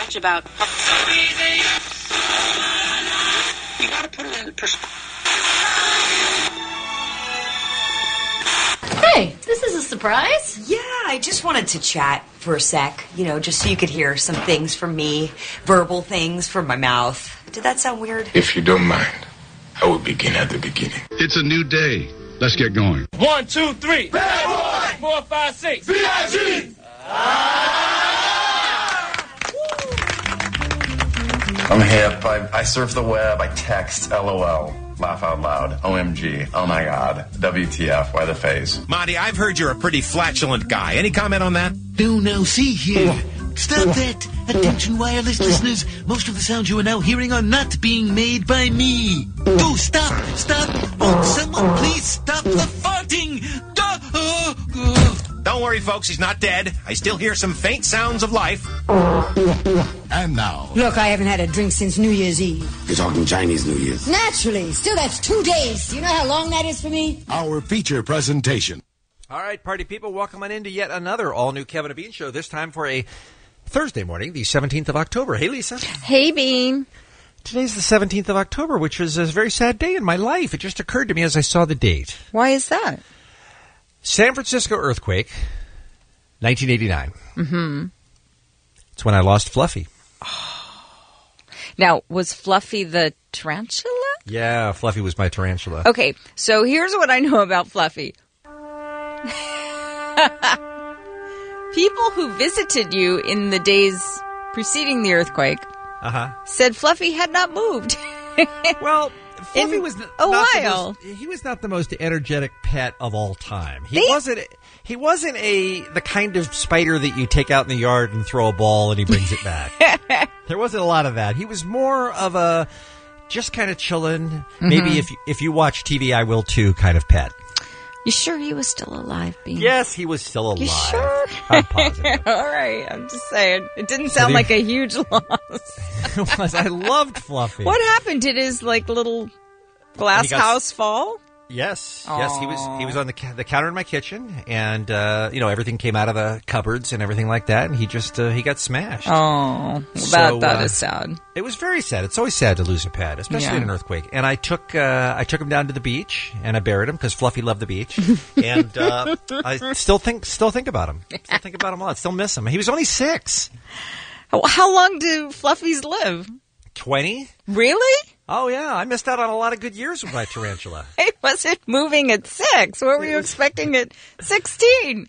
much about. You gotta put it in perspective. Hey, this is a surprise. Yeah, I just wanted to chat for a sec, just so you could hear some things from me, verbal things from my mouth. Did that sound weird? If you don't mind, I will begin at the beginning. It's a new day. Let's get going. 1, 2, 3. Bad boy. 4, 5, 6. B.I.G. I'm hip. I surf the web. I text. LOL. Laugh out loud. OMG. Oh my God. WTF. Why the face? Monty, I've heard you're a pretty flatulent guy. Any comment on that? No, now see here. Stop that. Attention, wireless listeners. Most of the sounds you are now hearing are not being made by me. Oh, stop. Won't someone please stop the farting? Don't worry, folks. He's not dead. I still hear some faint sounds of life. And now. Look, I haven't had a drink since New Year's Eve. You're talking Chinese New Year's. Naturally. Still, that's 2 days. You know how long that is for me? Our feature presentation. All right, party people, welcome on into yet another all-new Kevin and Bean show, this time for a Thursday morning, the 17th of October. Hey, Lisa. Hey, Bean. Today's the 17th of October, which was a very sad day in my life. It just occurred to me as I saw the date. Why is that? San Francisco earthquake, 1989. Mm-hmm. It's when I lost Fluffy. Now, was Fluffy the tarantula? Yeah, Fluffy was my tarantula. Okay, so here's what I know about Fluffy. People who visited you in the days preceding the earthquake said Fluffy had not moved. Well, Fluffy was he was not the most energetic pet of all time. He wasn't the kind of spider that you take out in the yard and throw a ball and he brings it back. There wasn't a lot of that. He was more of a just kind of chilling. Mm-hmm. Maybe if you watch TV, I will too kind of pet. You sure he was still alive, Bean? Yes, he was still alive. You sure? I'm positive. All right, I'm just saying. It didn't sound like a huge loss. It was. I loved Fluffy. What happened? Did his little glass house fall? Yes. Aww. Yes, he was on the counter in my kitchen, and everything came out of the cupboards and everything like that, and he just he got smashed. Oh, that is sad. It was very sad. It's always sad to lose a pet, especially in an earthquake. And I took him down to the beach and I buried him because Fluffy loved the beach, and I still think about him. Still think about him a lot. Still miss him. He was only 6. How long do Fluffies live? 20. Really? Oh, yeah. I missed out on a lot of good years with my tarantula. It wasn't moving at 6. What were you expecting at 16?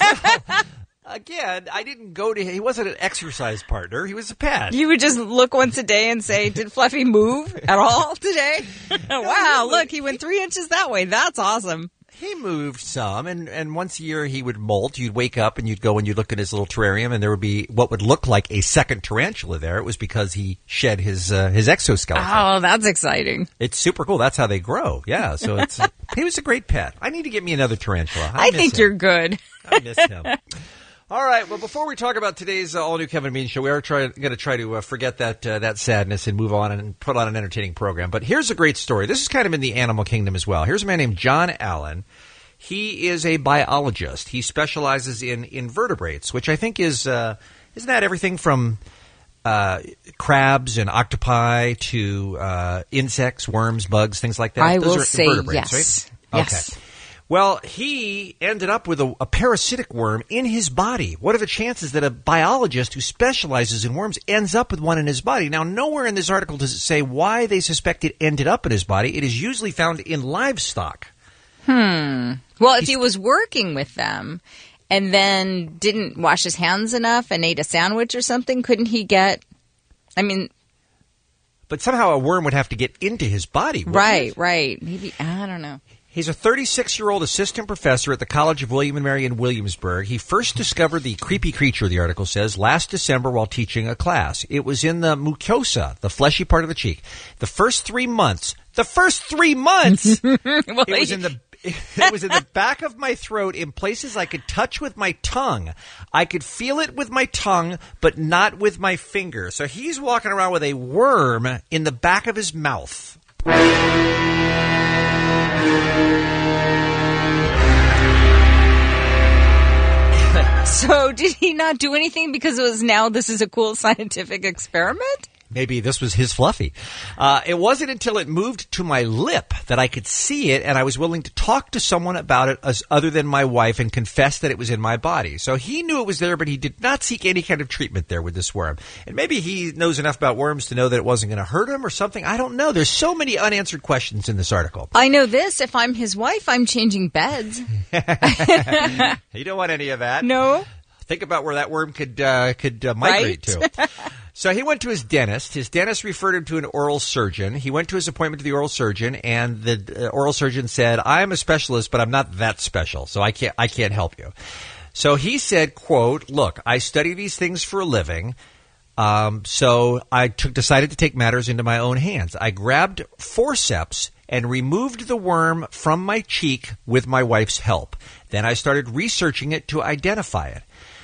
Again, I didn't go to him. He wasn't an exercise partner. He was a pet. You would just look once a day and say, did Fluffy move at all today? Wow, look, he went 3 inches that way. That's awesome. He moved some, and once a year he would molt. You'd wake up and you'd go and you'd look at his little terrarium, and there would be what would look like a second tarantula there. It was because he shed his exoskeleton. Oh, that's exciting. It's super cool. That's how they grow. Yeah, so he was a great pet. I need to get me another tarantula. I think you're good. I miss him. All right. Well, before we talk about today's all-new Kevin and Bean show, we are going to try to forget that sadness and move on and put on an entertaining program. But here's a great story. This is kind of in the animal kingdom as well. Here's a man named John Allen. He is a biologist. He specializes in invertebrates, which I think is isn't that everything from crabs and octopi to insects, worms, bugs, things like that? I Those will are say invertebrates, yes. Right? Yes. Okay. Well, he ended up with a parasitic worm in his body. What are the chances that a biologist who specializes in worms ends up with one in his body? Now, nowhere in this article does it say why they suspect it ended up in his body. It is usually found in livestock. Well, if he was working with them and then didn't wash his hands enough and ate a sandwich or something, couldn't he get... But somehow a worm would have to get into his body. Right. Maybe, I don't know. He's a 36-year-old assistant professor at the College of William & Mary in Williamsburg. He first discovered the creepy creature, the article says, last December while teaching a class. It was in the mucosa, the fleshy part of the cheek. The first 3 months, well, it was in the back of my throat in places I could touch with my tongue. I could feel it with my tongue, but not with my finger. So he's walking around with a worm in the back of his mouth. So did he not do anything because this is a cool scientific experiment? Maybe this was his Fluffy. It wasn't until it moved to my lip that I could see it, and I was willing to talk to someone about it other than my wife and confess that it was in my body. So he knew it was there, but he did not seek any kind of treatment there with this worm. And maybe he knows enough about worms to know that it wasn't going to hurt him or something. I don't know. There's so many unanswered questions in this article. I know this. If I'm his wife, I'm changing beds. You don't want any of that. No. Think about where that worm could migrate to. So he went to his dentist. His dentist referred him to an oral surgeon. He went to his appointment to the oral surgeon, and the oral surgeon said, "I'm a specialist, but I'm not that special, so I can't help you." So he said, quote, "Look, I study these things for a living, so I decided to take matters into my own hands. I grabbed forceps and removed the worm from my cheek with my wife's help. Then I started researching it to identify it."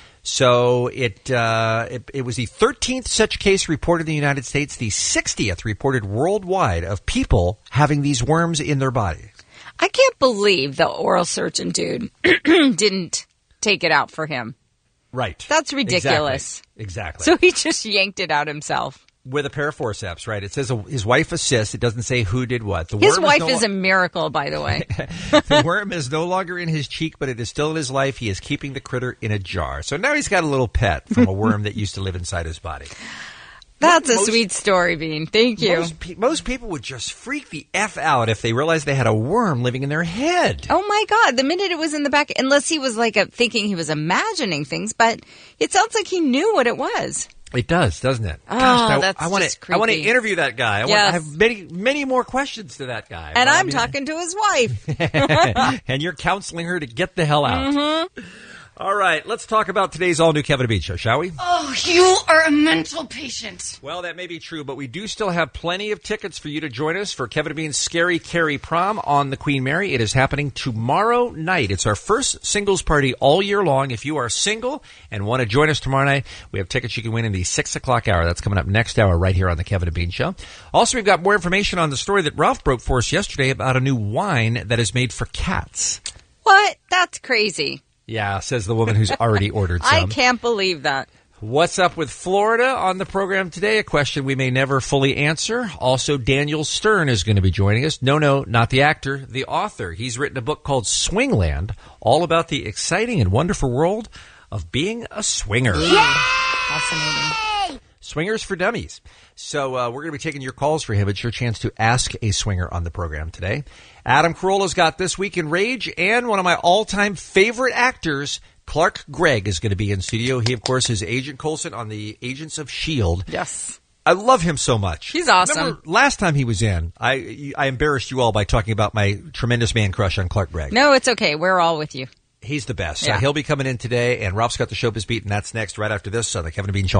So it was the 13th such case reported in the United States, the 60th reported worldwide of people having these worms in their body. I can't believe the oral surgeon dude didn't take it out for him. Right. That's ridiculous. Exactly. So he just yanked it out himself. With a pair of forceps, right? It says his wife assists. It doesn't say who did what. His wife is a miracle, by the way. The worm is no longer in his cheek, but it is still in his life. He is keeping the critter in a jar. So now he's got a little pet from a worm that used to live inside his body. That's a sweet story, Bean. Thank you. Most people would just freak the F out if they realized they had a worm living in their head. Oh, my God. The minute it was in the back, unless he was thinking he was imagining things, but it sounds like he knew what it was. It does, doesn't it? Oh, gosh, that's I want to interview that guy. I have many more questions to that guy. And I'm talking to his wife. And you're counseling her to get the hell out. Mm-hmm. All right, let's talk about today's all-new Kevin and Bean show, shall we? Oh, you are a mental patient. Well, that may be true, but we do still have plenty of tickets for you to join us for Kevin and Bean's Scary Carrie Prom on the Queen Mary. It is happening tomorrow night. It's our first singles party all year long. If you are single and want to join us tomorrow night, we have tickets you can win in the 6 o'clock hour. That's coming up next hour right here on the Kevin and Bean show. Also, we've got more information on the story that Ralph broke for us yesterday about a new wine that is made for cats. What? That's crazy. Yeah, says the woman who's already ordered some. I can't believe that. What's up with Florida on the program today? A question we may never fully answer. Also, Daniel Stern is going to be joining us. No, not the actor, the author. He's written a book called Swingland, all about the exciting and wonderful world of being a swinger. Fascinating. Swingers for Dummies. So we're going to be taking your calls for him. It's your chance to ask a swinger on the program today. Adam Carolla's got This Week in Rage, and one of my all-time favorite actors, Clark Gregg, is going to be in studio. He, of course, is Agent Coulson on the Agents of S.H.I.E.L.D. Yes. I love him so much. He's awesome. Remember last time he was in, I embarrassed you all by talking about my tremendous man crush on Clark Gregg. No, it's okay. We're all with you. He's the best. Yeah. He'll be coming in today, and Ralph's got the Showbiz Beat, and that's next right after this on the Kevin and Bean Show.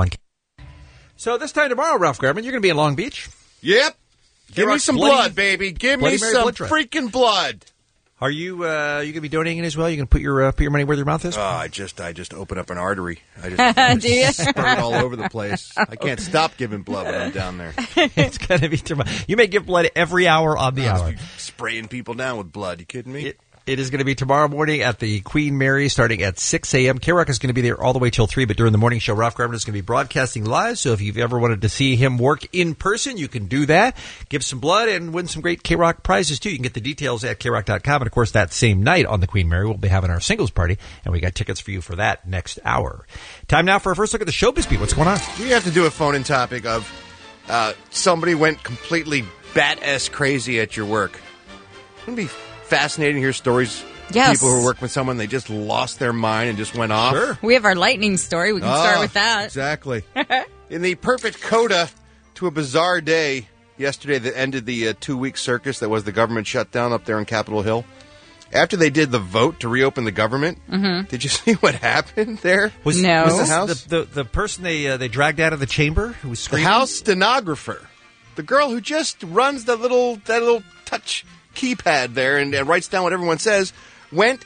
So this time tomorrow, Ralph Garman, you're going to be in Long Beach. Yep. Give me some blood, baby. Give me some freaking blood. Are you going to be donating as well? You going to put your money where your mouth is? Oh, I just open up an artery. I just Do you? spurt all over the place. I can't stop giving blood when I'm down there. It's going to be tomorrow. You may give blood every hour on the hour. Spraying people down with blood. You kidding me? It is going to be tomorrow morning at the Queen Mary starting at 6 a.m. K-Rock is going to be there all the way till 3, but during the morning show, Ralph Garman is going to be broadcasting live, so if you've ever wanted to see him work in person, you can do that. Give some blood and win some great K-Rock prizes, too. You can get the details at krock.com, and, of course, that same night on the Queen Mary, we'll be having our singles party, and we got tickets for you for that next hour. Time now for our first look at the Showbiz Beat. What's going on? We have to do a phone-in topic of somebody went completely bat-ass crazy at your work. Wouldn't it be fascinating to hear stories? Yes. People who work with someone, they just lost their mind and just went off. Sure. We have our lightning story. We can start with that. Exactly. In the perfect coda to a bizarre day yesterday that ended the 2-week circus that was the government shutdown up there on Capitol Hill, after they did the vote to reopen the government, did you see what happened there? Was No. Was the House? the person they dragged out of the chamber who was The screaming? House stenographer, the girl who just runs that little touch keypad there and writes down what everyone says, went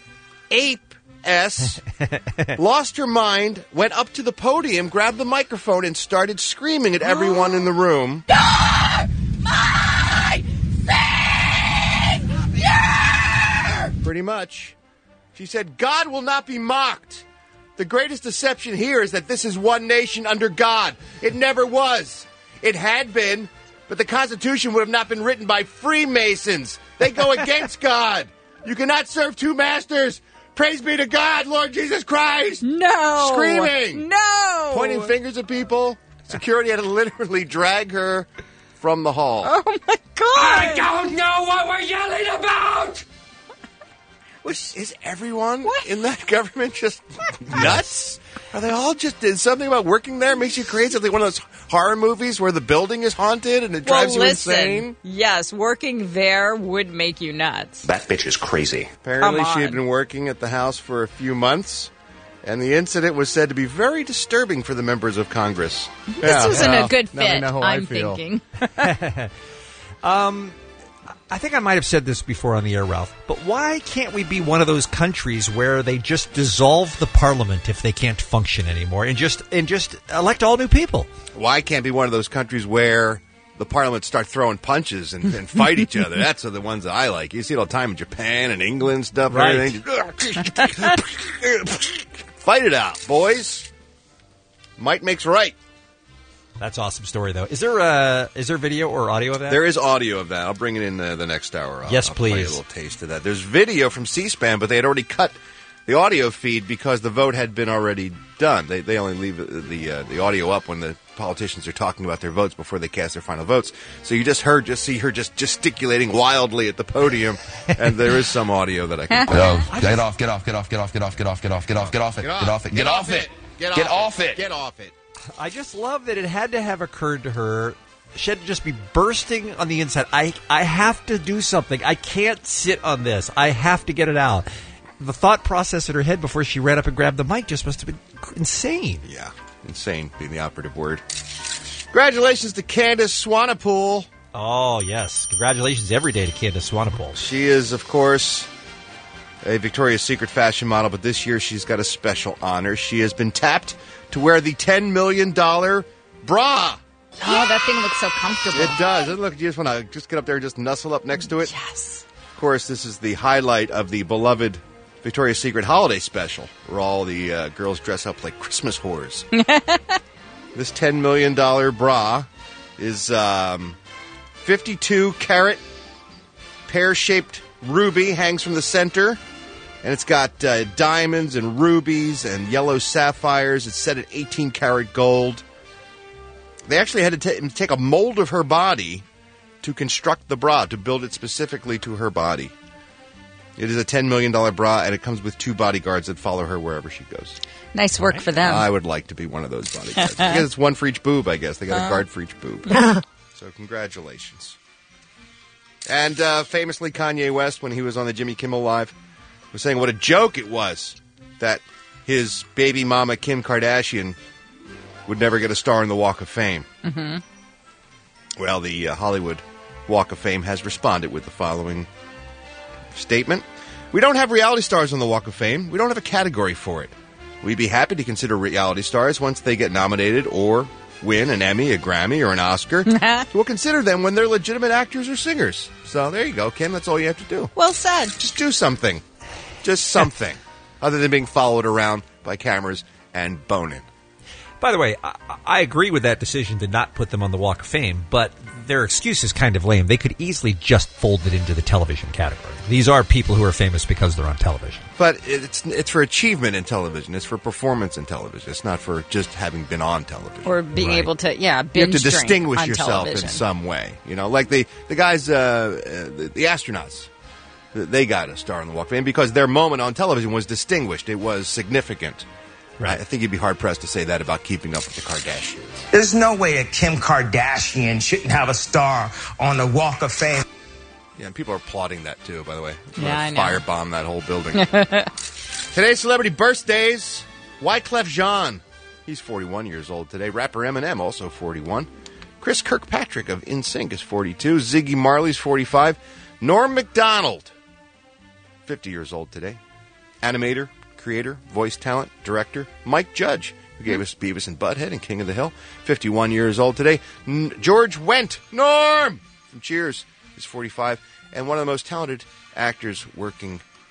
ape-s, lost her mind, went up to the podium, grabbed the microphone, and started screaming at everyone in the room. Pretty much. She said, God will not be mocked. The greatest deception here is that this is one nation under God. It never was. It had been, but the Constitution would have not been written by Freemasons. They go against God. You cannot serve two masters. Praise be to God, Lord Jesus Christ. No. Screaming. No. Pointing fingers at people. Security had to literally drag her from the hall. Oh, my God. I don't know what we're yelling about! Is everyone in that government just nuts? Are they all just... Is something about working there makes you crazy? Is it one of those horror movies where the building is haunted and it drives you insane? Yes, working there would make you nuts. That bitch is crazy. Apparently she had been working at the house for a few months, and the incident was said to be very disturbing for the members of Congress. This wasn't a good now I fit, know how I'm I feel. thinking. I think I might have said this before on the air, Ralph, but why can't we be one of those countries where they just dissolve the parliament if they can't function anymore and just elect all new people? Why can't be one of those countries where the parliament start throwing punches and fight each other? That's the ones that I like. You see it all the time in Japan and England and stuff. Right. And everything. Fight it out, boys. Might makes right. That's an awesome story, though. Is there video or audio of that? There is audio of that. I'll bring it in the next hour. Yes, I'll play please. a little taste of that. There's video from C-SPAN, but they had already cut the audio feed because the vote had been already done. They only leave the audio up when the politicians are talking about their votes before they cast their final votes. So you just see her just gesticulating wildly at the podium, and there is some audio that I can play. Get off it. I just love that it had to have occurred to her. She had to just be bursting on the inside. I have to do something. I can't sit on this. I have to get it out. The thought process in her head before she ran up and grabbed the mic just must have been insane. Yeah, insane being the operative word. Congratulations to Candace Swanepoel. Oh, yes. Congratulations every day to Candace Swanepoel. She is, of course, a Victoria's Secret fashion model, but this year she's got a special honor. She has been tapped to wear the $10 million bra. Oh, that thing looks so comfortable. It does. Look, you just want to just get up there and just nuzzle up next to it. Yes. Of course, this is the highlight of the beloved Victoria's Secret holiday special, where all the girls dress up like Christmas whores. This $10 million bra is 52-carat pear-shaped ruby, hangs from the center. And it's got diamonds and rubies and yellow sapphires. It's set at 18-karat gold. They actually had to take a mold of her body to construct the bra, to build it specifically to her body. It is a $10 million bra, and it comes with 2 bodyguards that follow her wherever she goes. Nice work for them. I would like to be one of those bodyguards. Because it's one for each boob, I guess. They got a guard for each boob. So congratulations. And famously, Kanye West, when he was on the Jimmy Kimmel Live, was saying what a joke it was that his baby mama, Kim Kardashian, would never get a star in the Walk of Fame. Mm-hmm. Well, the Hollywood Walk of Fame has responded with the following statement. We don't have reality stars on the Walk of Fame. We don't have a category for it. We'd be happy to consider reality stars once they get nominated or win an Emmy, a Grammy, or an Oscar. So we'll consider them when they're legitimate actors or singers. So there you go, Kim. That's all you have to do. Well said. Just do something. Just something. Other than being followed around by cameras and boning. By the way, I agree with that decision to not put them on the Walk of Fame, but their excuse is kind of lame. They could easily just fold it into the television category. These are people who are famous because they're on television. But it's for achievement in television. It's for performance in television. It's not for just having been on television. Or being able to, binge you have to distinguish on yourself television. in some way. You know, like the guys, the astronauts. They got a star on the Walk of Fame because their moment on television was distinguished. It was significant. Right. I think you'd be hard-pressed to say that about Keeping Up with the Kardashians. There's no way a Kim Kardashian shouldn't have a star on the Walk of Fame. Yeah, and people are applauding that, too, by the way. Yeah, I know. Firebomb that whole building. Today's celebrity birthdays. Wyclef Jean. He's 41 years old today. Rapper Eminem, also 41. Chris Kirkpatrick of NSYNC is 42. Ziggy Marley's 45. Norm Macdonald, 50 years old today. Animator, creator, voice talent, director, Mike Judge, who gave us Beavis and Butthead and King of the Hill, 51 years old today. George Wendt, Norm, from Cheers, is 45, and one of the most talented actors working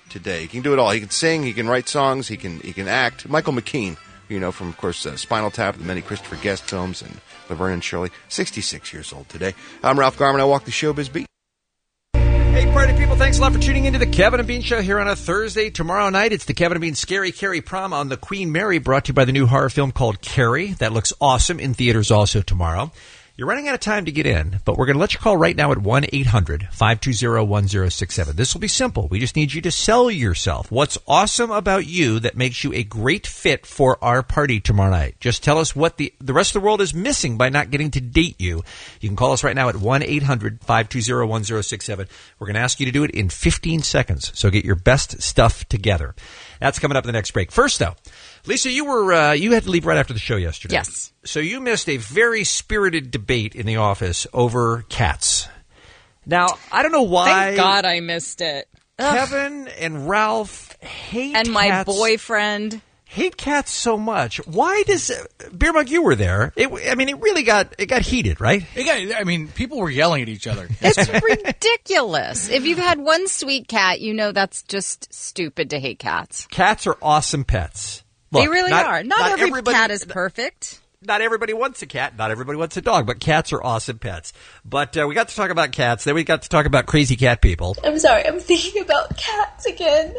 today. He can do it all. He can sing. He can write songs. He can act. Michael McKean, from, of course, Spinal Tap, the many Christopher Guest films, and Laverne and Shirley, 66 years old today. I'm Ralph Garman. I walk the showbiz beat. Hey, party people, thanks a lot for tuning into the Kevin and Bean Show here on a Thursday. Tomorrow night, it's the Kevin and Bean Scary Carrie Prom on the Queen Mary, brought to you by the new horror film called Carrie. That looks awesome in theaters also tomorrow. You're running out of time to get in, but we're going to let you call right now at 1-800-520-1067. This will be simple. We just need you to sell yourself. What's awesome about you that makes you a great fit for our party tomorrow night? Just tell us what the rest of the world is missing by not getting to date you. You can call us right now at 1-800-520-1067. We're going to ask you to do it in 15 seconds, so get your best stuff together. That's coming up in the next break. First, though, Lisa, you had to leave right after the show yesterday. Yes. So you missed a very spirited debate in the office over cats. Now, I don't know why. Thank God I missed it. Kevin and Ralph hate and cats. My boyfriend hate cats so much. Why does Beer Mug? You were there. It really got heated, right? People were yelling at each other. It's ridiculous. If you've had one sweet cat, that's just stupid to hate cats. Cats are awesome pets. Look, they really are. Not every cat is perfect. Not everybody wants a cat. Not everybody wants a dog. But cats are awesome pets. But we got to talk about cats. Then we got to talk about crazy cat people. I'm sorry. I'm thinking about cats again.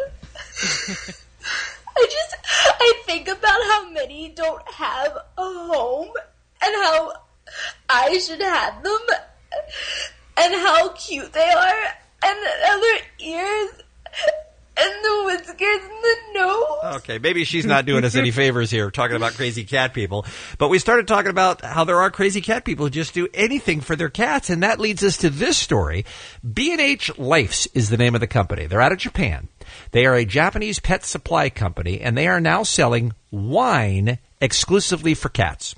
I think about how many don't have a home and how I should have them and how cute they are and their ears and the whiskers and the nose. Okay, maybe she's not doing us any favors here talking about crazy cat people. But we started talking about how there are crazy cat people who just do anything for their cats, and that leads us to this story. B&H Lifes is the name of the company. They're out of Japan. They are a Japanese pet supply company, and they are now selling wine exclusively for cats.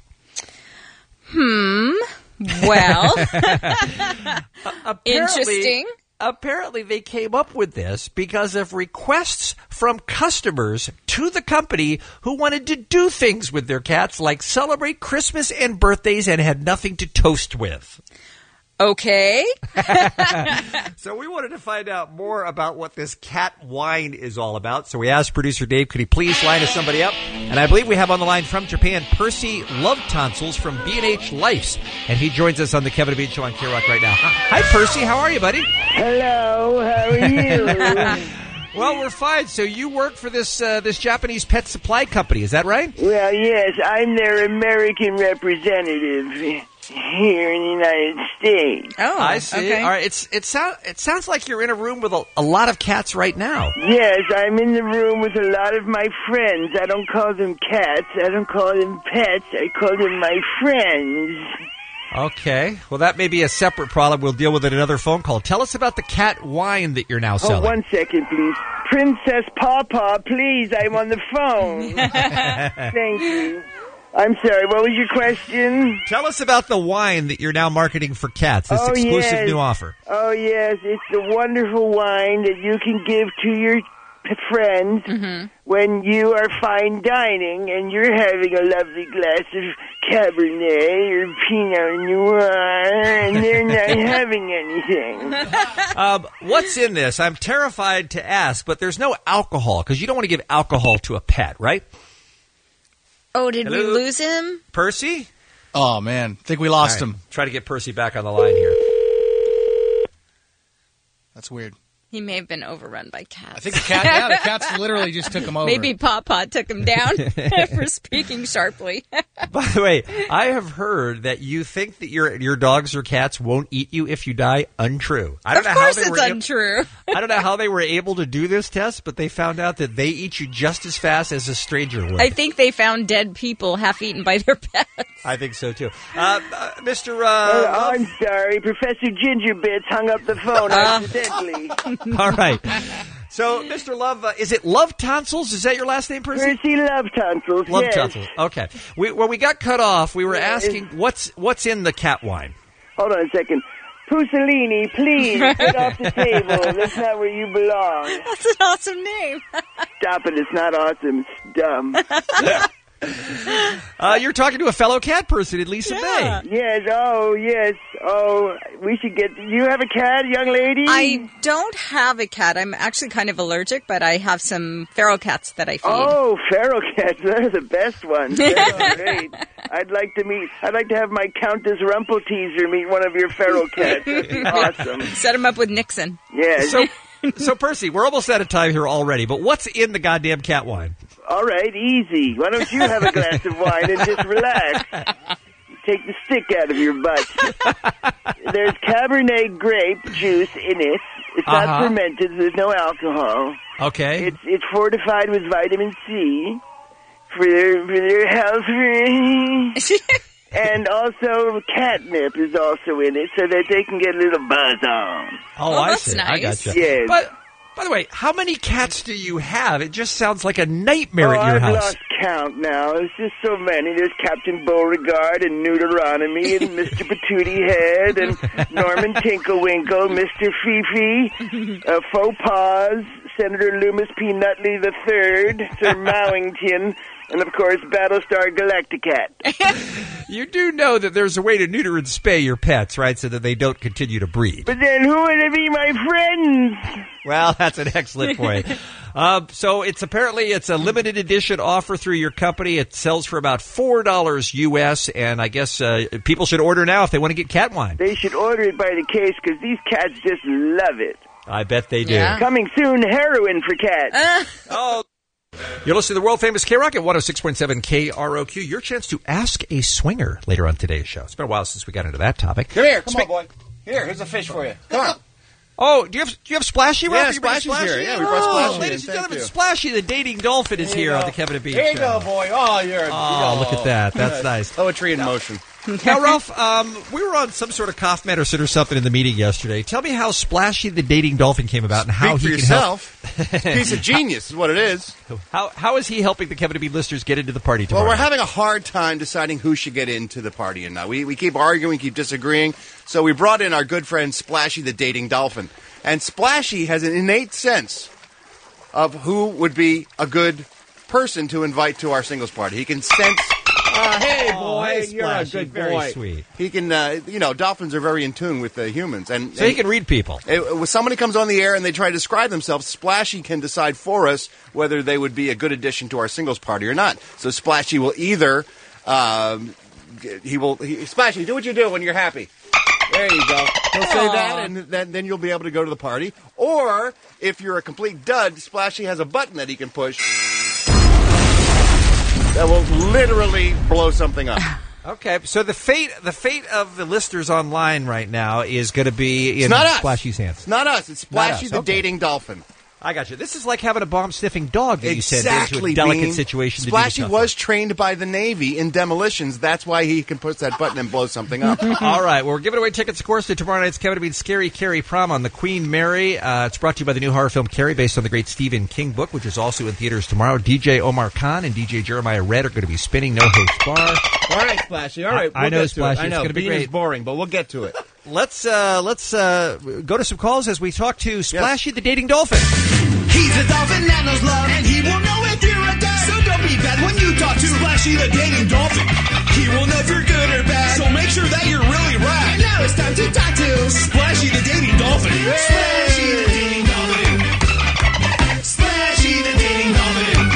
Well, interesting. Apparently, they came up with this because of requests from customers to the company who wanted to do things with their cats, like celebrate Christmas and birthdays and had nothing to toast with. Okay. So we wanted to find out more about what this cat wine is all about. So we asked producer Dave, could he please line us somebody up? And I believe we have on the line from Japan, Percy Love Tonsils from B&H Lifes. And he joins us on the Kevin and Bean Show on K-Rock right now. Hi, Percy. How are you, buddy? Hello. How are you? Well, we're fine. So you work for this Japanese pet supply company, is that right? Well, yes. I'm their American representative here in the United States. Oh, I see. Okay. All right. It sounds like you're in a room with a lot of cats right now. Yes, I'm in the room with a lot of my friends. I don't call them cats. I don't call them pets. I call them my friends. Okay. Well, that may be a separate problem. We'll deal with it in another phone call. Tell us about the cat wine that you're now selling. Oh, 1 second, please. Princess Pawpaw, please. I'm on the phone. Thank you. I'm sorry, what was your question? Tell us about the wine that you're now marketing for cats, this exclusive new offer. Oh, yes, it's a wonderful wine that you can give to your friends when you are fine dining and you're having a lovely glass of Cabernet or Pinot Noir and they're not having anything. What's in this? I'm terrified to ask, but there's no alcohol because you don't want to give alcohol to a pet, right? Oh, did we lose him? Percy? Oh, man. I think we lost him. Try to get Percy back on the line here. That's weird. He may have been overrun by cats. I think the cats literally just took him over. Maybe Pawpaw took him down for speaking sharply. By the way, I have heard that you think that your dogs or cats won't eat you if you die. Untrue. Of course it's untrue. I don't know how they were able to do this test, but they found out that they eat you just as fast as a stranger would. I think they found dead people half eaten by their pets. I think so, too. Mr. I'm sorry. Professor Gingerbits hung up the phone accidentally. All right. So, Mr. Love, is it Love Tonsils? Is that your last name, Percy? Percy Love Tonsils, Love yes. Tonsils. Okay. When we got cut off, we were asking what's in the cat wine. Hold on a second. Pussolini, please, get off the table. That's not where you belong. That's an awesome name. Stop it. It's not awesome. It's dumb. You're talking to a fellow cat person in Lisa Bay. Yes, oh, yes. Oh, we should get... You have a cat, young lady? I don't have a cat. I'm actually kind of allergic, but I have some feral cats that I feed. Oh, feral cats. They're the best ones. That's great. I'd like to have my Countess Rumpelteazer meet one of your feral cats. That's awesome. Set him up with Nixon. Yeah. So, Percy, we're almost out of time here already, but what's in the goddamn cat wine? All right, easy. Why don't you have a glass of wine and just relax? Take the stick out of your butt. There's Cabernet grape juice in it. It's not fermented, so there's no alcohol. Okay. It's fortified with vitamin C for their health. And also catnip is also in it, so that they can get a little buzz on. Oh, I that's see. nice. I gotcha. Yes. But, by the way, how many cats do you have? It just sounds like a nightmare at your I've house. lost count now. There's just so many. There's Captain Beauregard and Deuteronomy and Mr. Patootie Head and Norman Tinklewinkle, Mr. Fifi, Faux Paws, Senator Loomis P. Nutley III, Sir Mowington, and, of course, Battlestar Galacticat. You do know that there's a way to neuter and spay your pets, right, so that they don't continue to breed. But then who would be my friends? Well, that's an excellent point. So it's a limited edition offer through your company. It sells for about $4 US, and I guess people should order now if they want to get cat wine. They should order it by the case because these cats just love it. I bet they do. Yeah. Coming soon, heroin for cats. You're listening to the world-famous K-Rock at 106.7 KROQ. Your chance to ask a swinger later on today's show. It's been a while since we got into that topic. Come here. Come on, boy. Here's a fish for you. Come on. Oh, do you have Splashy? Yeah, Splashy's here. Yeah, we brought Splashy in. Ladies and Thank gentlemen, you. Splashy the dating dolphin is here on the Kevin and Bean Here you Show. go, boy. Oh, look at that. That's nice. Poetry in motion. Now, Ralph, we were on some sort of cough medicine or something in the meeting yesterday. Tell me how Splashy the dating dolphin came about and how Speak he for can yourself. Piece of genius is what it is. How is he helping the Kevin and Bean listeners get into the party tomorrow? Well, we're having a hard time deciding who should get into the party and not. We keep arguing, keep disagreeing. So we brought in our good friend Splashy the dating dolphin. And Splashy has an innate sense of who would be a good person to invite to our singles party. He can sense... hey, boy, you're a good boy. Very sweet. He can, dolphins are very in tune with humans. So he can read people. When somebody comes on the air and they try to describe themselves, Splashy can decide for us whether they would be a good addition to our singles party or not. So Splashy will either... Splashy, do what you do when you're happy. There you go. He'll say that, and then you'll be able to go to the party. Or, if you're a complete dud, Splashy has a button that he can push that will literally blow something up. Okay, so the fate of the listeners online right now is going to be in not us. Splashy's hands. It's not us. It's Splashy the Okay. dating dolphin. I got you. This is like having a bomb-sniffing dog that you send into a Exactly, delicate Bean. situation. Splashy to do the tough was trained by the Navy in demolitions. That's why he can push that button and blow something up. All right. Well, we're giving away tickets, of course, to tomorrow night's Kevin and Bean's Scary Carrie prom on the Queen Mary. It's brought to you by the new horror film Carrie, based on the great Stephen King book, which is also in theaters tomorrow. DJ Omar Khan and DJ Jeremiah Red are going to be spinning No Host Bar. All right, Splashy. All right, I know, get to it. Splashy. I It's know. going to be Bean great. is boring, but we'll get to it. Let's go to some calls as we talk to Splashy the dating dolphin. He's a dolphin that knows love, and he will know if you're a dud. So don't be bad when you talk to Splashy the dating dolphin. He will know if you're good or bad, so make sure that you're really rad. Now it's time to talk to Splashy the dating dolphin. Splashy the dating dolphin. Splashy the dating dolphin.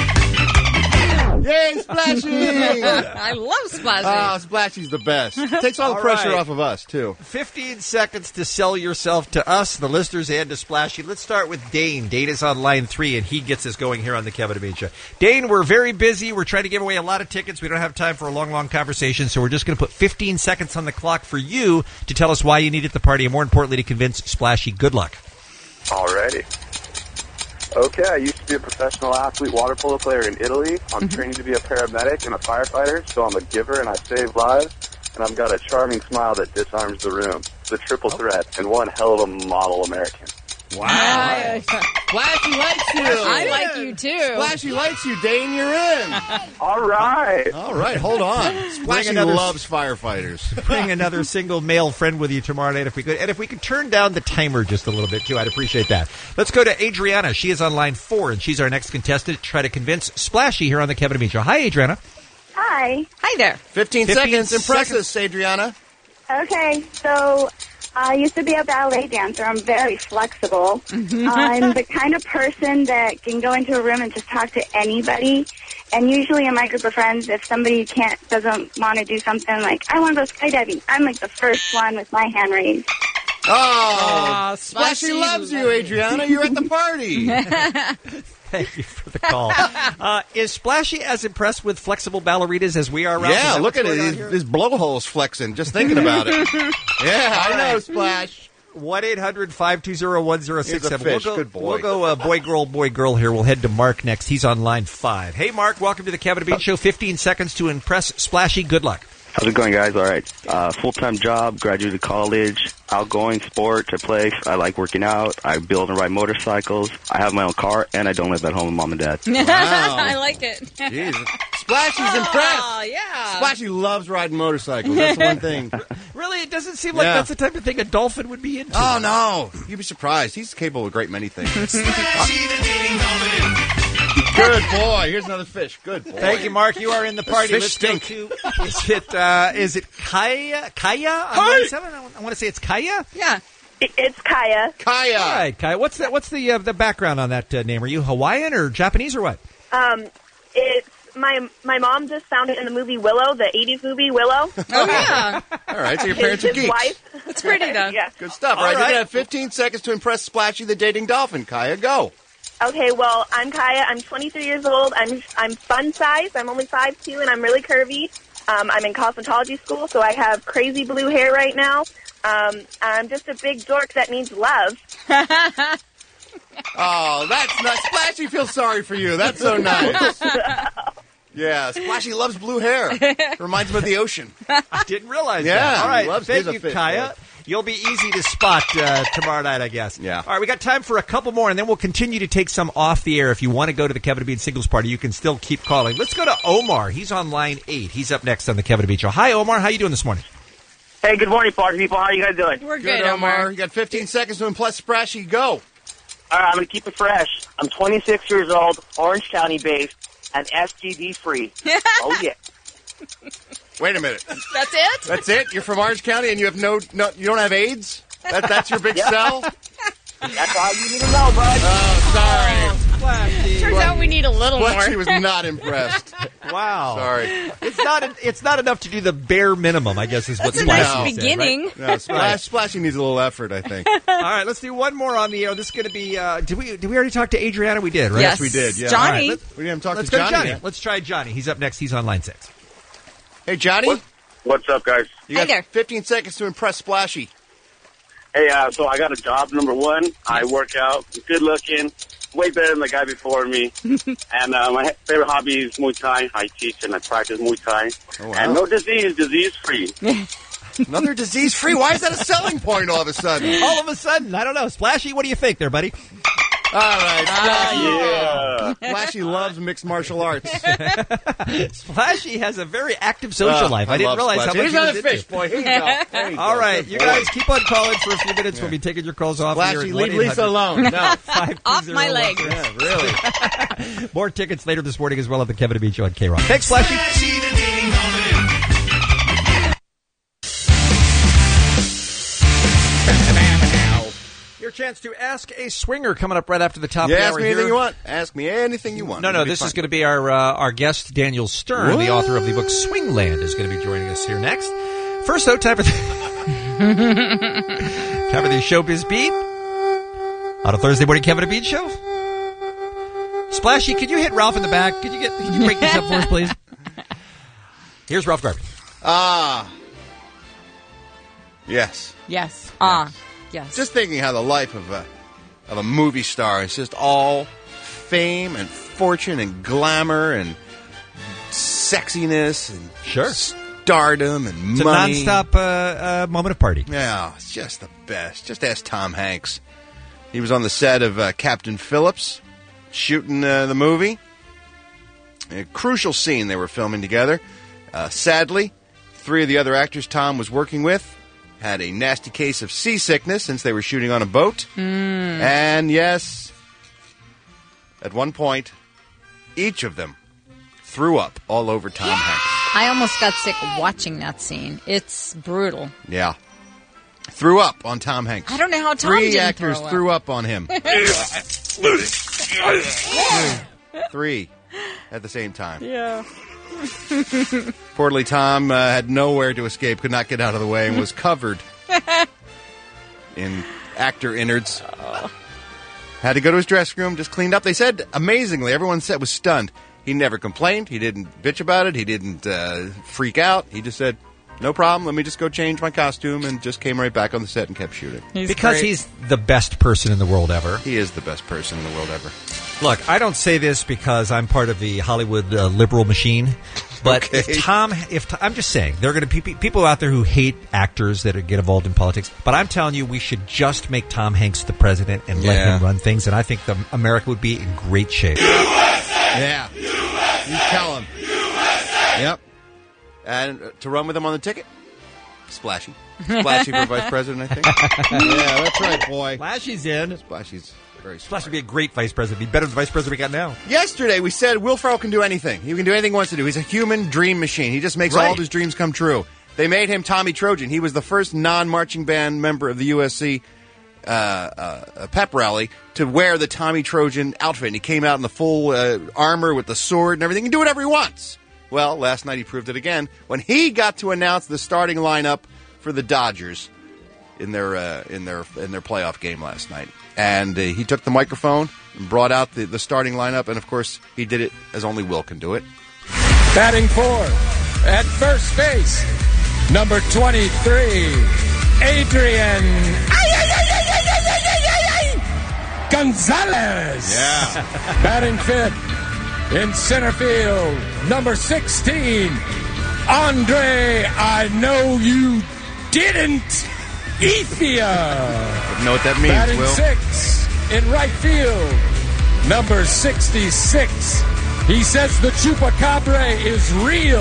Yay, Splashy! I love Splashy. Splashy's the best. Takes all the All pressure right. off of us, too. 15 seconds to sell yourself to us, the listeners, and to Splashy. Let's start with Dane. Dane is on line 3, and he gets us going here on the Kevin and Bean Show. Dane, we're very busy. We're trying to give away a lot of tickets. We don't have time for a long conversation, so we're just going to put 15 seconds on the clock for you to tell us why you need at the party, and more importantly, to convince Splashy. Good luck. Alrighty. Okay, I used to be a professional athlete water polo player in Italy. I'm training to be a paramedic and a firefighter, so I'm a giver and I save lives. And I've got a charming smile that disarms the room. The triple threat and one hell of a model American. Wow. Splashy likes you. I like you too. Splashy likes you, Dane. You're in. All right. All right, hold on. Splashy loves firefighters. Bring another single male friend with you tomorrow night if we could. And if we could turn down the timer just a little bit, too, I'd appreciate that. Let's go to Adriana. She is on line 4, and she's our next contestant to try to convince Splashy here on the Kevin and Bean Show. Hi, Adriana. Hi. Hi there. 15 seconds. Impress us, Adriana. Okay, so I used to be a ballet dancer. I'm very flexible. I'm the kind of person that can go into a room and just talk to anybody. And usually in my group of friends, if somebody doesn't want to do something like, I want to go skydiving, I'm like the first one with my hand raised. Oh, Splashy loves you, Adriana. You're at the party. Thank you for the call. Is Splashy as impressed with flexible ballerinas as we are, Ralph? Yeah, look at it. His blowhole's flexing just thinking about it. Yeah, I know, Splash. 1-800-520-1067. Fish. Good boy. We'll go boy, girl here. We'll head to Mark next. He's on line 5. Hey, Mark, welcome to the Kevin and Bean Show. 15 seconds to impress Splashy. Good luck. How's it going, guys? All right. Full-time job, graduated college, outgoing, sports, I play. I like working out. I build and ride motorcycles. I have my own car, and I don't live at home with Mom and Dad. Wow. I like it. Jesus. Splashy's impressed. Oh, yeah. Splashy loves riding motorcycles. That's the one thing. Really? It doesn't seem like that's the type of thing a dolphin would be into. Oh, no. You'd be surprised. He's capable of a great many things. Good boy. Here's another fish. Good boy. Thank you, Mark. You are in the party. Fish Let's stink. go to, is it Kaya? Kaya? I want to say it's Kaya? Yeah. It's Kaya. Kaya. All right, Kaya. What's the background on that name? Are you Hawaiian or Japanese or what? It's my mom just found it in the movie Willow, the 80s movie Willow. Oh, yeah. All right, so your parents are His geeks. wife. It's pretty, though. Yeah. Good stuff. All All right, right. you're going to have 15 seconds to impress Splashy the dating dolphin. Kaya, go. Okay, well, I'm Kaya. I'm 23 years old. I'm fun size. I'm only 5'2", and I'm really curvy. I'm in cosmetology school, so I have crazy blue hair right now. I'm just a big dork that needs love. Oh, that's nice. Splashy feels sorry for you. That's so nice. Yeah, Splashy loves blue hair. Reminds him of the ocean. I didn't realize Yeah, that. All right, he loves thank his you, fish, Kaya. boy. You'll be easy to spot tomorrow night, I guess. Yeah. All right, we got time for a couple more, and then we'll continue to take some off the air. If you want to go to the Kevin and Bean Singles Party, you can still keep calling. Let's go to Omar. He's on line 8. He's up next on the Kevin and Bean Show. Hi, Omar. How you doing this morning? Hey, good morning, party people. How are you guys doing? We're Good, Omar. You got 15 seconds to impress Splashy. Go. All right, I'm going to keep it fresh. I'm 26 years old, Orange County based, and STD free. Oh, yeah. Wait a minute. That's it? That's it? You're from Orange County and you have no you don't have AIDS? That's your big sell? That's all you need to know, bud. Oh, sorry. Splashy. Turns out we need a little Splashy more. was not impressed. Wow. Sorry. It's not enough to do the bare minimum, I guess, is what That's a Splashy nice said, beginning. right? No, Splashy needs a little effort, I think. All right, let's do one more on the air. This is going to be. Did we already talk to Adriana? We did, right? Yes, we did. Yeah. Johnny. All right, we didn't talk Let's to go to Johnny. Johnny. Let's try Johnny. He's up next. He's on line 6. Hey, Johnny. What's up, guys? You got Hey there. 15 seconds to impress Splashy. Hey, so I got a job, number one. I work out, good looking, way better than the guy before me. And my favorite hobby is Muay Thai. I teach and I practice Muay Thai. Oh, wow. And no disease-free. Another disease-free? Why is that a selling point all of a sudden? All of a sudden, I don't know. Splashy, what do you think there, buddy? All right, Splashy. Yeah. Splashy loves mixed martial arts. Splashy has a very active social life. I didn't love realize Splashy. how much Here's he was another into. fish, boy. Here you go. There you All go. right, Good you boy. guys keep on calling for a few minutes. We'll be taking your calls off here. Splashy, at leave Lisa 1-800. alone. No. Off my legs. Yeah, really. More tickets later this morning as well at the Kevin and Bean Show on K-Rock. Thanks, Splashy. Your chance to ask a swinger coming up right after the top of the Yeah, hour ask me anything here. you want. Ask me anything you want. No, this is going to be our guest, Daniel Stern, the author of the book Swingland, is going to be joining us here next. First, though, time for the Showbiz Beat on a Thursday morning Kevin and Bean Show. Splashy, could you hit Ralph in the back? Could you break this up for us, please? Here's Ralph Garvey. Yes. Yes. Yes. Just thinking how the life of a movie star is just all fame and fortune and glamour and sexiness and stardom and It's money. a nonstop moment of party. Yeah, it's just the best. Just ask Tom Hanks. He was on the set of Captain Phillips, shooting the movie. A crucial scene they were filming together. Sadly, 3 of the other actors Tom was working with had a nasty case of seasickness since they were shooting on a boat. And yes, at one point, each of them threw up all over Tom Hanks. I almost got sick watching that scene. It's brutal. Yeah. Threw up on Tom Hanks. I don't know how Tom Three didn't actors throw up. threw up on him. Three at the same time. Yeah. Poorly Tom had nowhere to escape, could not get out of the way, and was covered in actor innards. Had to go to his dressing room, just cleaned up. They said, amazingly, everyone said was stunned. He never complained. He didn't bitch about it. He didn't freak out. He just said, no problem, let me just go change my costume, and just came right back on the set and kept shooting. Because he's the best person in the world ever. He is the best person in the world ever. Look, I don't say this because I'm part of the Hollywood liberal machine, but Okay. if I'm just saying, there are going to be people out there who hate actors that get involved in politics, but I'm telling you, we should just make Tom Hanks the president and let him run things, and I think America would be in great shape. Yeah. You tell him. Yep. And to run with him on the ticket? Splashy. Splashy for vice president, I think. Yeah, that's right, boy. Splashy's in. Splashy's very Splashy would be a great vice president. Be better than the vice president we got now. Yesterday, we said Will Ferrell can do anything. He can do anything he wants to do. He's a human dream machine. He just makes all of his dreams come true. They made him Tommy Trojan. He was the first non-marching band member of the USC pep rally to wear the Tommy Trojan outfit. And he came out in the full armor with the sword and everything. He can do whatever he wants. Well, last night he proved it again when he got to announce the starting lineup for the Dodgers in their playoff game last night. And he took the microphone and brought out the starting lineup, and of course he did it as only Will can do it. Batting fourth, at first base, number 23, Adrian Gonzalez. Yeah. Batting fifth, in center field, number 16, Andre, I know you didn't, Ethia. Wouldn't know what that means, Batting Will. sixth, in right field, number 66. He says the Chupacabra is real.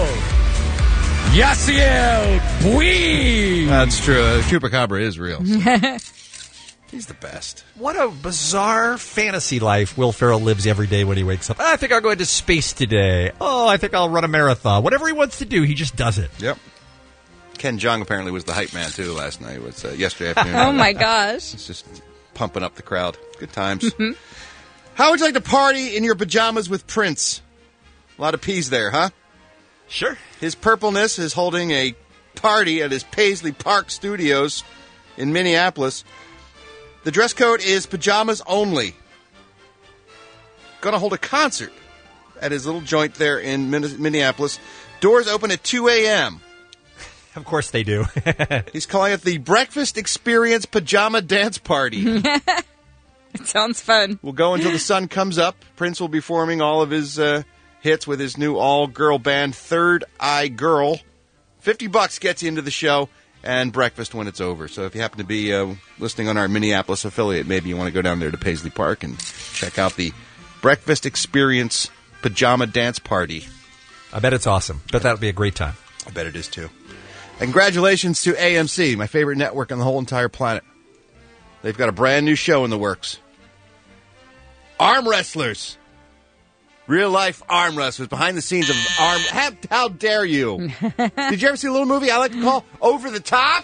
Yasiel Puig. That's true. Chupacabra is real. He's the best. What a bizarre fantasy life Will Ferrell lives every day when he wakes up. I think I'll go into space today. Oh, I think I'll run a marathon. Whatever he wants to do, he just does it. Yep. Ken Jeong apparently was the hype man, too, last night. It was yesterday afternoon. Oh, my gosh. It's just pumping up the crowd. Good times. How would you like to party in your pajamas with Prince? A lot of P's there, huh? Sure. His purpleness is holding a party at his Paisley Park Studios in Minneapolis. The dress code is pajamas only. Going to hold a concert at his little joint there in Minneapolis. Doors open at 2 a.m. Of course they do. He's calling it the Breakfast Experience Pajama Dance Party. It sounds fun. We'll go until the sun comes up. Prince will be performing all of his hits with his new all-girl band, Third Eye Girl. $50 gets you into the show and breakfast when it's over. So if you happen to be listening on our Minneapolis affiliate, maybe you want to go down there to Paisley Park and check out the Breakfast Experience Pajama Dance Party. I bet it's awesome. Bet that'll be a great time. I bet it is, too. And congratulations to AMC, my favorite network on the whole entire planet. They've got a brand new show in the works. Arm Wrestlers. Real-life arm wrestlers behind the scenes of arm... How dare you? Did you ever see a little movie I like to call Over the Top?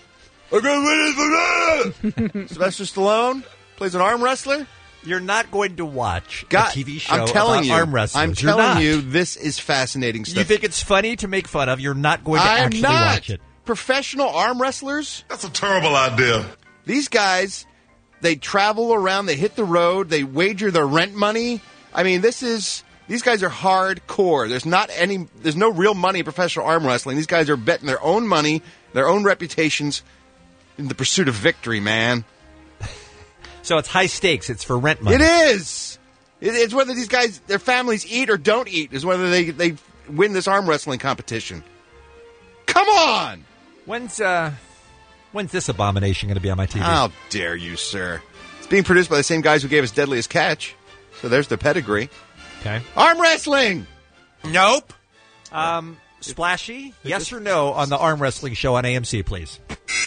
Sylvester Stallone plays an arm wrestler. You're not going to watch a TV show I'm telling about you, arm wrestlers. I'm You're telling not. you, this is fascinating stuff. You think it's funny to make fun of. You're not going to actually watch it. Professional arm wrestlers? That's a terrible idea. These guys, they travel around, they hit the road, they wager their rent money. I mean, these guys are hardcore. There's no real money in professional arm wrestling. These guys are betting their own money, their own reputations in the pursuit of victory, man. So it's high stakes. It's for rent money. It is. It's whether these guys, their families eat or don't eat, is whether they win this arm wrestling competition. Come on! When's this abomination going to be on my TV? How dare you, sir? It's being produced by the same guys who gave us Deadliest Catch. So there's the pedigree. Okay. Arm wrestling! Nope. Splashy, yes or no on the arm wrestling show on AMC, please?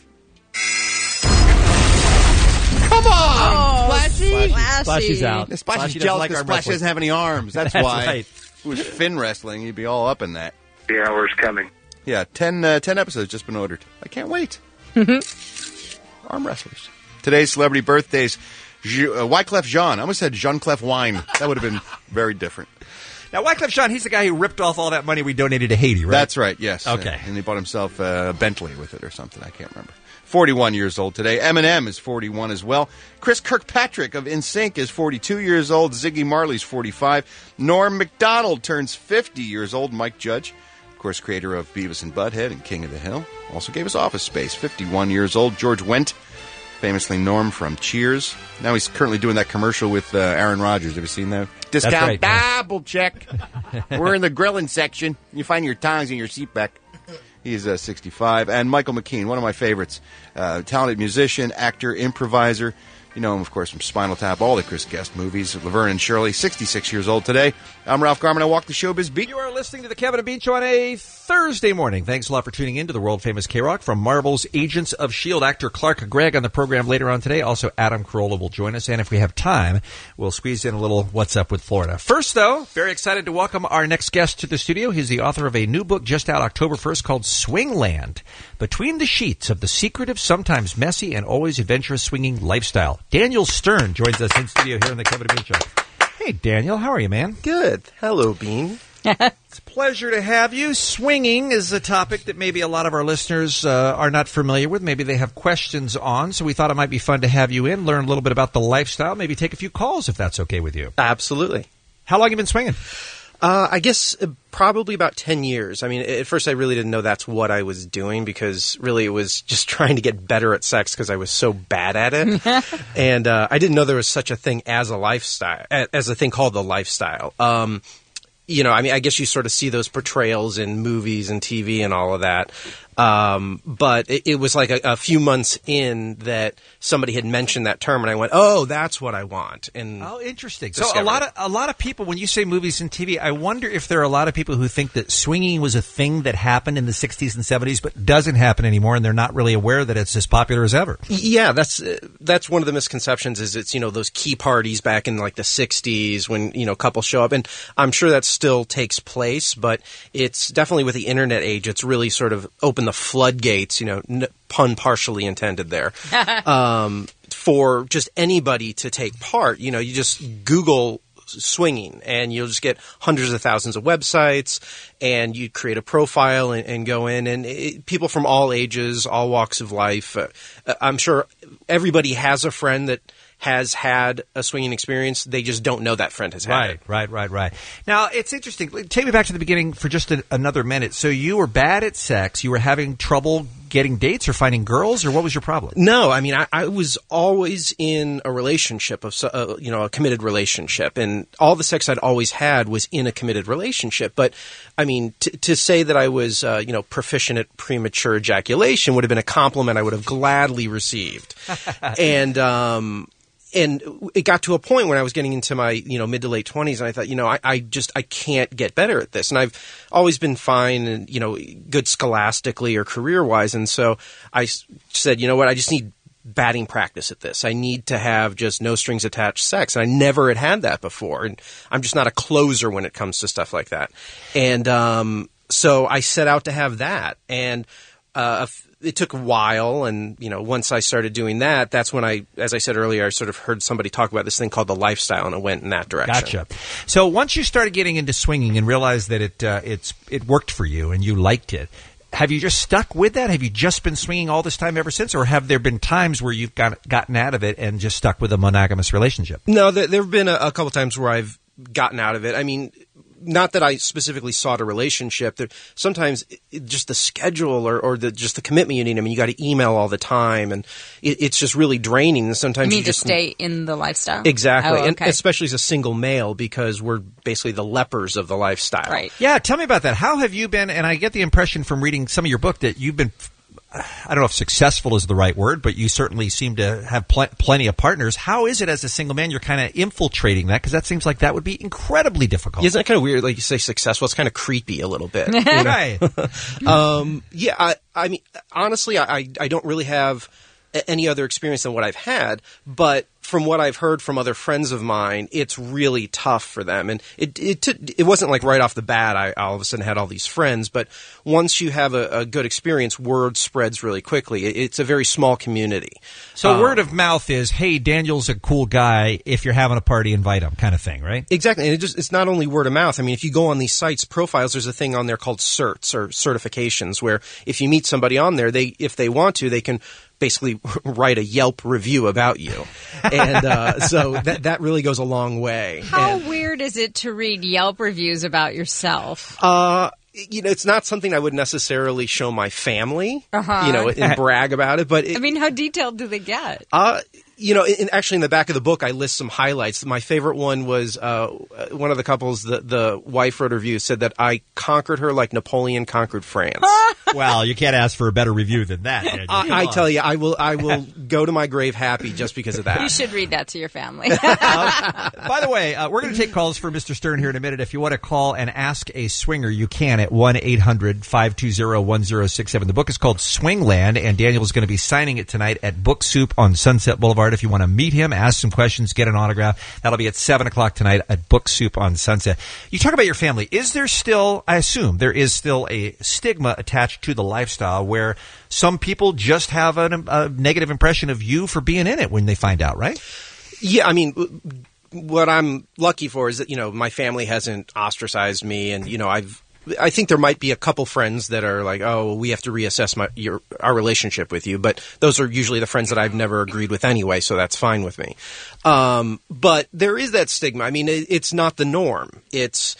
Come on, Oh, Splashy! Splashy's out. Splashy's Splashy jealous doesn't like because arm Splashy wrestling. doesn't have any arms. That's That's why. right. it was Finn wrestling, you'd be all up in that. The hour's coming. Yeah, 10 episodes just been ordered. I can't wait. Arm wrestlers. Today's celebrity birthdays. Wyclef Jean. I almost said Jean-Clef Wine. That would have been very different. Now, Wyclef Jean, he's the guy who ripped off all that money we donated to Haiti, right? That's right, yes. Okay. And he bought himself a Bentley with it or something. I can't remember. 41 years old today. Eminem is 41 as well. Chris Kirkpatrick of NSYNC is 42 years old. Ziggy Marley's 45. Norm Macdonald turns 50 years old. Mike Judge, of course, creator of Beavis and Butthead and King of the Hill, also gave us Office Space. 51 years old. George Wendt, famously Norm from Cheers. Now he's currently doing that commercial with Aaron Rodgers. Have you seen that? Discount double check. We're in the grilling section. You find your tongs in your seat back. He's 65. And Michael McKean, one of my favorites. Talented musician, actor, improviser. You know him, of course, from Spinal Tap, all the Chris Guest movies. Laverne and Shirley, 66 years old today. I'm Ralph Garman. I walk the showbiz beat. You are listening to the Kevin and Bean Show on a Thursday morning. Thanks a lot for tuning in to the world-famous K-Rock. From Marvel's Agents of S.H.I.E.L.D., actor Clark Gregg on the program later on today. Also, Adam Carolla will join us. And if we have time, we'll squeeze in a little What's Up with Florida. First, though, very excited to welcome our next guest to the studio. He's the author of a new book just out October 1st called Swingland, Between the Sheets of the Secretive, Sometimes Messy, and Always Adventurous Swinging Lifestyle. Daniel Stern joins us in studio here on the Kevin and Bean Show. Hey, Daniel, how are you, man? Good. Hello, Bean. It's a pleasure to have you. Swinging is a topic that maybe a lot of our listeners are not familiar with. Maybe they have questions on, so we thought it might be fun to have you in, learn a little bit about the lifestyle, maybe take a few calls if that's okay with you. Absolutely. How long have you been swinging? I guess probably about 10 years. I mean, at first I really didn't know that's what I was doing because really it was just trying to get better at sex because I was so bad at it. And I didn't know there was such a thing as a lifestyle, as a thing called the lifestyle. You know, I mean, I guess you sort of see those portrayals in movies and TV and all of that. But it was like a few months in that somebody had mentioned that term, and I went, "Oh, that's what I want." And oh, interesting. So a lot of people, when you say movies and TV, I wonder if there are a lot of people who think that swinging was a thing that happened in the 60s and 70s, but doesn't happen anymore, and they're not really aware that it's as popular as ever. Yeah, that's one of the misconceptions. Is it's those key parties back in like the 60s when couples show up, and I'm sure that still takes place, but it's definitely with the internet age, it's really sort of opened the floodgates, pun partially intended there, for just anybody to take part. You just Google swinging and you'll just get hundreds of thousands of websites and you create a profile and go in and people from all ages, all walks of life. I'm sure everybody has a friend that has had a swinging experience. They just don't know that friend has had it. Right. Now, it's interesting. Take me back to the beginning for just another minute. So you were bad at sex. You were having trouble getting dates or finding girls, or what was your problem? No, I mean, I was always in a relationship, a committed relationship. And all the sex I'd always had was in a committed relationship. But, I mean, to say that I was, proficient at premature ejaculation would have been a compliment I would have gladly received. And it got to a point when I was getting into my, mid to late 20s, and I thought, I can't get better at this. And I've always been fine and, good scholastically or career-wise. And so I said, I just need batting practice at this. I need to have just no strings attached sex. And I never had that before. And I'm just not a closer when it comes to stuff like that. And so I set out to have that. And it took a while, and once I started doing that, that's when as I said earlier, I sort of heard somebody talk about this thing called the lifestyle, and it went in that direction. Gotcha. So once you started getting into swinging and realized that it worked for you and you liked it, have you just stuck with that? Have you just been swinging all this time ever since, or have there been times where you've gotten out of it and just stuck with a monogamous relationship? No, there have been a couple times where I've gotten out of it. I mean, not that I specifically sought a relationship. Sometimes just the schedule or just the commitment you need. I mean, you got to email all the time, and it's just really draining. And sometimes you need to stay in the lifestyle. Exactly, okay. And especially as a single male, because we're basically the lepers of the lifestyle. Right. Yeah. Tell me about that. How have you been? And I get the impression from reading some of your book that you've been, I don't know if successful is the right word, but you certainly seem to have plenty of partners. How is it as a single man you're kind of infiltrating that? Because that seems like that would be incredibly difficult. Isn't that kind of weird? Like you say successful, it's kind of creepy a little bit. Right. Yeah, I mean, honestly, I don't really have any other experience than what I've had, but from what I've heard from other friends of mine, it's really tough for them. And it wasn't like right off the bat I all of a sudden had all these friends, but once you have a good experience, word spreads really quickly. It's a very small community. So word of mouth is, hey, Daniel's a cool guy. If you're having a party, invite him, kind of thing, right? Exactly. And it's not only word of mouth. I mean, if you go on these sites, profiles, there's a thing on there called certs or certifications, where if you meet somebody on there, if they want to, they can basically write a Yelp review about you. And so that really goes a long way. How weird is it to read Yelp reviews about yourself? It's not something I would necessarily show my family, and brag about it. But how detailed do they get? Actually in the back of the book, I list some highlights. My favorite one was one of the couples, the wife wrote a review, said that I conquered her like Napoleon conquered France. Well, you can't ask for a better review than that, Daniel. I tell you, I will go to my grave happy just because of that. You should read that to your family. By the way, we're going to take calls for Mr. Stern here in a minute. If you want to call and ask a swinger, you can at 1-800-520-1067. The book is called Swingland, and Daniel is going to be signing it tonight at Book Soup on Sunset Boulevard. If you want to meet him, ask some questions, get an autograph, that'll be at 7 o'clock tonight at Book Soup on Sunset. You talk about your family. Is there still, I assume, there is still a stigma attached to the lifestyle where some people just have a negative impression of you for being in it when they find out, right? Yeah, I mean, what I'm lucky for is that, my family hasn't ostracized me, and, I think there might be a couple friends that are like, oh, we have to reassess our relationship with you. But those are usually the friends that I've never agreed with anyway, so that's fine with me. But there is that stigma. I mean, it's not the norm. It's,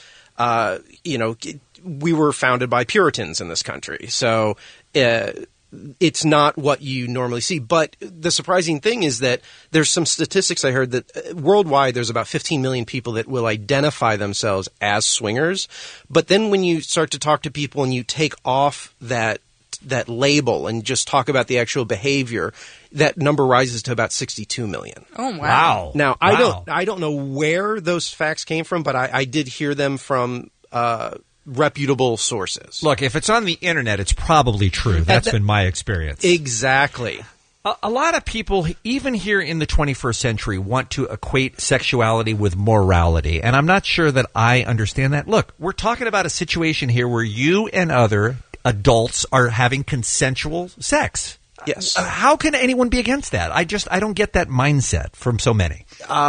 we were founded by Puritans in this country. So it's not what you normally see. But the surprising thing is that there's some statistics I heard that worldwide there's about 15 million people that will identify themselves as swingers. But then when you start to talk to people and you take off that label and just talk about the actual behavior, that number rises to about 62 million. Oh, wow. Now, I don't know where those facts came from, but I did hear them from reputable sources. Look, if it's on the internet, it's probably true. That's been my experience. Exactly. A lot of people, even here in the 21st century, want to equate sexuality with morality, and I'm not sure that I understand that. Look, we're talking about a situation here where you and other adults are having consensual sex. Yes. How can anyone be against that? I don't get that mindset from so many.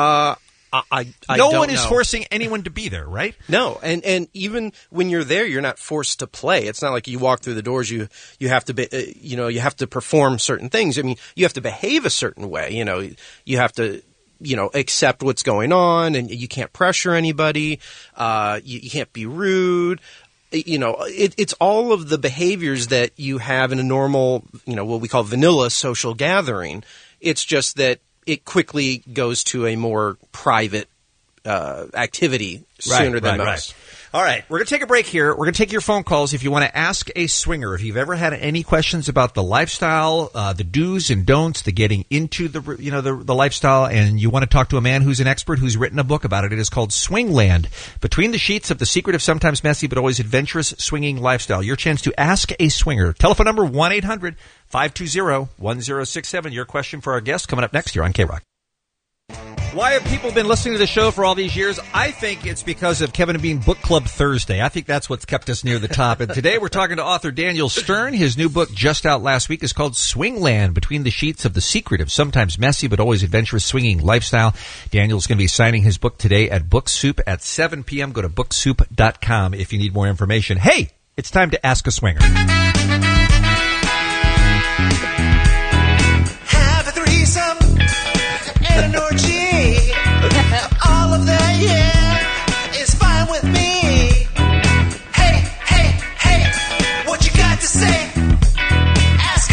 No one is forcing anyone to be there, right? No, and even when you're there, you're not forced to play. It's not like you walk through the doors. You have to be, you have to perform certain things. I mean, you have to behave a certain way. You have to, accept what's going on, and you can't pressure anybody. You can't be rude. It's all of the behaviors that you have in a normal, what we call vanilla social gathering. It's just that it quickly goes to a more private activity sooner than most. Right. All right, we're going to take a break here. We're going to take your phone calls if you want to ask a swinger. If you've ever had any questions about the lifestyle, the do's and don'ts, the getting into the lifestyle, and you want to talk to a man who's an expert who's written a book about it. It is called Swingland, Between the Sheets of the Secret of Sometimes Messy But Always Adventurous Swinging Lifestyle. Your chance to ask a swinger. Telephone number 1-800-520-1067. Your question for our guest coming up next here on K-Rock. Why have people been listening to the show for all these years? I think it's because of Kevin and Bean Book Club Thursday. I think that's what's kept us near the top. And today we're talking to author Daniel Stern. His new book, just out last week, is called Swingland, Between the Sheets of the Secret of Sometimes Messy But Always Adventurous Swinging Lifestyle. Daniel's going to be signing his book today at Book Soup at 7 p.m. Go to booksoup.com if you need more information. Hey, it's time to ask a swinger. Have a threesome and an orgy. All of that, yeah, is fine with me. Hey, hey, hey, what you got to say? Ask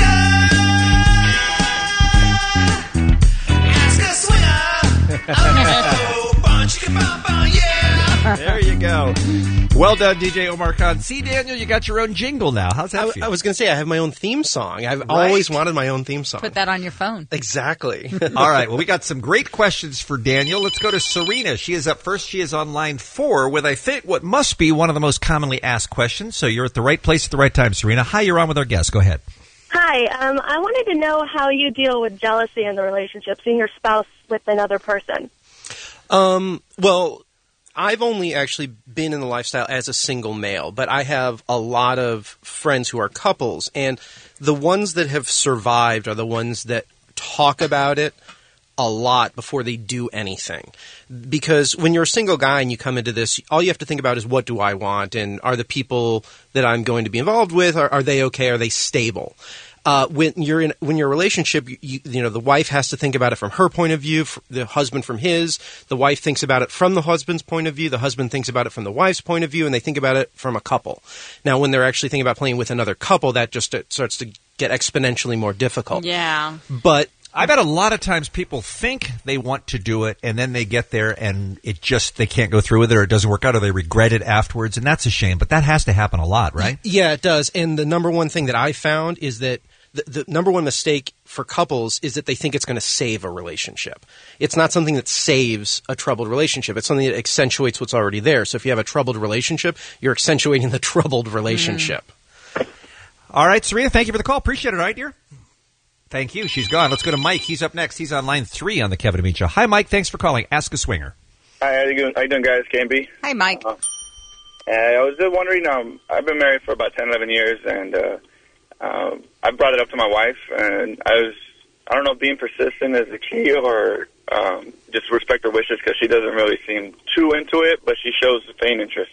a swinger. Oh, bum, chicka, bum, bum, yeah. There you go. Well done, DJ Omar Khan. See, Daniel, you got your own jingle now. How's that feel? I was going to say, I have my own theme song. I've always wanted my own theme song. Put that on your phone. Exactly. All right. Well, we got some great questions for Daniel. Let's go to Serena. She is up first. She is on line 4 with, I think, what must be one of the most commonly asked questions. So you're at the right place at the right time, Serena. Hi, you're on with our guest. Go ahead. Hi, I wanted to know how you deal with jealousy in the relationship, seeing your spouse with another person. Well, I've only actually been in the lifestyle as a single male, but I have a lot of friends who are couples, and the ones that have survived are the ones that talk about it a lot before they do anything. Because when you're a single guy and you come into this, all you have to think about is, what do I want? And are the people that I'm going to be involved with, are they okay? Are they stable? When you're in a relationship, you know, the wife has to think about it from her point of view, the husband from his. The wife thinks about it from the husband's point of view. The husband thinks about it from the wife's point of view, and they think about it from a couple. Now, when they're actually thinking about playing with another couple, that just starts to get exponentially more difficult. Yeah. But I bet a lot of times people think they want to do it, and then they get there, and they can't go through with it, or it doesn't work out, or they regret it afterwards, and that's a shame. But that has to happen a lot, right? Yeah, it does. And the number one thing that I found is that the number one mistake for couples is that they think it's going to save a relationship. It's not something that saves a troubled relationship. It's something that accentuates what's already there. So if you have a troubled relationship, you're accentuating the troubled relationship. All right, Serena, thank you for the call. Appreciate it. All right, dear? Thank you. She's gone. Let's go to Mike. He's up next. He's on line 3 on the Kevin and Bean Show. Hi, Mike. Thanks for calling. Ask a Swinger. Hi, how you doing, guys? KMB. Hi, Mike. I was just wondering, I've been married for about 10, 11 years, and I brought it up to my wife, and I don't know if being persistent is the key or just respect her wishes, because she doesn't really seem too into it, but she shows faint interest.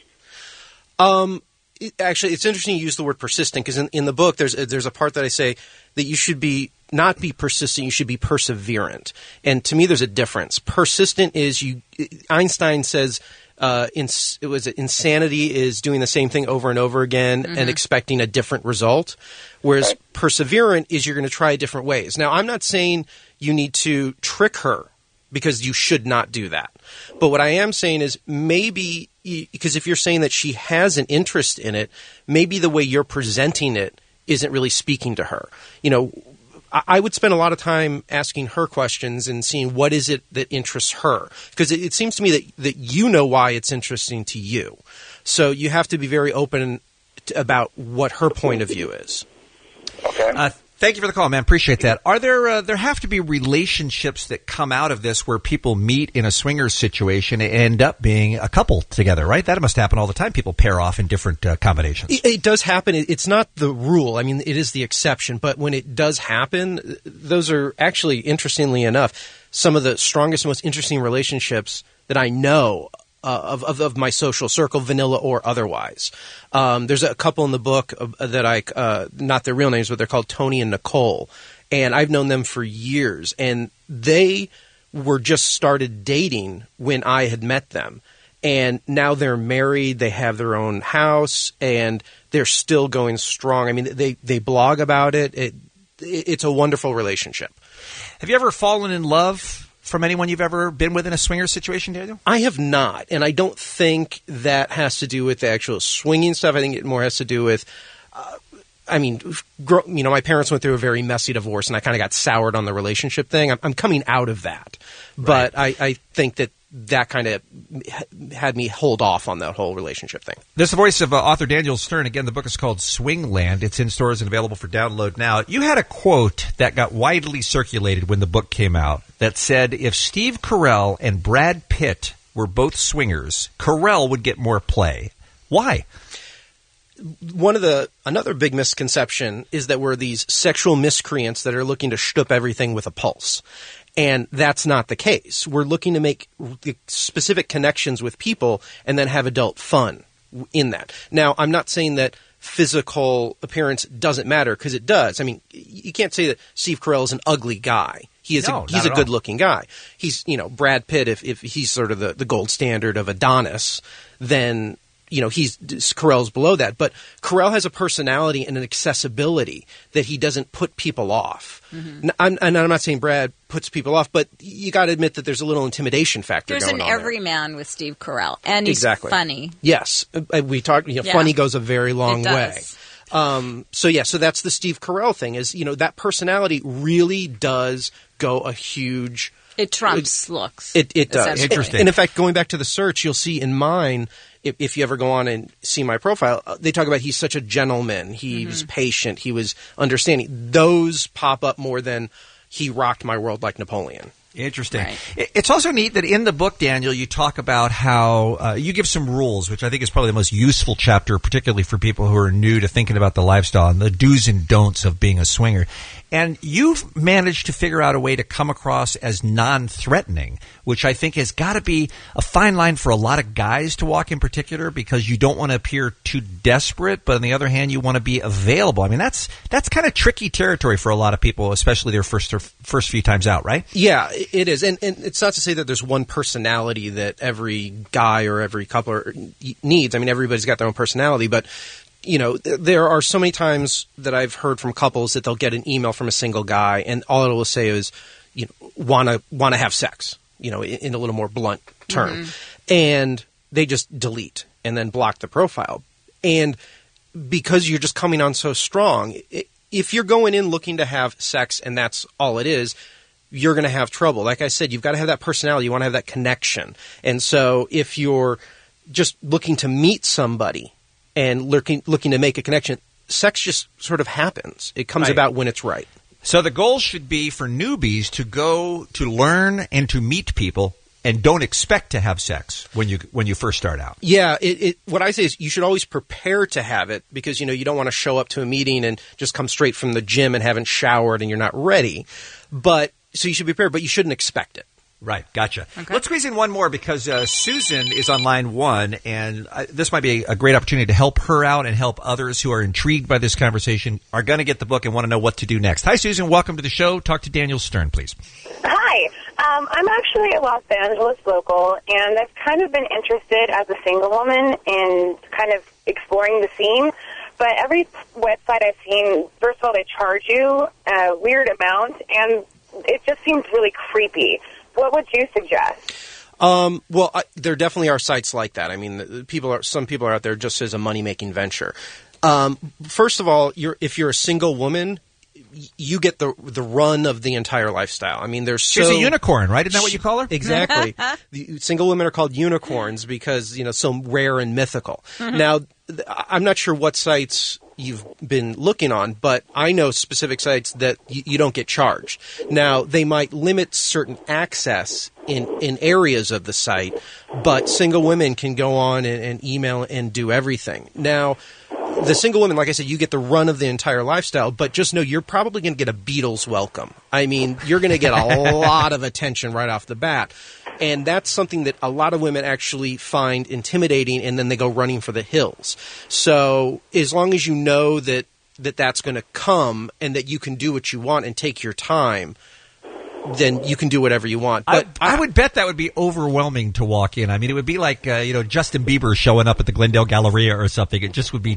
Actually, it's interesting you use the word persistent, because in the book there's a part that I say that you should not be persistent, you should be perseverant. And to me, there's a difference. Persistent is Einstein says insanity is doing the same thing over and over again and expecting a different result, whereas perseverant is you're going to try different ways. Now, I'm not saying you need to trick her, because you should not do that. But what I am saying is maybe, because if you're saying that she has an interest in it, maybe the way you're presenting it isn't really speaking to her. You know, I would spend a lot of time asking her questions and seeing what is it that interests her. Because it seems to me that you know why it's interesting to you. So you have to be very open about what her point of view is. Okay. Thank you for the call, man. Appreciate that. Are there have to be relationships that come out of this where people meet in a swingers situation and end up being a couple together, right? That must happen all the time. People pair off in different combinations. It does happen. It's not the rule. I mean, it is the exception. But when it does happen, those are actually, interestingly enough, some of the strongest, most interesting relationships that I know of my social circle, vanilla or otherwise. There's a couple in the book that not their real names, but they're called Tony and Nicole. And I've known them for years. And they were just started dating when I had met them. And now they're married, they have their own house, and they're still going strong. I mean, they blog about it. It's a wonderful relationship. Have you ever fallen in love from anyone you've ever been with in a swinger situation, Daniel? I have not, and I don't think that has to do with the actual swinging stuff. I think it more has to do with, my parents went through a very messy divorce, and I kind of got soured on the relationship thing. I'm coming out of that, but I think that kind of had me hold off on that whole relationship thing. This is the voice of author Daniel Stern. Again, the book is called Swingland. It's in stores and available for download now. You had a quote that got widely circulated when the book came out that said, if Steve Carell and Brad Pitt were both swingers, Carell would get more play. Why? Another big misconception is that we're these sexual miscreants that are looking to shtup everything with a pulse. And that's not the case. We're looking to make specific connections with people and then have adult fun in that. Now, I'm not saying that physical appearance doesn't matter, because it does. I mean, you can't say that Steve Carell is an ugly guy. He's a good-looking guy. He's, Brad Pitt, if he's sort of the gold standard of Adonis, then Carell's below that. But Carell has a personality and an accessibility that he doesn't put people off. Mm-hmm. I'm not saying Brad puts people off, but you got to admit that there's a little intimidation factor going on. There's an everyman with Steve Carell, and he's funny. Yes. We talked, funny goes a very long way. So that's the Steve Carell thing is, that personality really does go a huge It trumps looks. It does. Interesting. And in fact, going back to the search, you'll see in mine, if you ever go on and see my profile, they talk about he's such a gentleman. He was patient. He was understanding. Those pop up more than he rocked my world like Napoleon. Interesting. Right. It's also neat that in the book, Daniel, you talk about how you give some rules, which I think is probably the most useful chapter, particularly for people who are new to thinking about the lifestyle and the do's and don'ts of being a swinger. And you've managed to figure out a way to come across as non-threatening, which I think has got to be a fine line for a lot of guys to walk in particular, because you don't want to appear too desperate, but on the other hand, you want to be available. I mean, that's kind of tricky territory for a lot of people, especially their first few times out, right? Yeah, it is. And it's not to say that there's one personality that every guy or every couple needs. I mean, everybody's got their own personality, but you know, there are so many times that I've heard from couples that they'll get an email from a single guy, and all it will say is, you know, want to have sex, you know, in a little more blunt term, and they just delete and then block the profile. And because you're just coming on so strong, if you're going in looking to have sex and that's all it is, you're going to have trouble. Like I said, you've got to have that personality. You want to have that connection. And so if you're just looking to meet somebody and looking to make a connection, sex just sort of happens. It comes about when it's right. So the goal should be for newbies to go to learn and to meet people, and don't expect to have sex when you first start out. Yeah, what I say is you should always prepare to have it, because you know you don't want to show up to a meeting and just come straight from the gym and haven't showered and you're not ready. But so you should be prepared, but you shouldn't expect it. Right, gotcha. Okay. Let's squeeze in one more, because Susan is on line one, and this might be a great opportunity to help her out and help others who are intrigued by this conversation, are going to get the book and want to know what to do next. Hi, Susan. Welcome to the show. Talk to Daniel Stern, please. Hi. I'm actually a Los Angeles local, and I've kind of been interested as a single woman in kind of exploring the scene. But every website I've seen, first of all, they charge you a weird amount, and it just seems really creepy. What would you suggest? There definitely are sites like that. I mean, some people are out there just as a money-making venture. First of all, if you're a single woman, you get the run of the entire lifestyle. I mean, she's a unicorn, right? Isn't that what you call her? Exactly. The single women are called unicorns because, you know, so rare and mythical. Mm-hmm. Now, I'm not sure what sites you've been looking on, but I know specific sites that you don't get charged. Now, they might limit certain access in areas of the site, but single women can go on and email and do everything. Now, the single women, like I said, you get the run of the entire lifestyle, but just know you're probably going to get a Beatles welcome. I mean, you're going to get a lot of attention right off the bat. And that's something that a lot of women actually find intimidating, and then they go running for the hills. So as long as you know that that's going to come and that you can do what you want and take your time, then you can do whatever you want. But I would bet that would be overwhelming to walk in. I mean, it would be like Justin Bieber showing up at the Glendale Galleria or something. It just would be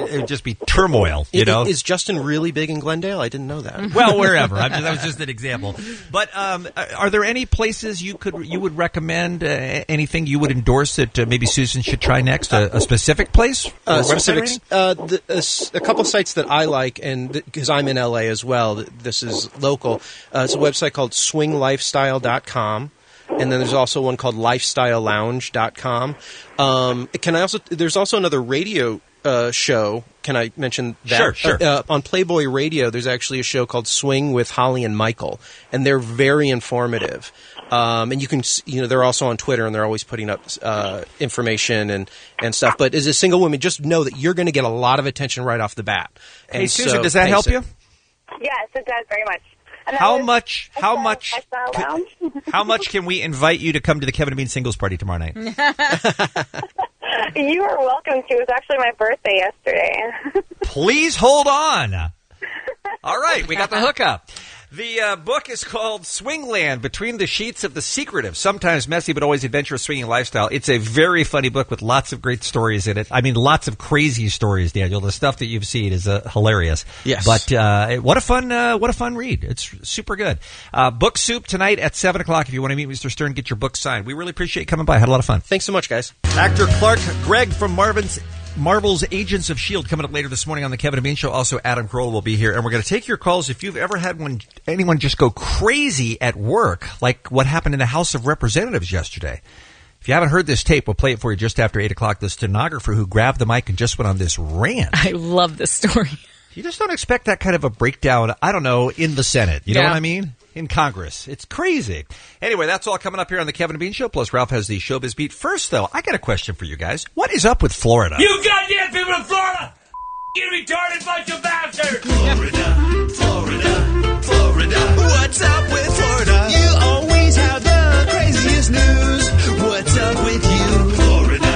turmoil. Is Justin really big in Glendale? I didn't know that. Well, wherever. That was just an example. But are there any places you would recommend? Anything you would endorse that maybe Susan should try next? A specific place? Specifics. A couple sites that I like, and because I'm in LA as well, this is local. It's a website called swinglifestyle.com, and then there's also one called lifestylelounge.com. There's also another radio show. Can I mention that? Sure. On Playboy Radio, there's actually a show called Swing with Holly and Michael, and they're very informative. And you can, they're also on Twitter, and they're always putting up information and stuff. But as a single woman, just know that you're going to get a lot of attention right off the bat. And hey, Susan, does that help you? Yes, it does very much. How much can we invite you to come to the Kevin and Bean Singles Party tomorrow night? You are welcome to. It was actually my birthday yesterday. Please hold on. All right, we got the hookup. The book is called Swingland, Between the Sheets of the Secretive, Sometimes Messy But Always Adventurous Swinging Lifestyle. It's a very funny book with lots of great stories in it. I mean, lots of crazy stories, Daniel. The stuff that you've seen is hilarious. Yes. But what a fun read. It's super good. Book Soup tonight at 7 o'clock. If you want to meet Mr. Stern, get your book signed. We really appreciate you coming by. Had a lot of fun. Thanks so much, guys. Actor Clark Gregg from Marvin's Marvel's Agents of S.H.I.E.L.D. coming up later this morning on the Kevin and Bean Show. Also, Adam Carolla will be here. And we're going to take your calls if you've ever had anyone just go crazy at work, like what happened in the House of Representatives yesterday. If you haven't heard this tape, we'll play it for you just after 8 o'clock. The stenographer who grabbed the mic and just went on this rant. I love this story. You just don't expect that kind of a breakdown, I don't know, in the Senate. You know what I mean? In Congress. It's crazy. Anyway, that's all coming up here on the Kevin and Bean Show. Plus, Ralph has the Showbiz Beat. First, though, I got a question for you guys. What is up with Florida? You goddamn people in Florida! You retarded bunch of bastards! Florida. What's up with Florida? You always have the craziest news. What's up with you? Florida.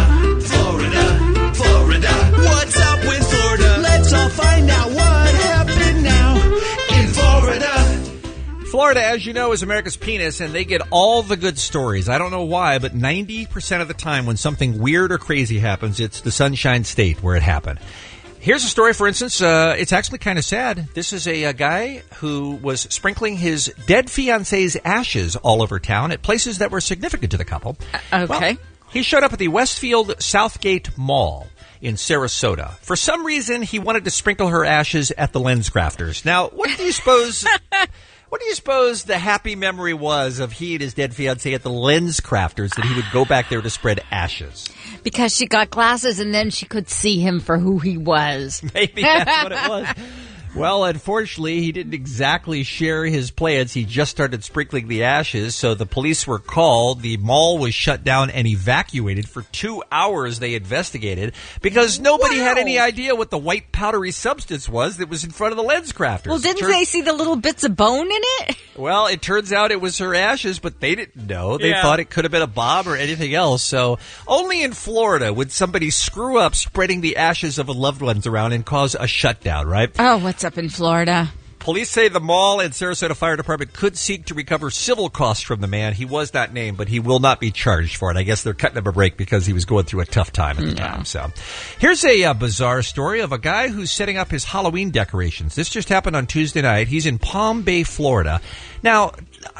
What's up with Florida? Let's all find out what happened now in Florida. Florida, as you know, is America's penis, and they get all the good stories. I don't know why, but 90% of the time when something weird or crazy happens, it's the Sunshine State where it happened. Here's a story, for instance. It's actually kind of sad. This is a guy who was sprinkling his dead fiancé's ashes all over town at places that were significant to the couple. Okay. Well, he showed up at the Westfield Southgate Mall in Sarasota. For some reason, he wanted to sprinkle her ashes at the LensCrafters. Now, what do you suppose... What do you suppose the happy memory was of he and his dead fiancée at the LensCrafters that he would go back there to spread ashes? Because she got glasses and then she could see him for who he was. Maybe that's what it was. Well, unfortunately, he didn't exactly share his plans. He just started sprinkling the ashes, so the police were called. The mall was shut down and evacuated. For 2 hours, they investigated because nobody had any idea what the white powdery substance was that was in front of the LensCrafters. Well, didn't they see the little bits of bone in it? Well, it turns out it was her ashes, but they didn't know. They thought it could have been a bomb or anything else. So only in Florida would somebody screw up spreading the ashes of a loved ones around and cause a shutdown, right? Oh, what's up in Florida? Police say the mall and Sarasota Fire Department could seek to recover civil costs from the man. He was not named, but he will not be charged for it. I guess they're cutting him a break because he was going through a tough time at the time. So here's a bizarre story of a guy who's setting up his Halloween decorations. This just happened on Tuesday night. He's in Palm Bay, Florida. Now,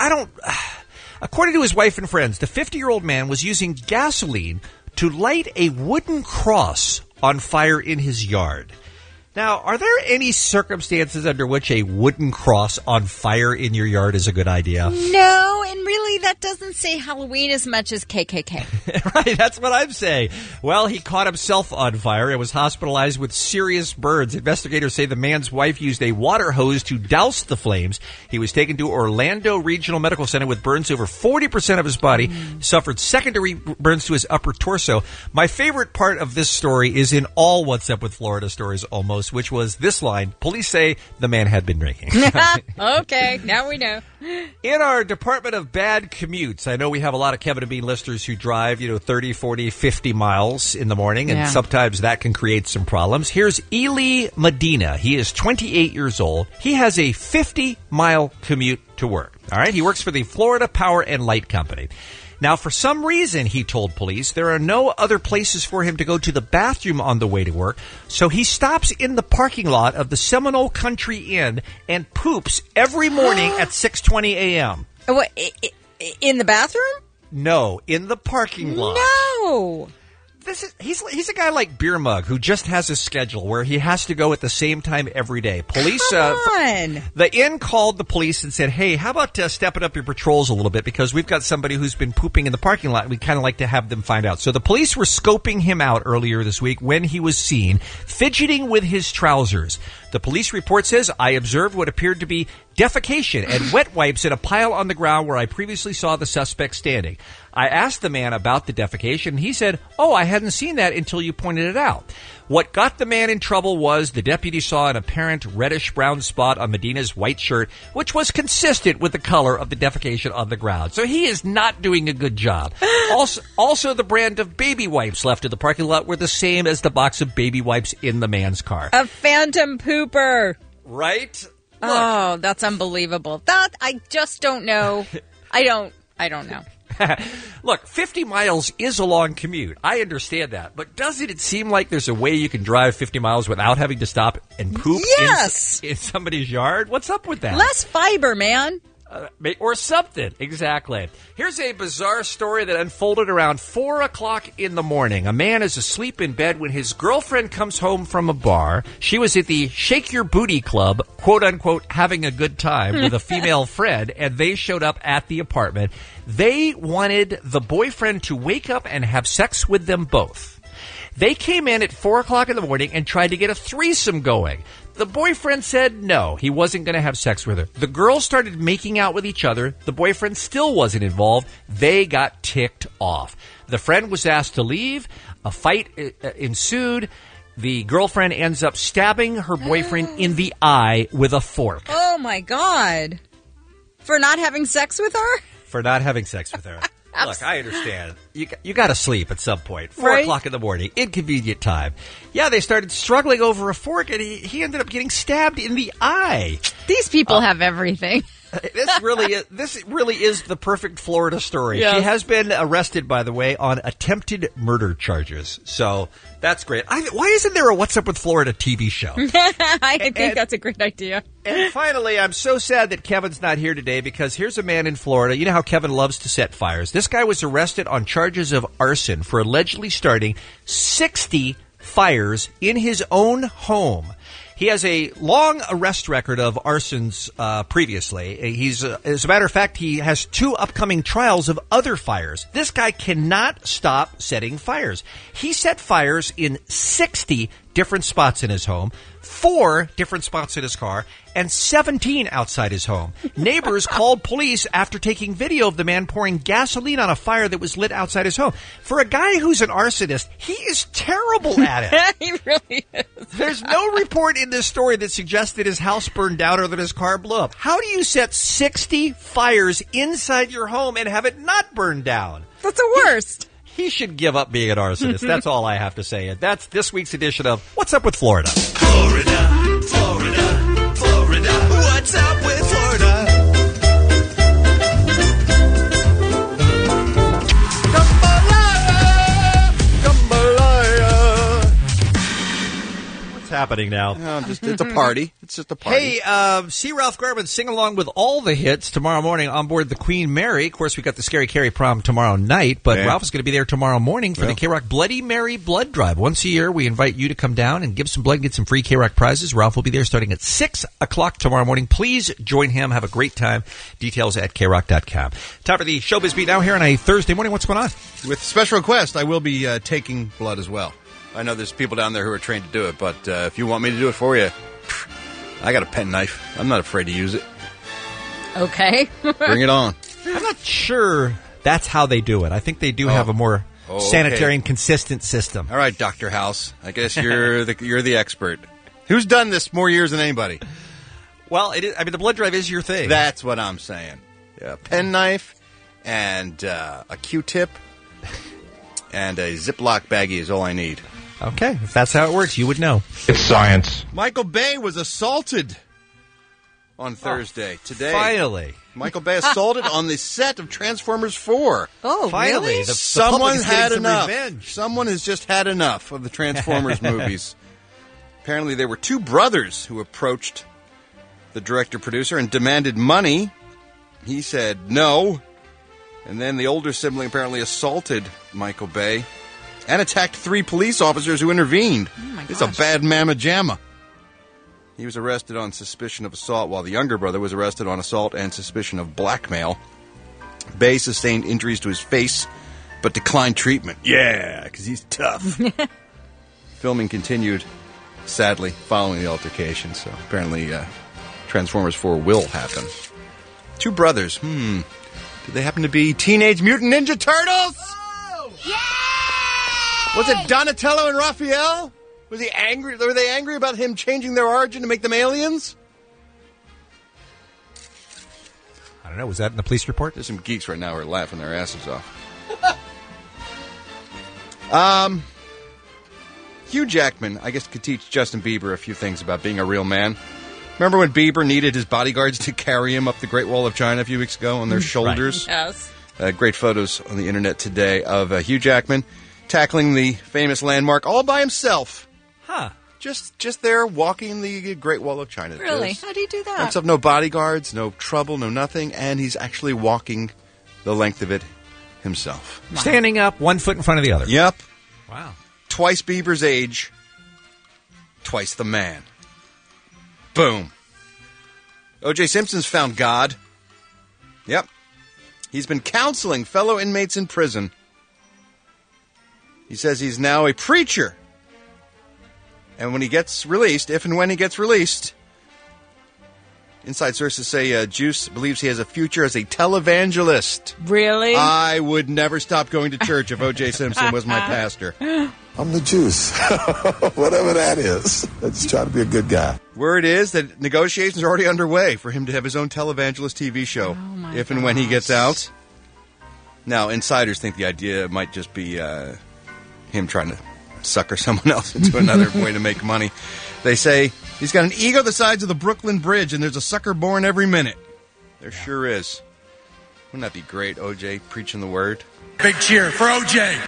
according to his wife and friends, the 50-year-old man was using gasoline to light a wooden cross on fire in his yard. Now, are there any circumstances under which a wooden cross on fire in your yard is a good idea? No, and really that doesn't say Halloween as much as KKK. Right, that's what I'm saying. Well, he caught himself on fire and was hospitalized with serious burns. Investigators say the man's wife used a water hose to douse the flames. He was taken to Orlando Regional Medical Center with burns over 40% of his body, suffered secondary burns to his upper torso. My favorite part of this story is in all What's Up with Florida stories almost, which was this line. Police say the man had been drinking. Okay, now we know. In our Department of Bad Commutes, I know we have a lot of Kevin and Bean listeners who drive, 30, 40, 50 miles in the morning, and sometimes that can create some problems. Here's Ely Medina. He is 28 years old. He has a 50-mile commute to work. All right, he works for the Florida Power and Light Company. Now, for some reason, he told police, there are no other places for him to go to the bathroom on the way to work, so he stops in the parking lot of the Seminole Country Inn and poops every morning at 6:20 a.m. What, in the bathroom? No, in the parking lot. No! He's a guy like Beer Mug who just has a schedule where he has to go at the same time every day. Police, the inn called the police and said, "Hey, how about stepping up your patrols a little bit because we've got somebody who's been pooping in the parking lot. We'd kind of like to have them find out." So the police were scoping him out earlier this week when he was seen fidgeting with his trousers. The police report says, "I observed what appeared to be defecation and wet wipes in a pile on the ground where I previously saw the suspect standing. I asked the man about the defecation, and he said, 'Oh, I hadn't seen that until you pointed it out.' What got the man in trouble was the deputy saw an apparent reddish-brown spot on Medina's white shirt, which was consistent with the color of the defecation on the ground. So he is not doing a good job. Also, the brand of baby wipes left in the parking lot were the same as the box of baby wipes in the man's car. A phantom pooper. Right? Look. Oh, that's unbelievable. That, I just don't know. I don't know. Look, 50 miles is a long commute. I understand that. But doesn't it seem like there's a way you can drive 50 miles without having to stop and poop in somebody's yard? What's up with that? Less fiber, man. Or something. Exactly. Here's a bizarre story that unfolded around 4 o'clock in the morning. A man is asleep in bed when his girlfriend comes home from a bar. She was at the Shake Your Booty Club, quote unquote, having a good time with a female friend, and they showed up at the apartment. They wanted the boyfriend to wake up and have sex with them both. They came in at 4 o'clock in the morning and tried to get a threesome going. The boyfriend said no, he wasn't going to have sex with her. The girls started making out with each other. The boyfriend still wasn't involved. They got ticked off. The friend was asked to leave. A fight ensued. The girlfriend ends up stabbing her boyfriend in the eye with a fork. Oh, my God. For not having sex with her? For not having sex with her. Look, I understand. You got to sleep at some point. 4 Right? o'clock in the morning. Inconvenient time. Yeah, they started struggling over a fork, and he ended up getting stabbed in the eye. These people have everything. This really is the perfect Florida story. Yes. She has been arrested, by the way, on attempted murder charges. So that's great. Why isn't there a What's Up with Florida TV show? I think that's a great idea. And finally, I'm so sad that Kevin's not here today because here's a man in Florida. You know how Kevin loves to set fires. This guy was arrested on charges of arson for allegedly starting 60 fires in his own home. He has a long arrest record of arsons previously. As a matter of fact, he has 2 upcoming trials of other fires. This guy cannot stop setting fires. He set fires in 60 different spots in his home, 4 different spots in his car, and 17 outside his home. Neighbors called police after taking video of the man pouring gasoline on a fire that was lit outside his home. For a guy who's an arsonist, he is terrible at it. He really is. There's no report in this story that suggests that his house burned down or that his car blew up. How do you set 60 fires inside your home and have it not burn down? That's the worst. He should give up being an arsonist. That's all I have to say. And that's this week's edition of What's Up with Florida. Florida, Florida, Florida. What's up with Florida? What's happening now? It's a party. It's just a party. Hey, see Ralph Garman sing along with all the hits tomorrow morning on board the Queen Mary. Of course, we got the Scary Carrie prom tomorrow night, but Ralph is going to be there tomorrow morning for the K-Rock Bloody Mary Blood Drive. Once a year, we invite you to come down and give some blood and get some free K-Rock prizes. Ralph will be there starting at 6 o'clock tomorrow morning. Please join him. Have a great time. Details at krock.com. Time for the Showbiz Beat now here on a Thursday morning. What's going on? With special request, I will be taking blood as well. I know there's people down there who are trained to do it, but if you want me to do it for you, I got a pen knife. I'm not afraid to use it. Okay. Bring it on. I'm not sure that's how they do it. I think they do have a more sanitary and consistent system. All right, Dr. House. I guess you're the expert. Who's done this more years than anybody? Well, it is, I mean, the blood drive is your thing. That's what I'm saying. Yeah, pen knife and a Q-tip and a Ziploc baggie is all I need. Okay, if that's how it works, you would know. It's science. Michael Bay was assaulted on Thursday. Today, finally. Michael Bay assaulted on the set of Transformers 4. Oh, finally. really? Someone had enough. Revenge. Someone has just had enough of the Transformers movies. Apparently, there were 2 brothers who approached the director-producer and demanded money. He said no. And then the older sibling apparently assaulted Michael Bay and attacked 3 police officers who intervened. Oh my It's a gosh. bad mamma jamma. He was arrested on suspicion of assault, while the younger brother was arrested on assault and suspicion of blackmail. Bay sustained injuries to his face, but declined treatment. Yeah, because he's tough. Filming continued, sadly, following the altercation. So apparently Transformers 4 will happen. 2 brothers. Do they happen to be Teenage Mutant Ninja Turtles? Oh! Yeah! Was it Donatello and Raphael? Was he angry? Were they angry about him changing their origin to make them aliens? I don't know. Was that in the police report? There's some geeks right now who are laughing their asses off. Hugh Jackman, I guess, could teach Justin Bieber a few things about being a real man. Remember when Bieber needed his bodyguards to carry him up the Great Wall of China a few weeks ago on their shoulders? Right. Yes. Great photos on the internet today of Hugh Jackman tackling the famous landmark all by himself. Huh. Just there walking the Great Wall of China. Really? How do you do that? Himself, no bodyguards, no trouble, no nothing, and he's actually walking the length of it himself. Wow. Standing up, 1 foot in front of the other. Yep. Wow. Twice Bieber's age, twice the man. Boom. O.J. Simpson's found God. Yep. He's been counseling fellow inmates in prison. He says he's now a preacher. And when he gets released, if and when he gets released, inside sources say Juice believes he has a future as a televangelist. Really? I would never stop going to church if O.J. Simpson was my pastor. I'm the Juice. Whatever that is. I just try to be a good guy. Word is that negotiations are already underway for him to have his own televangelist TV show if and when he gets out. Now, insiders think the idea might just be him trying to sucker someone else into another way to make money. They say he's got an ego the size of the Brooklyn Bridge, and there's a sucker born every minute. There sure is. Wouldn't that be great, OJ, preaching the word? Big cheer for OJ.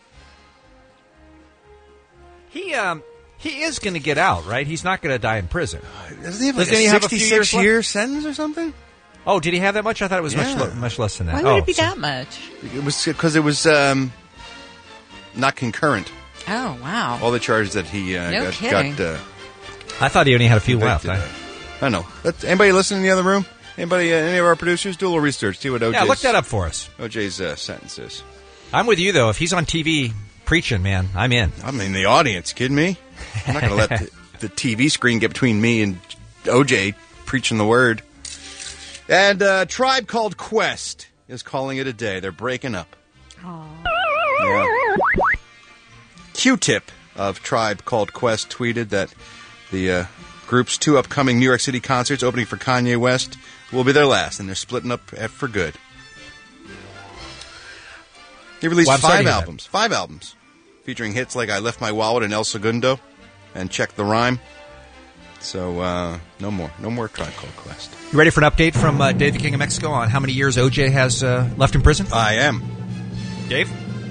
He is going to get out, right? He's not going to die in prison. Doesn't he have like a 66-year sentence or something? Oh, did he have that much? I thought it was much less than that. Why would it be that much? It was because it was not concurrent. Oh, wow. All the charges that he No got. kidding. I thought he only had a few left. I know. Anybody listening in the other room? Anybody? Any of our producers? Do a little research. See what OJ's... Yeah, look that up for us. OJ's sentence is. I'm with you, though. If he's on TV preaching, man, I'm in. I'm in the audience. Kidding me? I'm not going to let the TV screen get between me and OJ preaching the word. And a tribe called Quest is calling it a day. They're breaking up. Yeah. Q-Tip of Tribe Called Quest tweeted that the group's 2 upcoming New York City concerts opening for Kanye West will be their last, and they're splitting up for good. They released 5 albums. 5 albums. Featuring hits like I Left My Wallet and El Segundo and Check the Rhyme. So, no more Tribe Called Quest. You ready for an update from Dave the King of Mexico on how many years OJ has left in prison? I am. Dave?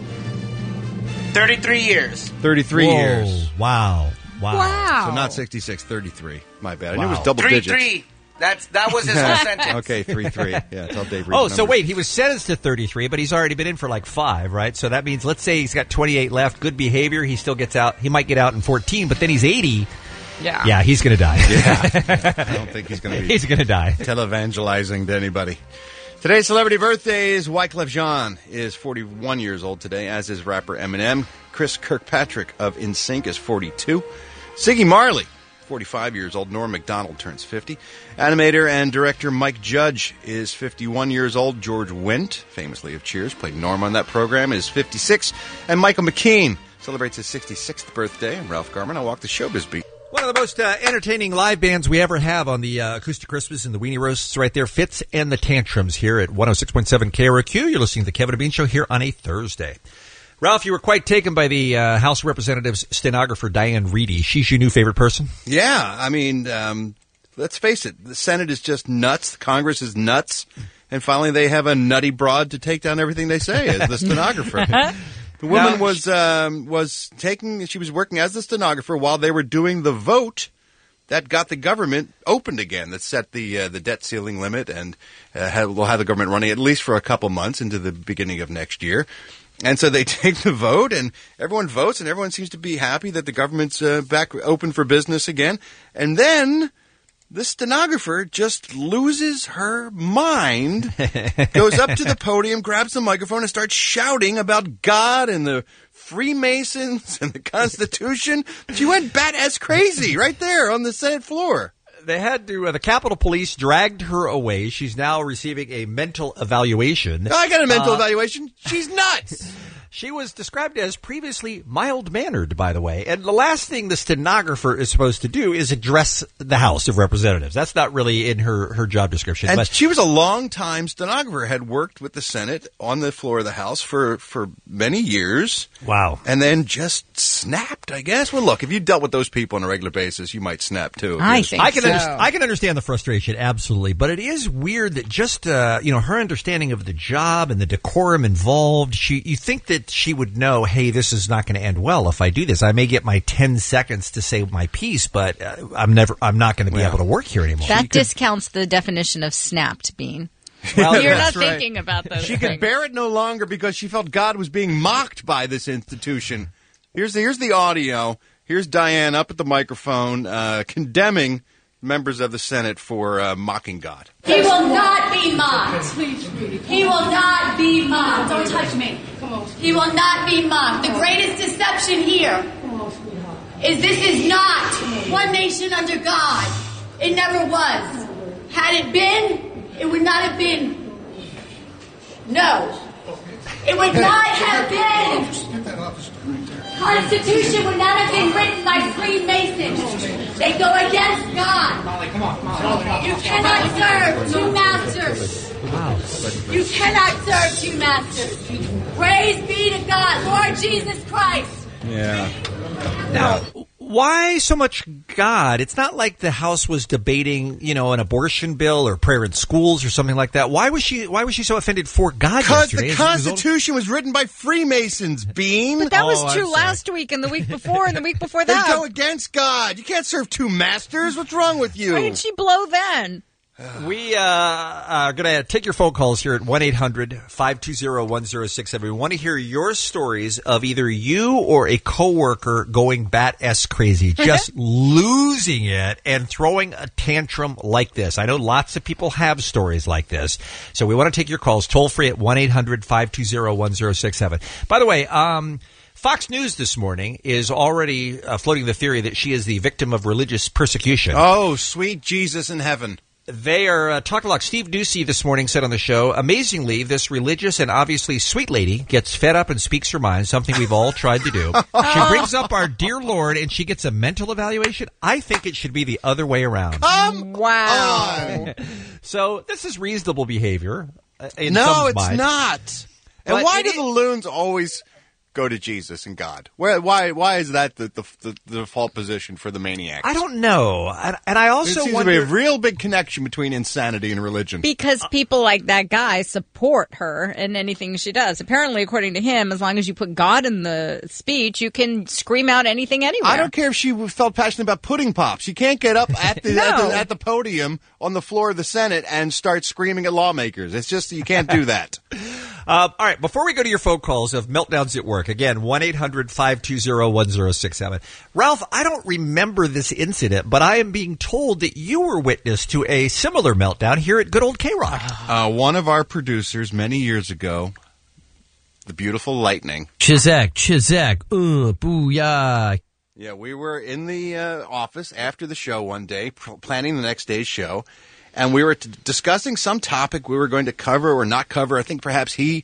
33 years. 33 Whoa. years. Wow. So not 66, 33. My bad. I knew it was double 3-3. digits. That was his whole sentence. Okay, 3-3. Yeah, tell Dave. Oh, so wait, he was sentenced to 33, but he's already been in for like 5, right? So that means, let's say he's got 28 left, good behavior, he still gets out. He might get out in 14, but then he's 80. Yeah, he's going to die. Yeah. I don't think he's going to be. He's going to die. Televangelizing to anybody. Today's celebrity birthdays. Wyclef Jean is 41 years old today, as is rapper Eminem. Chris Kirkpatrick of NSYNC is 42. Ziggy Marley, 45 years old. Norm Macdonald turns 50. Animator and director Mike Judge is 51 years old. George Wendt, famously of Cheers, played Norm on that program, is 56. And Michael McKean celebrates his 66th birthday. And Ralph Garman, I walk the showbiz beat. One of the most entertaining live bands we ever have on the Acoustic Christmas and the Weenie Roasts right there, Fitz and the Tantrums here at 106.7 KROQ. You're listening to the Kevin and Bean Show here on a Thursday. Ralph, you were quite taken by the House of Representatives stenographer Diane Reedy. She's your new favorite person? Yeah, I mean, let's face it. The Senate is just nuts. Congress is nuts. And finally they have a nutty broad to take down everything they say as the stenographer. The woman she was working as the stenographer while they were doing the vote that got the government opened again, that set the debt ceiling limit and will have the government running at least for a couple months into the beginning of next year. And so they take the vote, and everyone votes, and everyone seems to be happy that the government's back open for business again. And then the stenographer just loses her mind, goes up to the podium, grabs the microphone, and starts shouting about God and the Freemasons and the Constitution. She went bat-ass crazy right there on the Senate floor. They had to, the Capitol Police dragged her away. She's now receiving a mental evaluation. I got a mental evaluation. She's nuts. She was described as previously mild-mannered, by the way. And the last thing the stenographer is supposed to do is address the House of Representatives. That's not really in her job description. And but she was a long-time stenographer, had worked with the Senate on the floor of the House for many years. Wow. And then just snapped, I guess. Well, look, if you dealt with those people on a regular basis, you might snap, too. I can understand the frustration, absolutely. But it is weird that just, her understanding of the job and the decorum involved, you think that that she would know, hey, this is not going to end well if I do this. I may get my 10 seconds to say my piece, but I'm not going to be able to work here anymore. That discounts the definition of snapped, Bean. Well, You're that's not right. thinking about those She things. could bear it no longer because she felt God was being mocked by this institution. Here's the audio. Here's Diane up at the microphone condemning members of the Senate for mocking God. He will not be mocked. He will not be mocked. Don't touch me. He will not be mocked. The greatest deception here is this is not one nation under God. It never was. Had it been, it would not have been. No. It would not have been. Constitution would not have been written by Freemasons. They go against God. You cannot serve two masters. You cannot serve two masters. Praise be to God, Lord Jesus Christ. Yeah. Now, why so much God? It's not like the House was debating, an abortion bill or prayer in schools or something like that. Why was she so offended for God Because yesterday? the Constitution was written by Freemasons, Bean. But that was true last week and the week before and the week before They that. go against God. You can't serve two masters. What's wrong with you? Why did she blow then? We are going to take your phone calls here at 1-800-520-1067. We want to hear your stories of either you or a coworker going bat-s crazy, just losing it and throwing a tantrum like this. I know lots of people have stories like this. So we want to take your calls toll free at 1-800-520-1067. By the way, Fox News this morning is already floating the theory that she is the victim of religious persecution. Oh, sweet Jesus in heaven. They are talking like Steve Doocy this morning said on the show. Amazingly, this religious and obviously sweet lady gets fed up and speaks her mind, something we've all tried to do. She brings up our dear Lord and she gets a mental evaluation. I think it should be the other way around. Wow. So this is reasonable behavior. In No, some's it's mind. not. And But why it do the loons always go to Jesus and God? Why is that the default position for the maniacs? I don't know. And I also there seems wonder... to be a real big connection between insanity and religion. Because people like that guy support her in anything she does. Apparently, according to him, as long as you put God in the speech, you can scream out anything anywhere. I don't care if she felt passionate about pudding pops. You can't get up at the, at the podium on the floor of the Senate and start screaming at lawmakers. It's just, you can't do that. All right, before we go to your phone calls of meltdowns at work, again, 1-800-520-1067. Ralph, I don't remember this incident, but I am being told that you were witness to a similar meltdown here at good old K-Rock. One of our producers many years ago, the beautiful Lightning. Chizak, booyah. Yeah, we were in the office after the show one day, planning the next day's show, and we were discussing some topic we were going to cover or not cover. I think perhaps he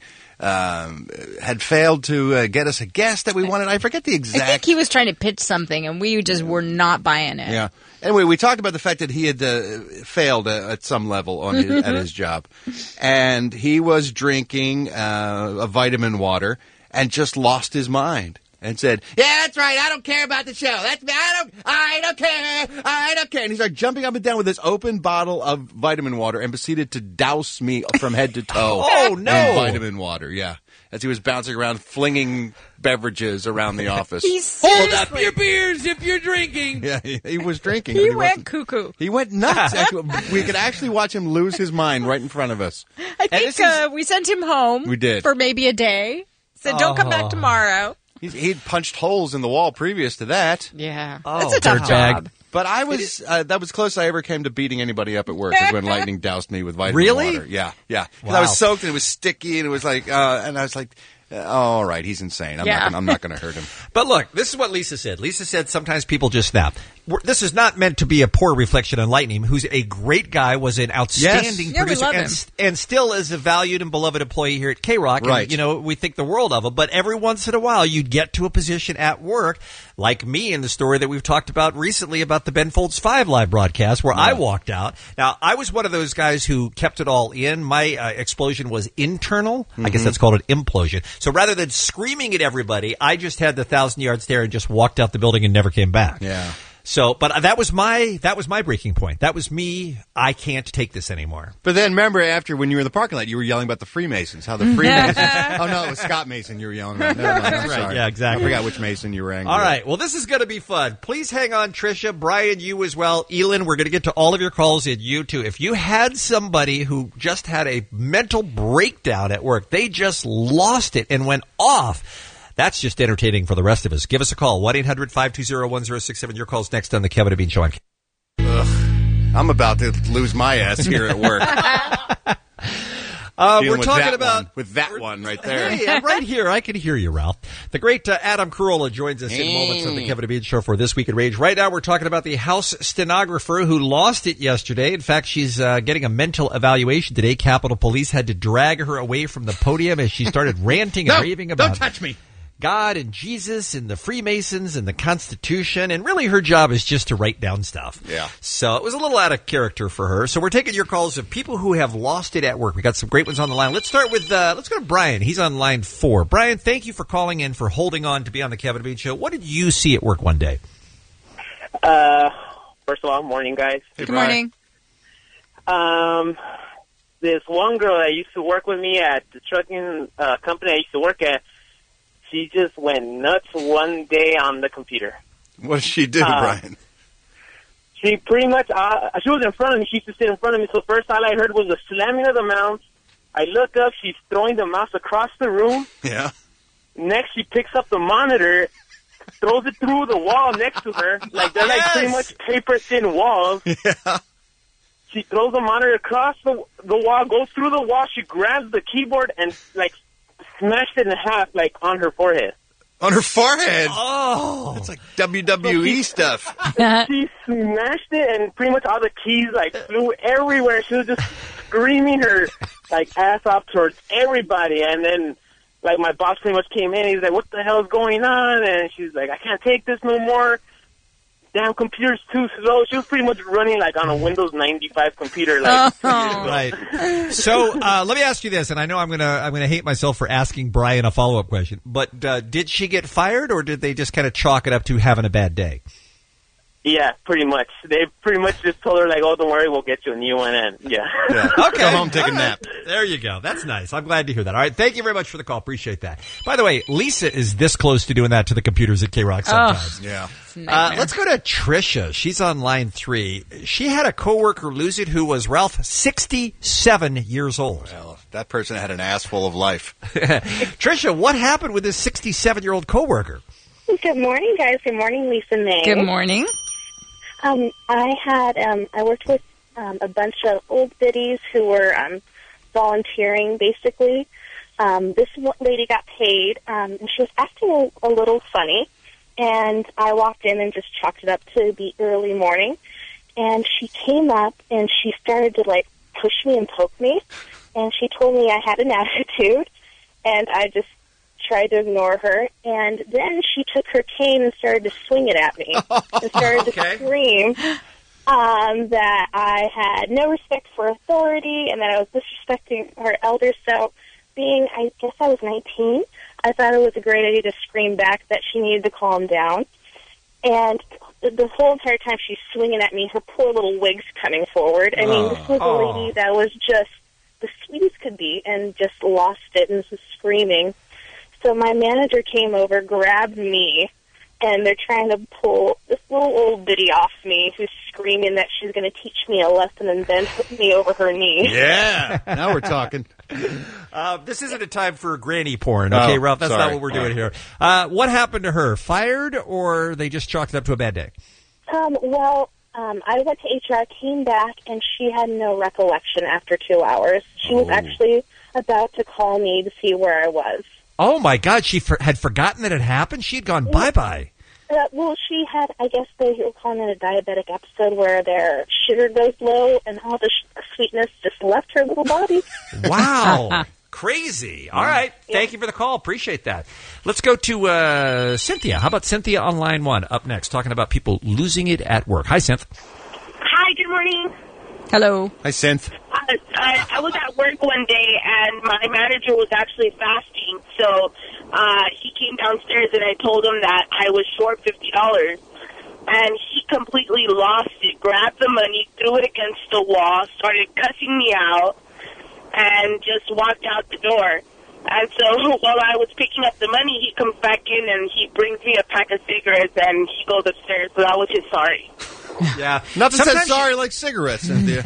had failed to get us a guest that we wanted. I forget the exact... I think he was trying to pitch something, and we just were not buying it. Yeah. Anyway, we talked about the fact that he had failed at some level on at his job. And he was drinking a vitamin water and just lost his mind. And said, "Yeah, that's right. I don't care about the show. I don't care. And he started jumping up and down with this open bottle of vitamin water and proceeded to douse me from head to toe. Oh, no. In vitamin water, yeah. As he was bouncing around, flinging beverages around the office. Hold up your beers if you're drinking. Yeah, he was drinking. He but went cuckoo. He went nuts. We could actually watch him lose his mind right in front of us. I think we sent him home. We did. For maybe a day. Said, don't come back tomorrow. He'd punched holes in the wall previous to that. Yeah. It's a tough job. But I was that was close I ever came to beating anybody up at work was when Lightning doused me with vitamin Really? water. Yeah. 'Cause Wow. I was soaked and it was sticky and it was like and I was like, all right, he's insane. I'm not going to hurt him. But look, this is what Lisa said. Lisa said sometimes people just snap. This is not meant to be a poor reflection on Lightning, who's a great guy, was an outstanding producer, and still is a valued and beloved employee here at K-Rock. Right. And, we think the world of him. But every once in a while, you'd get to a position at work, like me in the story that we've talked about recently about the Ben Folds 5 live broadcast, where I walked out. Now, I was one of those guys who kept it all in. My explosion was internal. I guess that's called an implosion. So rather than screaming at everybody, I just had the 1,000-yard stare and just walked out the building and never came back. Yeah. So, but that was my breaking point. That was me. I can't take this anymore. But then remember, after when you were in the parking lot, you were yelling about the Freemasons. How the Freemasons? Oh no, it was Scott Mason you were yelling about. Never mind, I'm Right, sorry. yeah, exactly. I forgot which Mason you were angry. All at. right. Well, this is going to be fun. Please hang on, Tricia, Brian, you as well. Elin, we're going to get to all of your calls, and you too. If you had somebody who just had a mental breakdown at work, they just lost it and went off. That's just entertaining for the rest of us. Give us a call, 1-800-520-1067. Your call's next on the Kevin and Bean Show. I'm about to lose my ass here at work. We're talking about with that one right there. Hey, right here, I can hear you, Ralph. The great Adam Carolla joins us in moments on the Kevin and Bean Show for This Week in Rage. Right now, we're talking about the House stenographer who lost it yesterday. In fact, she's getting a mental evaluation today. Capitol Police had to drag her away from the podium as she started ranting and raving about don't touch me. God and Jesus and the Freemasons and the Constitution, and really her job is just to write down stuff. Yeah. So it was a little out of character for her. So we're taking your calls of people who have lost it at work. We got some great ones on the line. Let's start with, let's go to Brian. He's on line 4. Brian, thank you for calling in, for holding on to be on the Kevin and Bean Show. What did you see at work one day? First of all, morning, guys. Good morning. This one girl that used to work with me at the trucking company I used to work at, she just went nuts one day on the computer. What did she do, Brian? She pretty much, she was in front of me. She used to sit in front of me. So first all I heard was the slamming of the mouse. I look up. She's throwing the mouse across the room. Yeah. Next, she picks up the monitor, throws it through the wall next to her. Like, they're like pretty much paper-thin walls. Yeah. She throws the monitor across the wall, goes through the wall. She grabs the keyboard and, like, smashed it in half, like, on her forehead. On her forehead? Oh. That's like WWE stuff. She smashed it, and pretty much all the keys, like, flew everywhere. She was just screaming her, like, ass off towards everybody. And then, like, my boss pretty much came in. He's like, what the hell is going on? And she's like, I can't take this no more. Damn, computer's too slow. She was pretty much running like on a Windows 95 computer. Like, right. So let me ask you this, and I know I'm gonna hate myself for asking Brian a follow-up question, but did she get fired, or did they just kind of chalk it up to having a bad day? Yeah, pretty much. They pretty much just told her, like, oh, don't worry, we'll get you a new one. And yeah. Okay. Go home, take a nap. There you go. That's nice. I'm glad to hear that. All right. Thank you very much for the call. Appreciate that. By the way, Lisa is this close to doing that to the computers at K-Rock sometimes. Yeah. Let's go to Tricia. She's on line 3. She had a coworker lose it who was, Ralph, 67 years old. Well, that person had an ass full of life. Tricia, what happened with this 67-year-old coworker? Good morning, guys. Good morning, Lisa May. Good morning. I worked with a bunch of old biddies who were volunteering, basically. This lady got paid, and she was acting a little funny, and I walked in and just chalked it up to the early morning, and she came up, and she started to, like, push me and poke me, and she told me I had an attitude, and I just tried to ignore her, and then she took her cane and started to swing it at me and started to scream that I had no respect for authority and that I was disrespecting her elders. So being, I guess I was 19, I thought it was a great idea to scream back that she needed to calm down. And the whole entire time she's swinging at me, her poor little wig's coming forward. I mean, this was a lady that was just the sweetest could be and just lost it and was screaming. So my manager came over, grabbed me, and they're trying to pull this little old biddy off me who's screaming that she's going to teach me a lesson and then put me over her knee. Yeah, now we're talking. This isn't a time for granny porn, okay, Ralph? That's not what we're doing here. What happened to her? Fired, or they just chalked it up to a bad day? I went to HR, came back, and she had no recollection after 2 hours. She was actually about to call me to see where I was. Oh, my God. She had forgotten that it happened? She had gone bye-bye. Well, she had, I guess they were calling it a diabetic episode where their sugar goes low and all the sweetness just left her little body. Wow. Crazy. All right. Thank you for the call. Appreciate that. Let's go to Cynthia. How about Cynthia on line 1 up next, talking about people losing it at work. Hi, Cynth. Hi, good morning. Hello. Hi, Synth. I was at work one day, and my manager was actually fasting, so he came downstairs, and I told him that I was short $50. and he completely lost it, grabbed the money, threw it against the wall, started cussing me out, and just walked out the door. And so while I was picking up the money, he comes back in and he brings me a pack of cigarettes and he goes upstairs. So that was his sorry. Yeah. Nothing says sorry like cigarettes, Cynthia.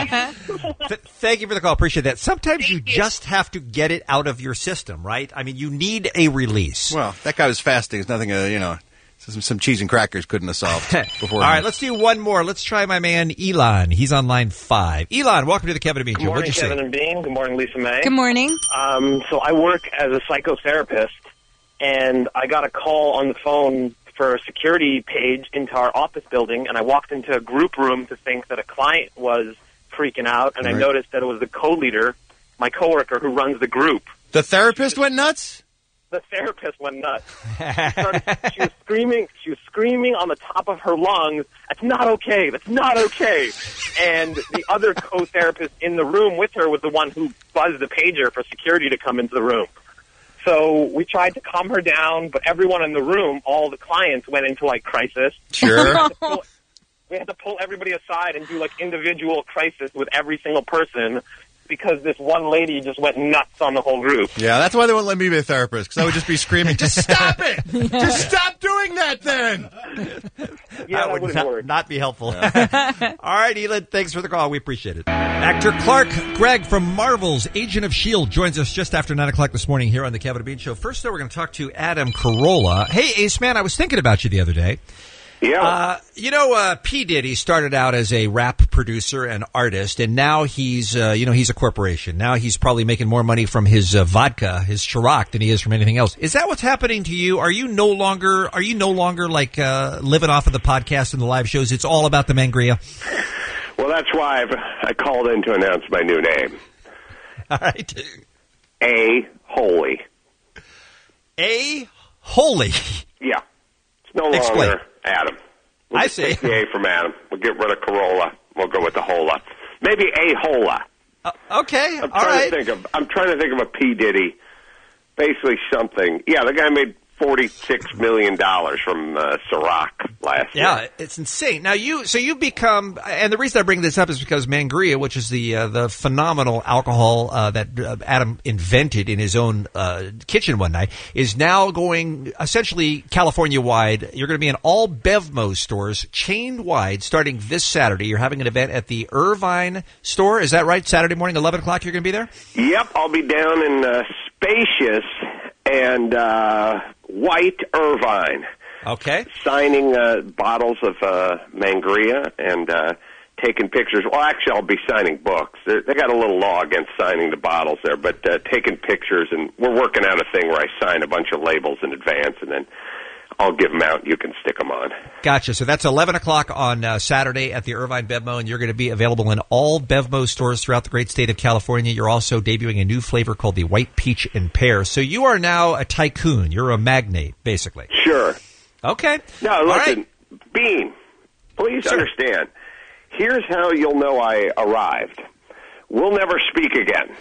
Thank you for the call. Appreciate that. Sometimes you just have to get it out of your system, right? I mean, you need a release. Well, that guy was fasting. It's nothing, some cheese and crackers couldn't have solved before. All right, let's do one more. Let's try my man Elon. He's on line 5. Elon, welcome to the Kevin and Bean Show. Good morning, What'd you Kevin say? and Bean. Good morning, Lisa May. Good morning. So I work as a psychotherapist, and I got a call on the phone for a security page into our office building, and I walked into a group room to think that a client was freaking out, and I noticed that it was the co-leader, my coworker, who runs the group. The therapist went nuts? The therapist went nuts. She was screaming on the top of her lungs, "That's not okay. That's not okay." And the other co-therapist in the room with her was the one who buzzed the pager for security to come into the room. So we tried to calm her down, but everyone in the room, all the clients, went into, crisis. Sure. We had to pull everybody aside and do, individual crisis with every single person, because this one lady just went nuts on the whole group. Yeah, that's why they wouldn't let me be a therapist, because I would just be screaming, "Just stop it! Just stop doing that then!" Yeah, that would work. not be helpful. All right, Elon, thanks for the call. We appreciate it. Actor Clark Gregg from Marvel's Agent of S.H.I.E.L.D. joins us just after 9 o'clock this morning here on the Kevin and Bean Show. First, though, we're going to talk to Adam Carolla. Hey, Ace Man, I was thinking about you the other day. Yeah. P. Diddy started out as a rap producer and artist, and now he's a corporation. Now he's probably making more money from his vodka, his Ciroc, than he is from anything else. Is that what's happening to you? Are you no longer living off of the podcast and the live shows? It's all about the Mangria? Well, that's why I called in to announce my new name. All right. A. Holy. A. Holy. Yeah. It's no longer Adam. We'll just take the A from Adam. We'll get rid of Carolla. We'll go with the Hola. Maybe A. Hola. Okay. I'm trying to think of a P. Diddy. Basically something. Yeah, the guy made $46 million from Ciroc last year. Yeah, it's insane. Now you become, and the reason I bring this up is because Mangria, which is the phenomenal alcohol that Adam invented in his own kitchen one night, is now going essentially California wide. You're going to be in all Bevmo stores, chain wide, starting this Saturday. You're having an event at the Irvine store. Is that right? Saturday morning, 11 o'clock. You're going to be there. Yep, I'll be down in Spacious and White Irvine. Okay. Signing bottles of Mangria and taking pictures. Well, actually, I'll be signing books. They got a little law against signing the bottles there, but taking pictures, and we're working out a thing where I sign a bunch of labels in advance, and then I'll give them out, and you can stick them on. Gotcha. So that's 11 o'clock on Saturday at the Irvine Bevmo, and you're going to be available in all Bevmo stores throughout the great state of California. You're also debuting a new flavor called the White Peach and Pear. So you are now a tycoon. You're a magnate, basically. Sure. Okay. No, listen, Bean, please understand. Here's how you'll know I arrived. We'll never speak again.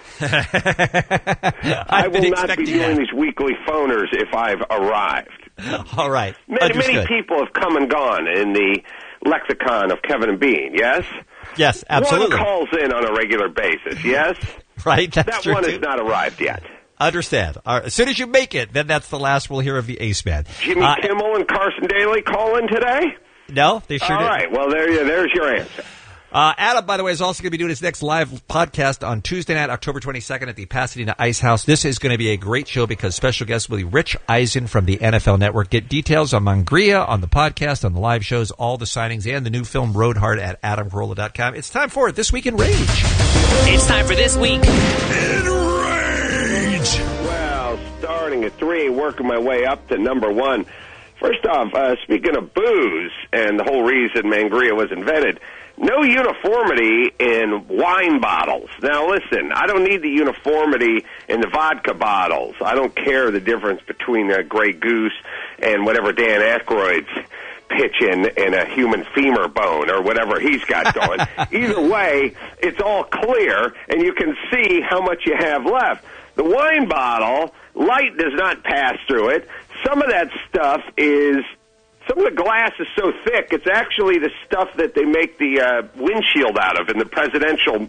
I will not be doing these weekly phoners if I've arrived. All right. Many people have come and gone in the lexicon of Kevin and Bean, yes? Yes, absolutely. One calls in on a regular basis, yes? Right, that's that true one too. has not arrived yet. Understand. All right. As soon as you make it, then that's the last we'll hear of the Ace Man. Jimmy Kimmel and Carson Daly call in today? No, they sure didn't. All right. Well, there's your answer. Adam, by the way, is also going to be doing his next live podcast on Tuesday night, October 22nd at the Pasadena Ice House. This is going to be a great show because special guest will be Rich Eisen from the NFL Network. Get details on Mangria, on the podcast, on the live shows, all the signings, and the new film Road Hard at AdamCarolla.com. It's time for This Week in Rage. It's time for This Week in Rage. Well, starting at 3, working my way up to number 1. First off, speaking of booze and the whole reason Mangria was invented, no uniformity in wine bottles. Now, listen, I don't need the uniformity in the vodka bottles. I don't care the difference between a Grey Goose and whatever Dan Aykroyd's pitching in a human femur bone or whatever he's got going. Either way, it's all clear, and you can see how much you have left. The wine bottle, light does not pass through it. Some of that stuff is some of the glass is so thick, it's actually the stuff that they make the windshield out of in the presidential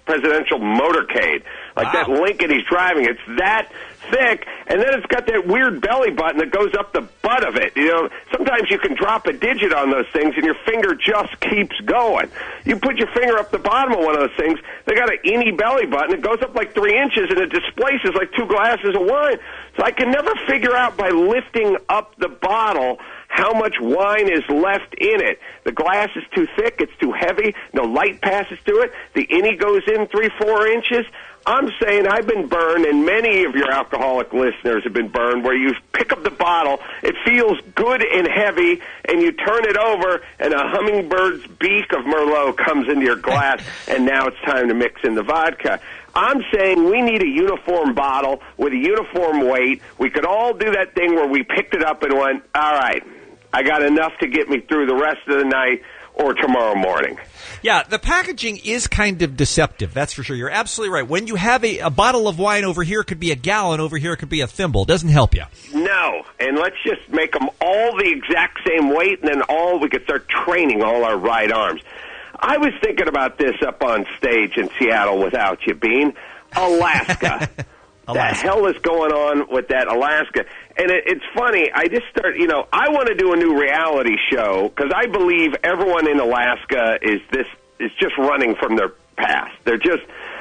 motorcade. Like that Lincoln he's driving, it's that thick, and then it's got that weird belly button that goes up the butt of it. You know, sometimes you can drop a digit on those things and your finger just keeps going. You put your finger up the bottom of one of those things, they got an innie belly button, it goes up like 3 inches and it displaces like 2 glasses of wine. So I can never figure out by lifting up the bottle how much wine is left in it. The glass is too thick, it's too heavy, no light passes through it, the innie goes in 3-4 inches. I'm saying I've been burned, and many of your alcoholic listeners have been burned, where you pick up the bottle, it feels good and heavy, and you turn it over, and a hummingbird's beak of Merlot comes into your glass, and now it's time to mix in the vodka. I'm saying we need a uniform bottle with a uniform weight. We could all do that thing where we picked it up and went, all right, I got enough to get me through the rest of the night or tomorrow morning. Yeah, the packaging is kind of deceptive, that's for sure. You're absolutely right. When you have a bottle of wine over here, it could be a gallon, over here it could be a thimble. It doesn't help you. No, and let's just make them all the exact same weight, and then we could start training all our right arms. I was thinking about this up on stage in Seattle without you, Bean. Alaska. The hell is going on with that Alaska? And it's funny, I just start, I want to do a new reality show because I believe everyone in Alaska is just running from their past. They're just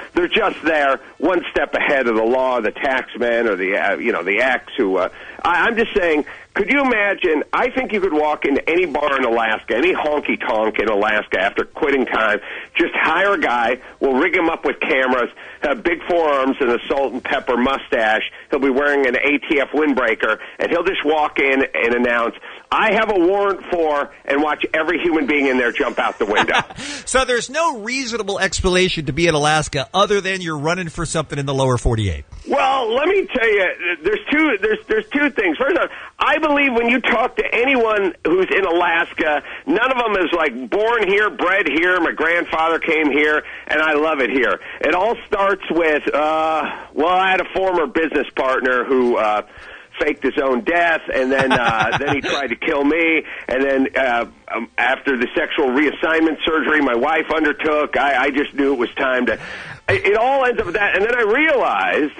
there one step ahead of the law, the taxman or the ex who, I'm just saying, could you imagine, I think you could walk into any bar in Alaska, any honky-tonk in Alaska after quitting time, just hire a guy, we'll rig him up with cameras, have big forearms and a salt and pepper mustache, he'll be wearing an ATF windbreaker, and he'll just walk in and announce, I have a warrant for, and watch every human being in there jump out the window. So there's no reasonable explanation to be in Alaska other than you're running for something in the lower 48. Well, let me tell you, there's two things. First off, I believe when you talk to anyone who's in Alaska, none of them is like born here, bred here, my grandfather came here, and I love it here. It all starts with, I had a former business partner who faked his own death, and then then he tried to kill me, and then after the sexual reassignment surgery my wife undertook, I just knew it was time to... It all ends up with that, and then I realized,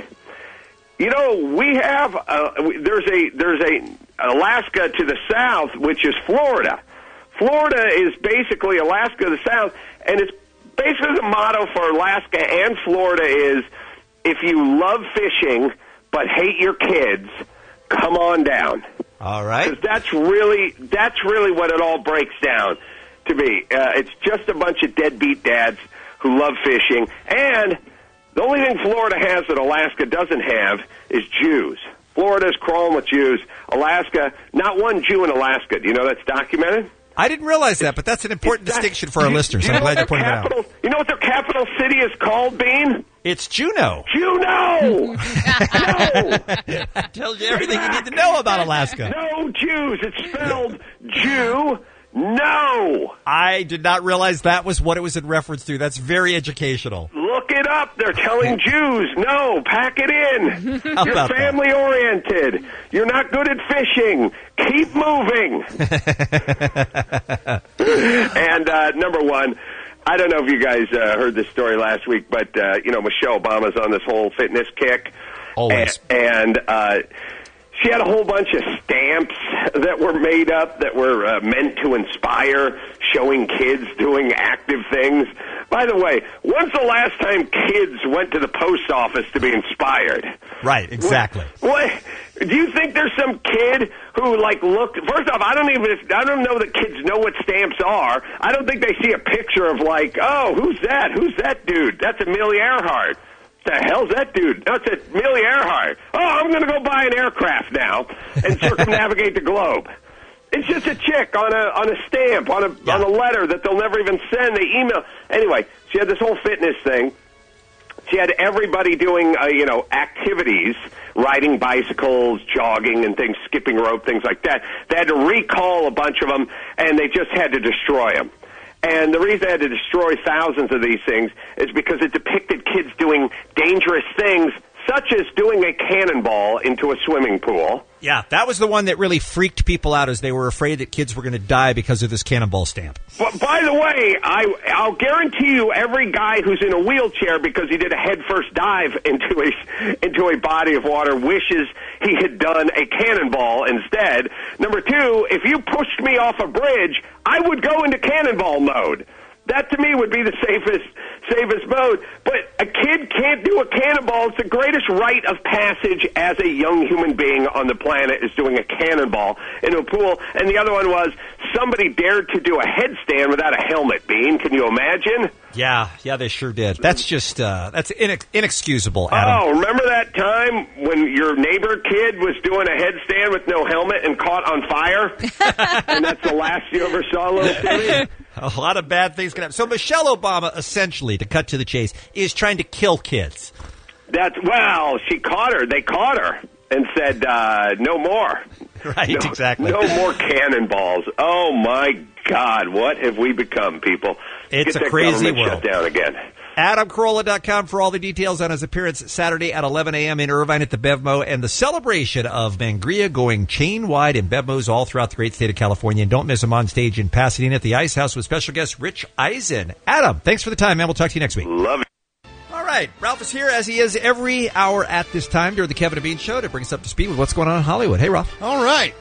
we have there's a Alaska to the south, which is Florida. Florida is basically Alaska to the south, and it's basically the motto for Alaska and Florida is, if you love fishing but hate your kids, come on down. All right. Because that's really what it all breaks down to be. It's just a bunch of deadbeat dads who love fishing, and the only thing Florida has that Alaska doesn't have is Jews. Florida's crawling with Jews. Alaska, not one Jew in Alaska. Do you know that's documented? I didn't realize that, but that's an important distinction for our listeners. I'm glad you pointed it out. You know what their capital city is called, Bean? It's Juneau. Juneau! No! That tells you everything you need to know about Alaska. No Jews. It's spelled Jew. No! I did not realize that was what it was in reference to. That's very educational. Look it up. They're telling Jews, no, pack it in. You're family-oriented. You're not good at fishing. Keep moving. And number one, I don't know if you guys heard this story last week, but, Michelle Obama's on this whole fitness kick. Always. And she had a whole bunch of stamps that were made up that were meant to inspire, showing kids doing active things. By the way, when's the last time kids went to the post office to be inspired? Right, exactly. What? Do you think there's some kid who, looked... First off, I don't know that kids know what stamps are. I don't think they see a picture of, oh, who's that? Who's that dude? That's Amelia Earhart. The hell's that dude? That's Amelia Earhart. Oh, I'm going to go buy an aircraft now and circumnavigate the globe. It's just a chick on a stamp, on a letter that they'll never even send. They email. Anyway, she had this whole fitness thing. She had everybody doing, activities, riding bicycles, jogging and things, skipping rope, things like that. They had to recall a bunch of them, and they just had to destroy them. And the reason they had to destroy thousands of these things is because it depicted kids doing dangerous things such as doing a cannonball into a swimming pool. Yeah, that was the one that really freaked people out as they were afraid that kids were going to die because of this cannonball stamp. But by the way, I'll guarantee you every guy who's in a wheelchair because he did a headfirst dive into a body of water wishes he had done a cannonball instead. Number two, if you pushed me off a bridge, I would go into cannonball mode. That, to me, would be the safest mode. But a kid can't do a cannonball. It's the greatest rite of passage as a young human being on the planet is doing a cannonball into a pool. And the other one was somebody dared to do a headstand without a helmet, Bean. Can you imagine? Yeah, they sure did. That's just, that's inexcusable, Adam. Oh, remember that time when your neighbor kid was doing a headstand with no helmet and caught on fire? And that's the last you ever saw, little Timmy? A lot of bad things can happen. So Michelle Obama, essentially, to cut to the chase, is trying to kill kids. She caught her. They caught her and said, no more. Right, exactly. No more cannonballs. Oh, my God. What have we become, people? It's Get a crazy world. Shut down again. AdamCarolla.com for all the details on his appearance Saturday at 11 a.m. in Irvine at the BevMo and the celebration of Mangria going chain-wide in BevMos all throughout the great state of California. And don't miss him on stage in Pasadena at the Ice House with special guest Rich Eisen. Adam, thanks for the time, man. We'll talk to you next week. Love it. All right. Ralph is here, as he is every hour at this time during the Kevin and Bean Show to bring us up to speed with what's going on in Hollywood. Hey, Ralph. All right.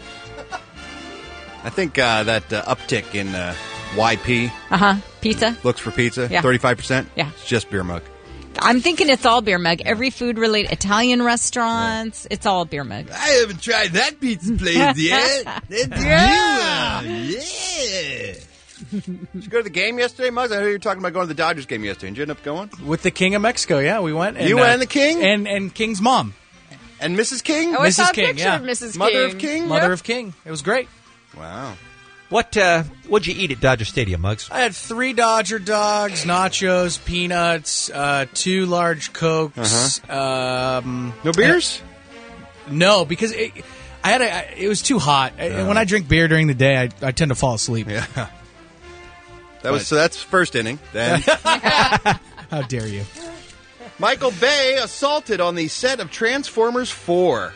I think that uptick in YP. Pizza. Looks for pizza. Yeah. 35%. Yeah. It's just beer mug. I'm thinking it's all beer mug. Every food-related, Italian restaurants, it's all beer mug. I haven't tried that pizza place yet. That's Yeah. Yeah. Did you go to the game yesterday, Muggs? I heard you were talking about going to the Dodgers game yesterday. Did you end up going? With the King of Mexico, yeah, we went. And, you and the King? And King's mom. And Mrs. King? Oh, I saw a Mrs. King, picture yeah. of Mrs. Mother King. of King? Mother Yep. of King. It was great. Wow. What'd you eat at Dodger Stadium, Muggs? I had 3 Dodger dogs, nachos, peanuts, 2 large Cokes. No beers? No, because it was too hot. And when I drink beer during the day, I tend to fall asleep. Yeah. So that's first inning. Then How dare you? Michael Bay assaulted on the set of Transformers 4.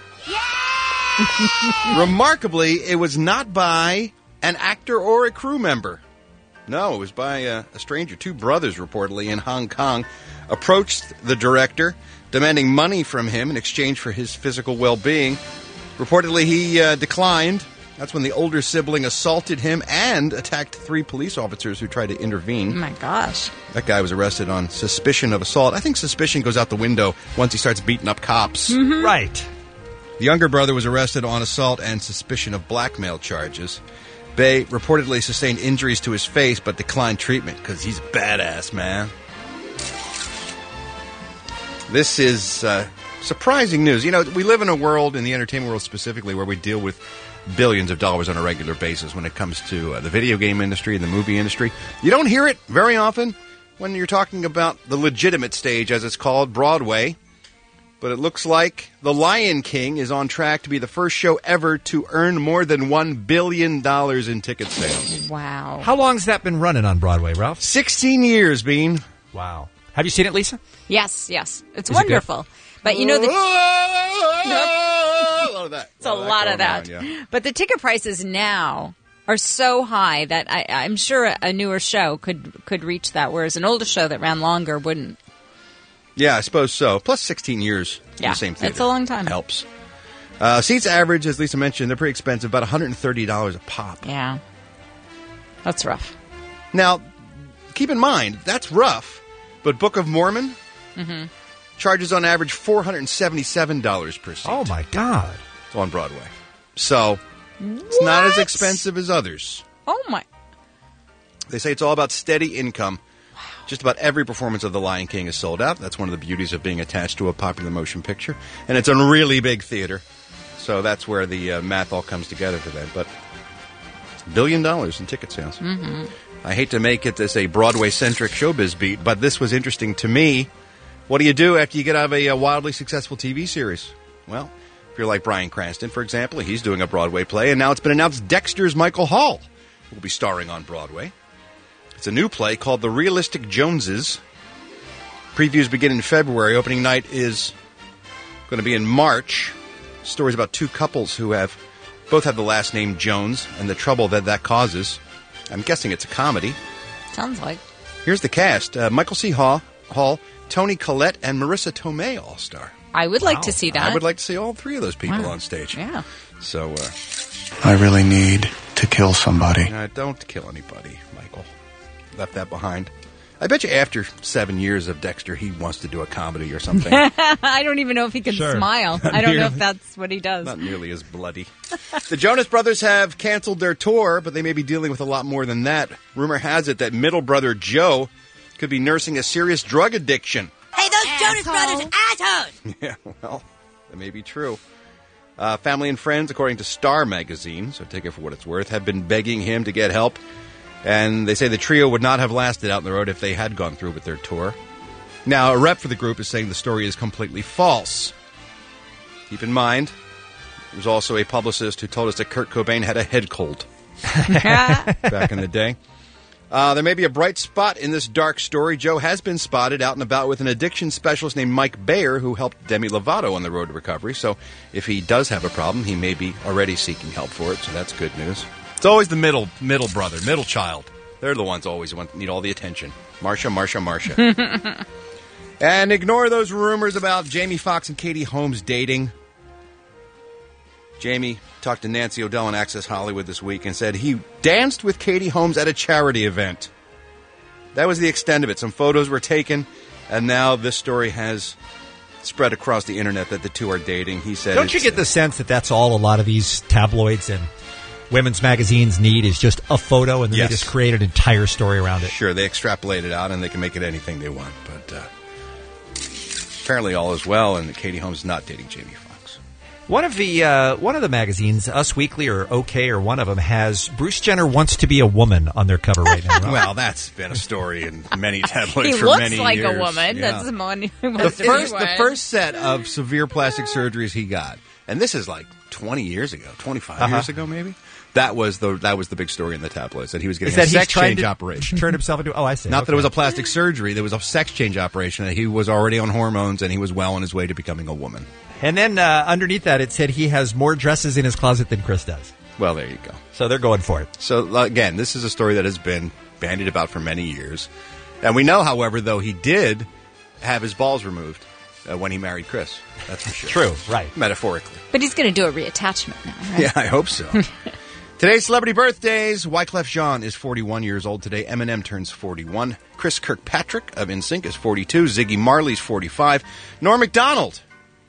Remarkably, it was not by an actor or a crew member. No, it was by a stranger. 2 brothers, reportedly, in Hong Kong, approached the director, demanding money from him in exchange for his physical well-being. Reportedly, he declined. That's when the older sibling assaulted him and attacked 3 police officers who tried to intervene. Oh, my gosh. That guy was arrested on suspicion of assault. I think suspicion goes out the window once he starts beating up cops. Mm-hmm. Right. The younger brother was arrested on assault and suspicion of blackmail charges. Bay reportedly sustained injuries to his face but declined treatment because he's badass, man. This is surprising news. You know, we live in a world, in the entertainment world specifically, where we deal with billions of dollars on a regular basis when it comes to the video game industry and the movie industry. You don't hear it very often when you're talking about the legitimate stage, as it's called, Broadway. But it looks like The Lion King is on track to be the first show ever to earn more than $1 billion in ticket sales. Wow. How long's that been running on Broadway, Ralph? 16 years, Bean. Wow. Have you seen it, Lisa? Yes. It's Is it wonderful. But you know the... A lot of that. It's a lot of that. Yeah. But the ticket prices now are so high that I'm sure a newer show could reach that, whereas an older show that ran longer wouldn't. Yeah, I suppose so. Plus 16 years in the same theater. It's a long time. Helps. Seats average, as Lisa mentioned, they're pretty expensive, about $130 a pop. Yeah. That's rough. Now, keep in mind, that's rough, but Book of Mormon charges on average $477 per seat. Oh, my God. It's on Broadway. So, it's not as expensive as others. Oh, my. They say it's all about steady income. Just about every performance of The Lion King is sold out. That's one of the beauties of being attached to a popular motion picture. And it's a really big theater. So that's where the math all comes together for that. But $1 billion in ticket sales. Mm-hmm. I hate to make it this a Broadway-centric showbiz beat, but this was interesting to me. What do you do after you get out of a wildly successful TV series? Well, if you're like Bryan Cranston, for example, he's doing a Broadway play, and now it's been announced Dexter's Michael Hall will be starring on Broadway. It's a new play called The Realistic Joneses. Previews begin in February. Opening night is Going to be in March. Stories about two couples who both have the last name Jones and the trouble that causes. I'm guessing it's a comedy. Sounds like. Here's the cast. Michael C. Hall, Toni Collette, and Marissa Tomei all-star. I would like to see that. I would like to see all three of those people on stage. Yeah. So, I really need to kill somebody. Don't kill anybody, Michael. Left that behind. I bet you after 7 years of Dexter, he wants to do a comedy or something. I don't even know if he can smile. I don't know if that's what he does. Not nearly as bloody. The Jonas Brothers have canceled their tour, but they may be dealing with a lot more than that. Rumor has it that middle brother Joe could be nursing a serious drug addiction. Hey, those Jonas Brothers assholes! Yeah, well, that may be true. Family and friends, according to Star Magazine, so take it for what it's worth, have been begging him to get help. And they say the trio would not have lasted out on the road if they had gone through with their tour. Now, a rep for the group is saying the story is completely false. Keep in mind, there's also a publicist who told us that Kurt Cobain had a head cold back in the day. There may be a bright spot in this dark story. Joe has been spotted out and about with an addiction specialist named Mike Bayer, who helped Demi Lovato on the road to recovery. So if he does have a problem, he may be already seeking help for it. So that's good news. It's always the middle brother, middle child. They're the ones always need all the attention. Marsha. And ignore those rumors about Jamie Foxx and Katie Holmes dating. Jamie talked to Nancy O'Dell on Access Hollywood this week and said he danced with Katie Holmes at a charity event. That was the extent of it. Some photos were taken, and now this story has spread across the internet that the two are dating. He said, "Don't you get the sense that that's all a lot of these tabloids and women's magazines need is just a photo, and then they just create an entire story around it?" Sure, they extrapolate it out, and they can make it anything they want. But apparently all is well, and Katie Holmes is not dating Jamie Foxx. One of the magazines, Us Weekly or OK or one of them, has Bruce Jenner wants to be a woman on their cover right now. Well, that's been a story in many tabloids he for looks many like years. a woman. Yeah. That's the one who The wants to be one. first set of severe plastic surgeries he got, and this is like 20 years ago, 25 years ago maybe. That was the big story in the tabloids, that he was getting a sex change operation. Turn himself into. Oh, I see. Not that it was a plastic surgery; there was a sex change operation, and he was already on hormones, and he was well on his way to becoming a woman. And then underneath that, it said he has more dresses in his closet than Chris does. Well, there you go. So they're going for it. So again, this is a story that has been bandied about for many years, and we know, however, though he did have his balls removed when he married Chris. That's for sure. True, right? Metaphorically. But he's going to do a reattachment now, right? Yeah, I hope so. Today's celebrity birthdays. Wyclef Jean is 41 years old today. Eminem turns 41. Chris Kirkpatrick of NSYNC is 42. Ziggy Marley's 45. Norm Macdonald,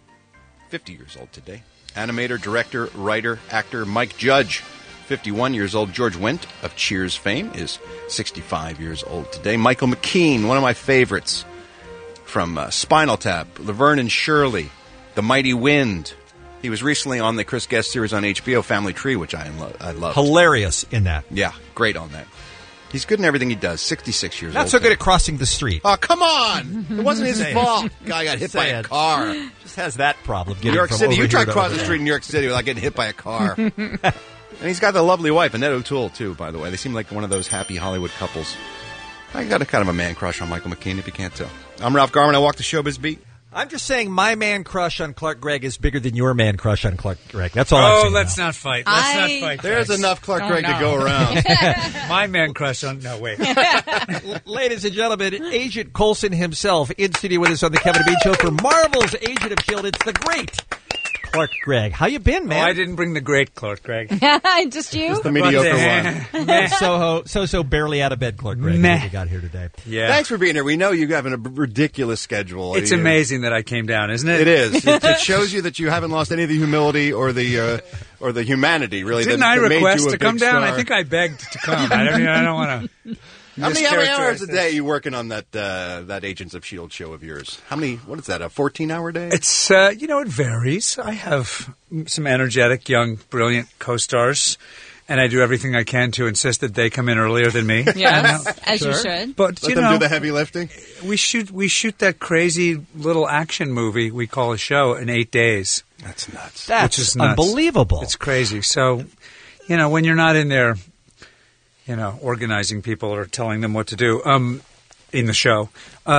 50 years old today. Animator, director, writer, actor Mike Judge, 51 years old. George Wendt of Cheers fame is 65 years old today. Michael McKean, one of my favorites from Spinal Tap, Laverne and Shirley, The Mighty Wind. He was recently on the Chris Guest series on HBO, Family Tree, which I love. Hilarious in that. Yeah, great on that. He's good in everything he does. 66 years old. Not so good at crossing the street. Oh, come on! It wasn't his fault. Guy got hit by a car. Just has that problem. New York City. You try to cross the street in New York City without getting hit by a car. And he's got the lovely wife, Annette O'Toole, too, by the way. They seem like one of those happy Hollywood couples. I got a kind of a man crush on Michael McKean, if you can't tell. I'm Ralph Garman. I walk the showbiz beat. I'm just saying my man crush on Clark Gregg is bigger than your man crush on Clark Gregg. That's all I'm saying. Let's not fight. Let's not fight. There's guys. enough Clark Gregg to go around. My man crush on... No, wait. Ladies and gentlemen, Agent Coulson himself in studio with us on the Kevin and Bean Show for Marvel's Agent of S.H.I.E.L.D. It's the great Clark Gregg. How you been, man? Oh, I didn't bring the great Clark Gregg. Just you? Just the mediocre one. So barely out of bed, Clark Gregg, that you got here today. Yeah. Thanks for being here. We know you have a ridiculous schedule. It's amazing that I came down, isn't it? It is. It shows you that you haven't lost any of the humility or the humanity, really. Didn't I request to come down? I think I begged to come. I don't want to... How many hours a day are you working on that Agents of S.H.I.E.L.D. show of yours? How many? What is that? A 14-hour day? It's it varies. I have some energetic, young, brilliant co-stars, and I do everything I can to insist that they come in earlier than me. Yes, as you should. But Let them do the heavy lifting. We shoot that crazy little action movie we call a show in 8 days. That's nuts. That's which is nuts. unbelievable. It's crazy. So, when you're not in there, organizing people or telling them what to do in the show,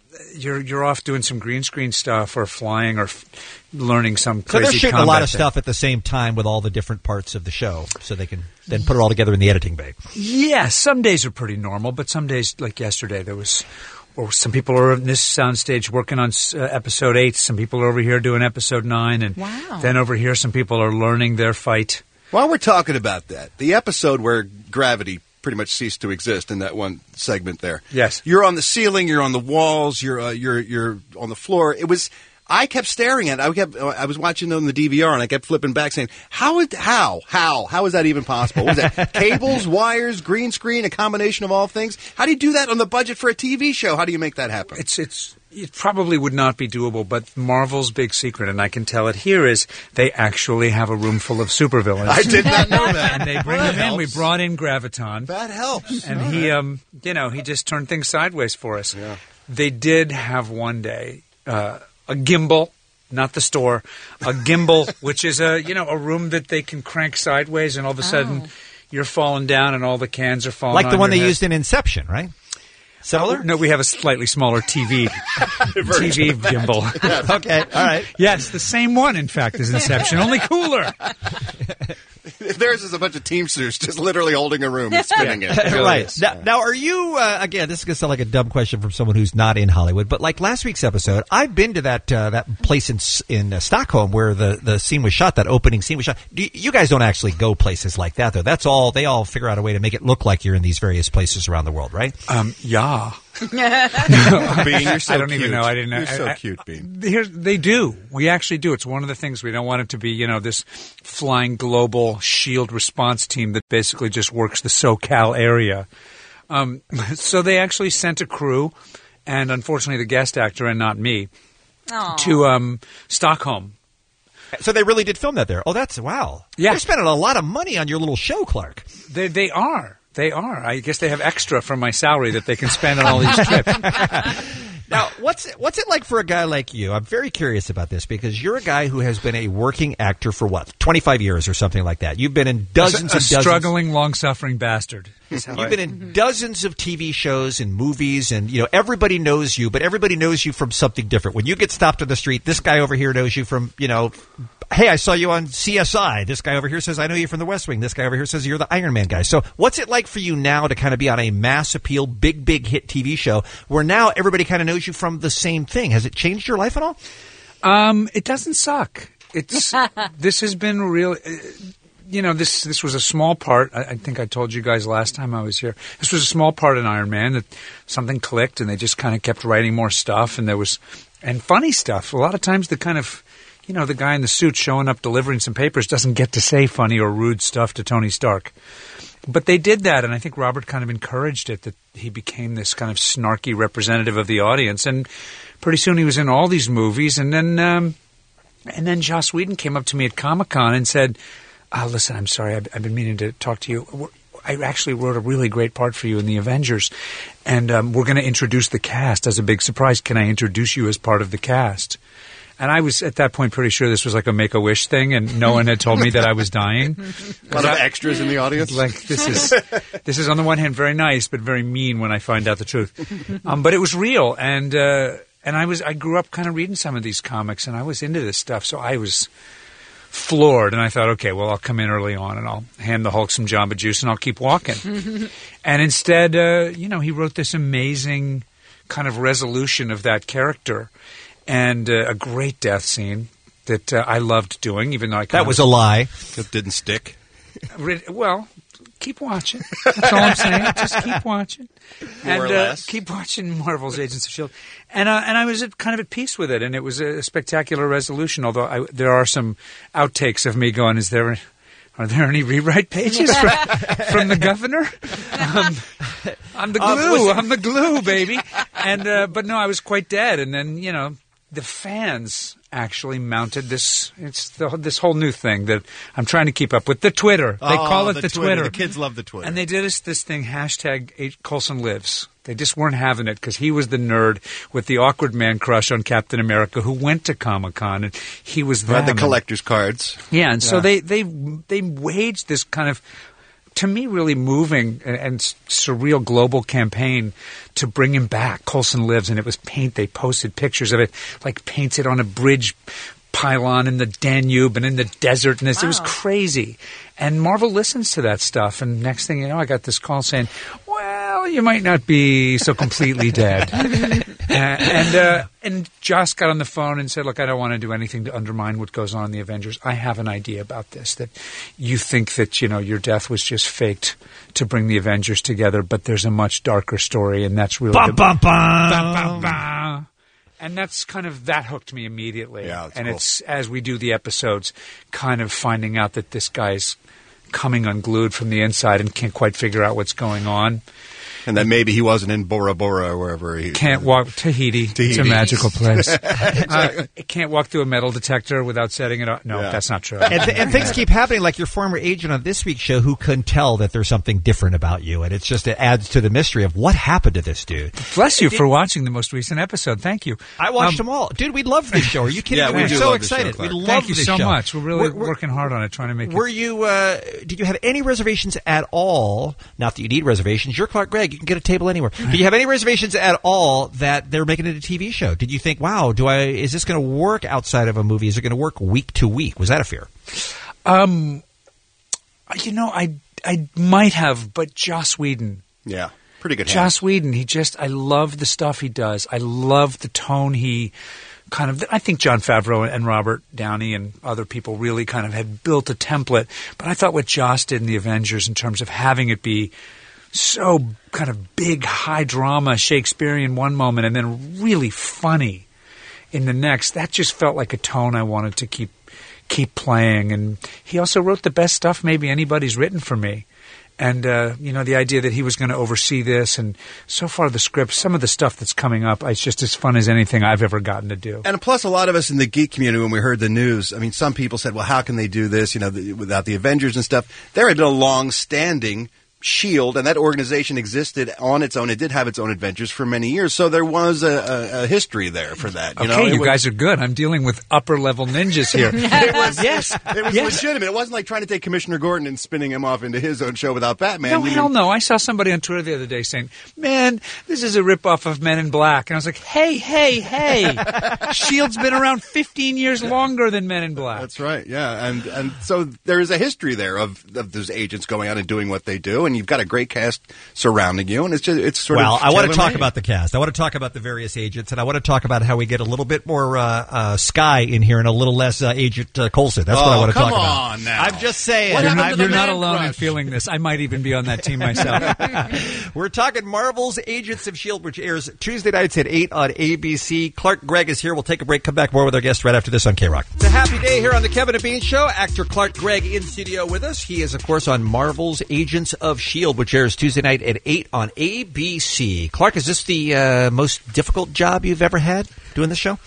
you're off doing some green screen stuff or flying or learning some So crazy they're shooting a combat lot of thing. stuff at the same time with all the different parts of the show, so they can then put it all together in the editing bay. Yeah, some days are pretty normal, but some days, like yesterday, or some people are in this soundstage working on episode 8. Some people are over here doing episode 9, and then over here, some people are learning their fight. While we're talking about that, the episode where gravity pretty much ceased to exist in that one segment there. Yes. You're on the ceiling, you're on the walls, you're on the floor. I kept staring at it. I was watching it on the DVR, and I kept flipping back saying, how is that even possible? What was that? Cables, wires, green screen, a combination of all things? How do you do that on the budget for a TV show? How do you make that happen? It probably would not be doable, but Marvel's big secret, and I can tell it here, is they actually have a room full of supervillains. I did not know that. And they bring them in. We brought in Graviton. That helps. And he just turned things sideways for us. Yeah. They did have one day a gimbal, not the store, a gimbal, which is a room that they can crank sideways, and all of a sudden you're falling down and all the cans are falling Like on the one your they head. used in Inception, right? Similar? No, we have a slightly smaller TV gimbal. Okay, all right. Yes, the same one, in fact, as Inception, only cooler. Theirs is a bunch of Teamsters just literally holding a room and spinning it. Right. Now, are you, again, this is going to sound like a dumb question from someone who's not in Hollywood, but like last week's episode, I've been to that place in Stockholm where the scene was shot, that opening scene was shot. You guys don't actually go places like that, though. That's all, they all figure out a way to make it look like you're in these various places around the world, right? Yeah. Bean, you're so I don't cute. even know. I didn't know. You're so cute, Bean. They do. We actually do. It's one of the things. We don't want it to be, this flying global shield response team that basically just works the SoCal area. So they actually sent a crew, and unfortunately the guest actor and not me, to Stockholm. So they really did film that there. Oh, that's, wow. Yeah. They're spending a lot of money on your little show, Clark. They are. They are. I guess they have extra from my salary that they can spend on all these trips. Now, what's it like for a guy like you? I'm very curious about this because you're a guy who has been a working actor for 25 years or something like that. You've been in dozens and dozens. A struggling, long-suffering bastard. You've been in dozens of TV shows and movies, and everybody knows you, but everybody knows you from something different. When you get stopped on the street, this guy over here knows you from, hey, I saw you on CSI. This guy over here says, I know you from The West Wing. This guy over here says you're the Iron Man guy. So what's it like for you now to kind of be on a mass appeal, big hit TV show where now everybody kind of knows you from the same thing? Has it changed your life at all? It doesn't suck. This has been real. This was a small part. I think I told you guys last time I was here. This was a small part in Iron Man that something clicked, and they just kind of kept writing more stuff, and funny stuff. A lot of times the kind of, the guy in the suit showing up delivering some papers doesn't get to say funny or rude stuff to Tony Stark. But they did that, and I think Robert kind of encouraged it, that he became this kind of snarky representative of the audience. And pretty soon he was in all these movies, and then Joss Whedon came up to me at Comic-Con and said, listen, I'm sorry, I've been meaning to talk to you. I actually wrote a really great part for you in the Avengers, and we're going to introduce the cast as a big surprise. Can I introduce you as part of the cast? And I was, at that point, pretty sure this was like a Make-A-Wish thing, and no one had told me that I was dying. A lot of extras in the audience. Like, this is on the one hand very nice, but very mean when I find out the truth. But it was real, and I grew up kind of reading some of these comics, and I was into this stuff, so I was floored, and I thought, okay, well, I'll come in early on, and I'll hand the Hulk some Jamba Juice, and I'll keep walking. And instead, he wrote this amazing kind of resolution of that character, and a great death scene that I loved doing, even though that was a lie. It didn't stick. Well, keep watching. That's all I'm saying. Just keep watching. More or less. Keep watching Marvel's Agents of S.H.I.E.L.D. And I was kind of at peace with it, and it was a spectacular resolution, although there are some outtakes of me going, are there any rewrite pages from the governor? I'm the glue. I'm the glue, baby. And but no, I was quite dead. And then, the fans actually mounted this. It's this whole new thing that I'm trying to keep up with. The Twitter. They call it the Twitter. The kids love the Twitter. And they did this thing, hashtag Coulson Lives. They just weren't having it because he was the nerd with the awkward man crush on Captain America who went to Comic-Con, and he was had the collector's cards. Yeah, and so they waged this kind of to me, really moving and surreal global campaign to bring him back. Coulson Lives, and it was paint. They posted pictures of it, like painted on a bridge pylon in the Danube and in the desert, and it was crazy. And Marvel listens to that stuff, and next thing you know, I got this call saying, well, you might not be so completely dead. And Joss got on the phone and said, look, I don't want to do anything to undermine what goes on in the Avengers. I have an idea about this, that you think that, your death was just faked to bring the Avengers together, but there's a much darker story, and that's really and that's that hooked me immediately. Yeah, and cool. It's, as we do the episodes, kind of finding out that this guy's coming unglued from the inside and can't quite figure out what's going on. And that maybe he wasn't in Bora Bora or wherever he can't walk. Tahiti. It's a magical place. It can't walk through a metal detector without setting it up. No, that's not true. And things keep happening, like your former agent on this week's show, who couldn't tell that there's something different about you, and it adds to the mystery of what happened to this dude. Bless you for watching the most recent episode. Thank you. I watched them all, dude. We love this show. Are you kidding? Yeah, we're so excited. Show, we love Thank you this so show. much. We're really working hard on it, trying to make. Were you? Did you have any reservations at all? Not that you need reservations. You're Clark Gregg. You can get a table anywhere. Did you have any reservations at all that they're making it a TV show? Did you think, wow, is this going to work outside of a movie? Is it going to work week to week? Was that a fear? I might have, but Joss Whedon. Yeah, pretty good. Joss Whedon. I love the stuff he does. I love the tone he I think Jon Favreau and Robert Downey and other people really kind of had built a template. But I thought what Joss did in the Avengers in terms of having it be so kind of big, high drama, Shakespearean one moment, and then really funny in the next. That just felt like a tone I wanted to keep playing. And he also wrote the best stuff maybe anybody's written for me. And, the idea that he was going to oversee this, and so far the script, some of the stuff that's coming up, it's just as fun as anything I've ever gotten to do. And plus, a lot of us in the geek community, when we heard the news, I mean, some people said, well, how can they do this, without the Avengers and stuff? There had been a long-standing S.H.I.E.L.D., and that organization existed on its own. It did have its own adventures for many years, so there was a history there for that. You guys are good. I'm dealing with upper-level ninjas here. It was legitimate. It wasn't like trying to take Commissioner Gordon and spinning him off into his own show without Batman. No, hell no. I saw somebody on Twitter the other day saying, man, this is a ripoff of Men in Black. And I was like, hey. S.H.I.E.L.D.'s been around 15 years longer than Men in Black. That's right, yeah. And so there is a history there of those agents going out and doing what they do. And you've got a great cast surrounding you, and it's sort of. Well, I want to talk about the cast. I want to talk about the various agents, and I want to talk about how we get a little bit more Sky in here and a little less Agent Coulson. That's what I want to talk about. Come on now. I'm just saying. You're not alone in feeling this. I might even be on that team myself. We're talking Marvel's Agents of S.H.I.E.L.D., which airs Tuesday nights at 8 on ABC. Clark Gregg is here. We'll take a break, come back more with our guest right after this on K-Rock. It's a happy day here on the Kevin and Bean Show. Actor Clark Gregg in studio with us. He is, of course, on Marvel's Agents of S.H.I.E.L.D., which airs Tuesday night at 8 on ABC. Clark, is this the most difficult job you've ever had doing this show?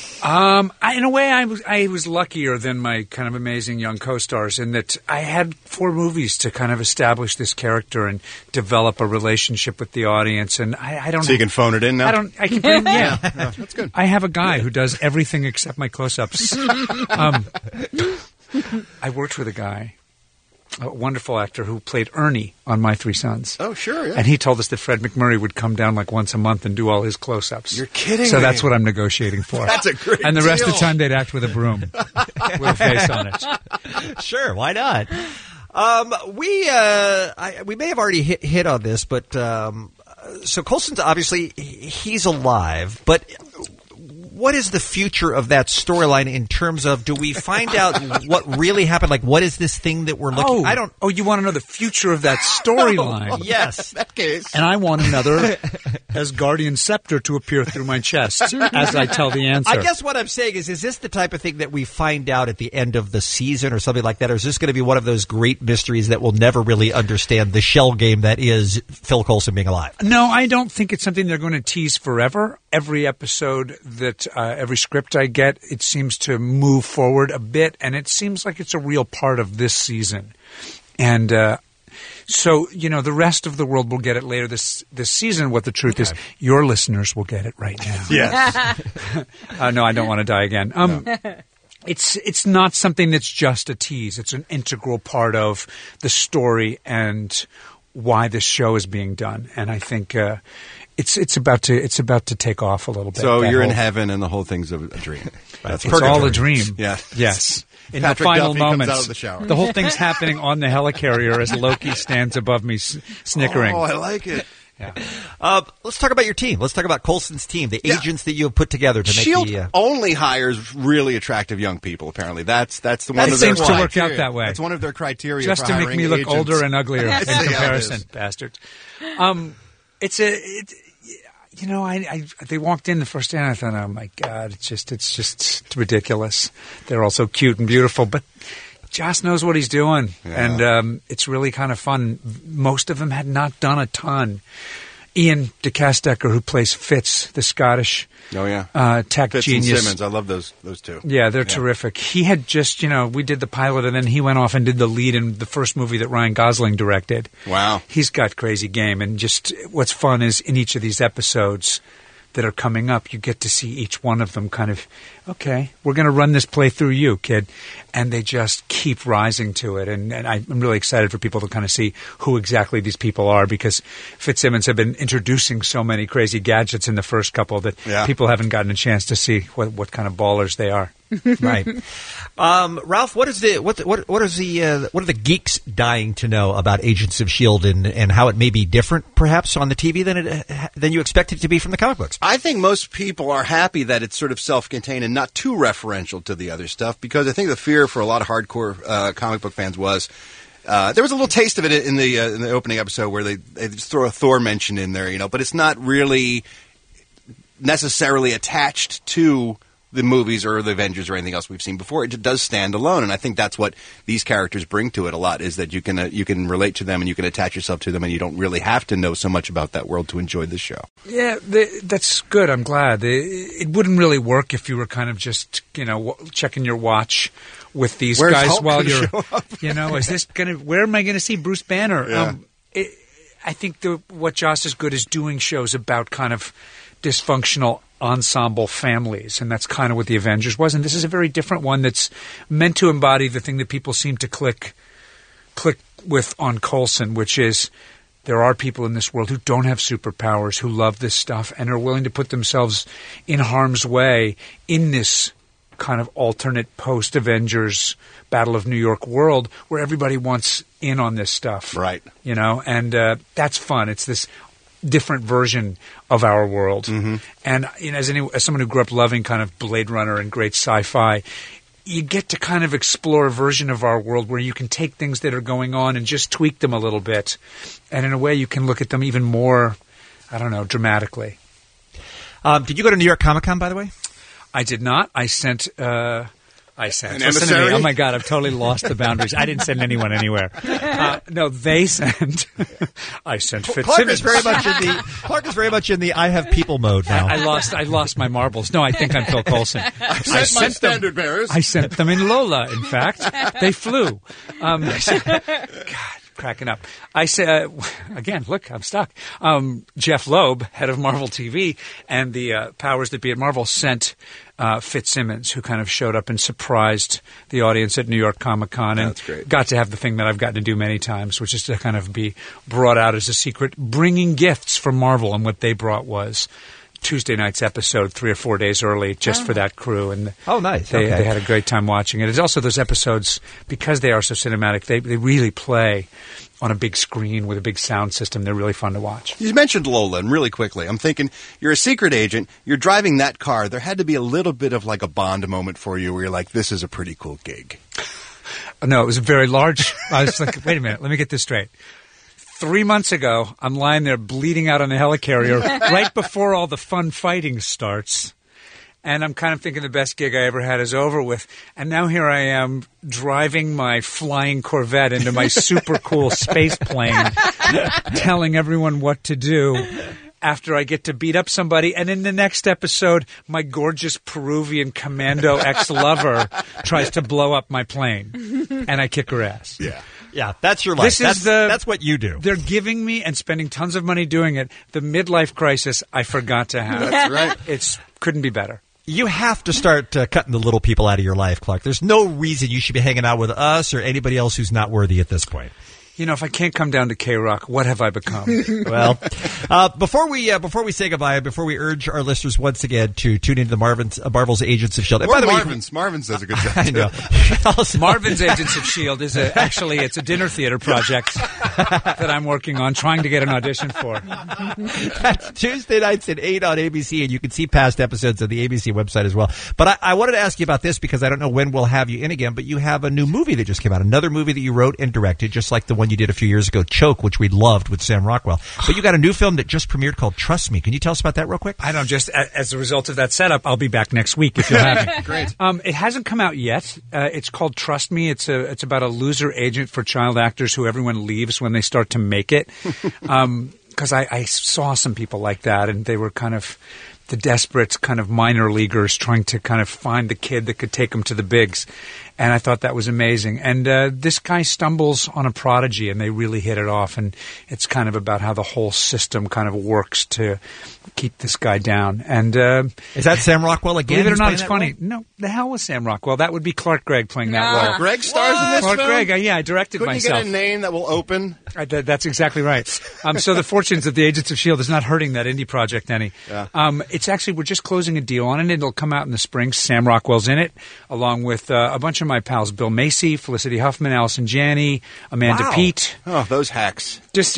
In a way, I was luckier than my kind of amazing young co-stars in that I had 4 movies to kind of establish this character and develop a relationship with the audience. And I don't. So you can phone it in now. I can bring. Yeah, that's good. I have a guy who does everything except my close-ups. I worked with a guy, a wonderful actor who played Ernie on My Three Sons. Oh, sure, yeah. And he told us that Fred McMurray would come down like once a month and do all his close-ups. You're kidding So me. That's what I'm negotiating for. That's a great And the rest deal. of the time they'd act with a broom with a face on it. Sure, why not? We may have already hit on this, but so Coulson's obviously he's alive, but what is the future of that storyline in terms of, do we find out what really happened? Like, what is this thing that we're looking? Oh, you want to know the future of that storyline? Yes, that case. And I want another Asgardian scepter to appear through my chest as I tell the answer. I guess what I'm saying is this the type of thing that we find out at the end of the season or something like that, or is this going to be one of those great mysteries that we'll never really understand, the shell game that is Phil Coulson being alive? No, I don't think it's something they're going to tease forever. Every episode that every script I get, it seems to move forward a bit, and it seems like it's a real part of this season. And so, the rest of the world will get it later this season. What the truth is, your listeners will get it right now. Yes. No, I don't want to die again. it's not something that's just a tease. It's an integral part of the story and why this show is being done. And I think it's about to take off a little bit. So you're in heaven, and the whole thing's a dream. It's all a dream. Yeah. Yes. In Patrick the final Duffy comes moments, out of the shower. The whole thing's happening on the helicarrier as Loki stands above me, snickering. Oh, I like it. Yeah. Let's talk about your team. Let's talk about Coulson's team, the agents that you have put together to make S.H.I.E.L.D. only hires really attractive young people. Apparently, that's one of their seems to criteria. work out that way. That's one of their criteria Just for to make hiring me look agents. older and uglier in Yeah, it comparison, is. bastards. They walked in the first day and I thought, oh my God, it's ridiculous. They're all so cute and beautiful, but Joss knows what he's doing, and it's really kind of fun. Most of them had not done a ton. Ian DeCastecker, who plays Fitz, the Scottish tech Fitz genius. and Simmons, I love those two. Yeah, they're terrific. He had just, we did the pilot, and then he went off and did the lead in the first movie that Ryan Gosling directed. Wow. He's got crazy game, and just what's fun is in each of these episodes that are coming up, you get to see each one of them kind of, okay, we're going to run this play through you, kid. And they just keep rising to it. And I'm really excited for people to kind of see who exactly these people are, because Fitzsimmons have been introducing so many crazy gadgets in the first couple that people haven't gotten a chance to see what kind of ballers they are. Right. Ralph, what are the geeks dying to know about Agents of S.H.I.E.L.D. and how it may be different, perhaps, on the TV than you expected it to be from the comic books? I think most people are happy that it's sort of self-contained and not too referential to the other stuff, because I think the fear for a lot of hardcore comic book fans was there was a little taste of it in the opening episode where they just throw a Thor mention in there, but it's not really necessarily attached to the movies or the Avengers or anything else we've seen before. It does stand alone, and I think that's what these characters bring to it a lot, is that you can relate to them and you can attach yourself to them, and you don't really have to know so much about that world to enjoy the show. Yeah, that's good. I'm glad. It wouldn't really work if you were kind of just, checking your watch with these Where's guys Hulk while gonna you're, show up? is this going to, where am I going to see Bruce Banner? Yeah. I think what Joss is good is doing shows about kind of dysfunctional ensemble families, and that's kind of what the Avengers was. And this is a very different one that's meant to embody the thing that people seem to click with on Coulson, which is there are people in this world who don't have superpowers, who love this stuff, and are willing to put themselves in harm's way in this kind of alternate post-Avengers Battle of New York world where everybody wants in on this stuff. Right. And that's fun. It's this different version of our world. Mm-hmm. And as someone who grew up loving kind of Blade Runner and great sci-fi, you get to kind of explore a version of our world where you can take things that are going on and just tweak them a little bit. And in a way, you can look at them even more, dramatically. Did you go to New York Comic Con, by the way? I did not. I sent. An Listen to emissary? me. Oh my God, I've totally lost the boundaries. I didn't send anyone anywhere. No, they sent. I sent Clark Fitzsimmons. is very much in the I have people mode now. I lost my marbles. No, I think I'm Phil Coulson. I sent my standard bearers. I sent them in Lola. In fact, they flew. God. Cracking up. I said, again, look, I'm stuck. Jeff Loeb, head of Marvel TV, and the powers that be at Marvel sent Fitzsimmons, who kind of showed up and surprised the audience at New York Comic Con, and got to have the thing that I've gotten to do many times, which is to kind of be brought out as a secret, bringing gifts from Marvel. And what they brought was Tuesday night's episode 3 or 4 days early just for that crew. And nice. They had a great time watching it. It's also those episodes, because they are so cinematic, they really play on a big screen with a big sound system. They're really fun to watch. You mentioned Lola, and really quickly, I'm thinking, you're a secret agent, you're driving that car, there had to be a little bit of like a Bond moment for you where you're like, this is a pretty cool gig. No, it was a very large. I was like, wait a minute, let me get this straight. 3 months ago, I'm lying there bleeding out on the helicarrier right before all the fun fighting starts. And I'm kind of thinking the best gig I ever had is over with. And now here I am driving my flying Corvette into my super cool space plane, telling everyone what to do after I get to beat up somebody. And in the next episode, my gorgeous Peruvian commando ex-lover tries to blow up my plane. And I kick her ass. Yeah. Yeah, that's your life. That's what you do. They're giving me, and spending tons of money doing it, the midlife crisis I forgot to have. That's right. Couldn't be better. You have to start cutting the little people out of your life, Clark. There's no reason you should be hanging out with us or anybody else who's not worthy at this point. You know, if I can't come down to K-Rock, what have I become? Well, before we say goodbye, before we urge our listeners once again to tune into the Marvel's Agents of S.H.I.E.L.D. Or Marvin's does a good job. I know. Marvin's Agents of S.H.I.E.L.D. is it's a dinner theater project that I'm working on, trying to get an audition for. That's Tuesday nights at 8 on ABC, and you can see past episodes on the ABC website as well. But I wanted to ask you about this because I don't know when we'll have you in again, but you have a new movie that just came out, another movie that you wrote and directed, just like the one you did a few years ago, Choke, which we loved with Sam Rockwell. But you got a new film that just premiered called Trust Me. Can you tell us about that real quick? I don't, just as a result of that setup, I'll be back next week if you'll have me. Great. It hasn't come out yet. It's called Trust Me. It's about a loser agent for child actors who everyone leaves when they start to make it. Because I saw some people like that, and they were kind of the desperate kind of minor leaguers trying to kind of find the kid that could take them to the bigs. And I thought that was amazing. And this guy stumbles on a prodigy, and they really hit it off. And it's kind of about how the whole system kind of works to keep this guy down. And is that Sam Rockwell again? Believe it or not, it's funny. No, the hell was Sam Rockwell? That would be Clark Gregg playing that role. Greg stars in this Clark film? Gregg, I directed Couldn't myself. you get a name that will open? That's exactly right. So the fortunes of the Agents of S.H.I.E.L.D. is not hurting that indie project any. Yeah. It's actually, we're just closing a deal on it. It'll come out in the spring. Sam Rockwell's in it, along with a bunch of my pals, Bill Macy, Felicity Huffman, Allison Janney, Amanda Peet. Oh, those hacks. Just,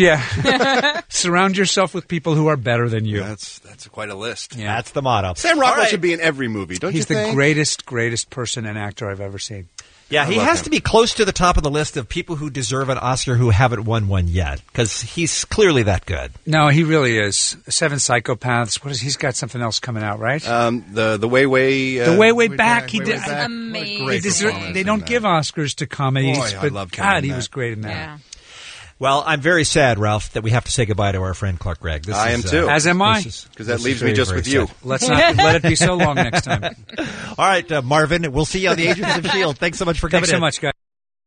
surround yourself with people who are better than you. That's quite a list. Yeah. That's the motto. Sam Rockwell should be in every movie, don't you think? He's the greatest person and actor I've ever seen. Yeah, he has to be close to the top of the list of people who deserve an Oscar who haven't won one yet, because he's clearly that good. No, he really is. Seven Psychopaths. He's got something else coming out, right? The Way The Way Back. He did. That's amazing. They don't give Oscars to comedies, Boy, I but loved him God, in he that. was great in that. Yeah. Well, I'm very sad, Ralph, that we have to say goodbye to our friend Clark Gregg. I am too. As am I. Because that leaves me just with you. Let's not let it be so long next time. All right, Marvin, we'll see you on the Agents of S.H.I.E.L.D. Thanks so much for coming Thanks so much, guys.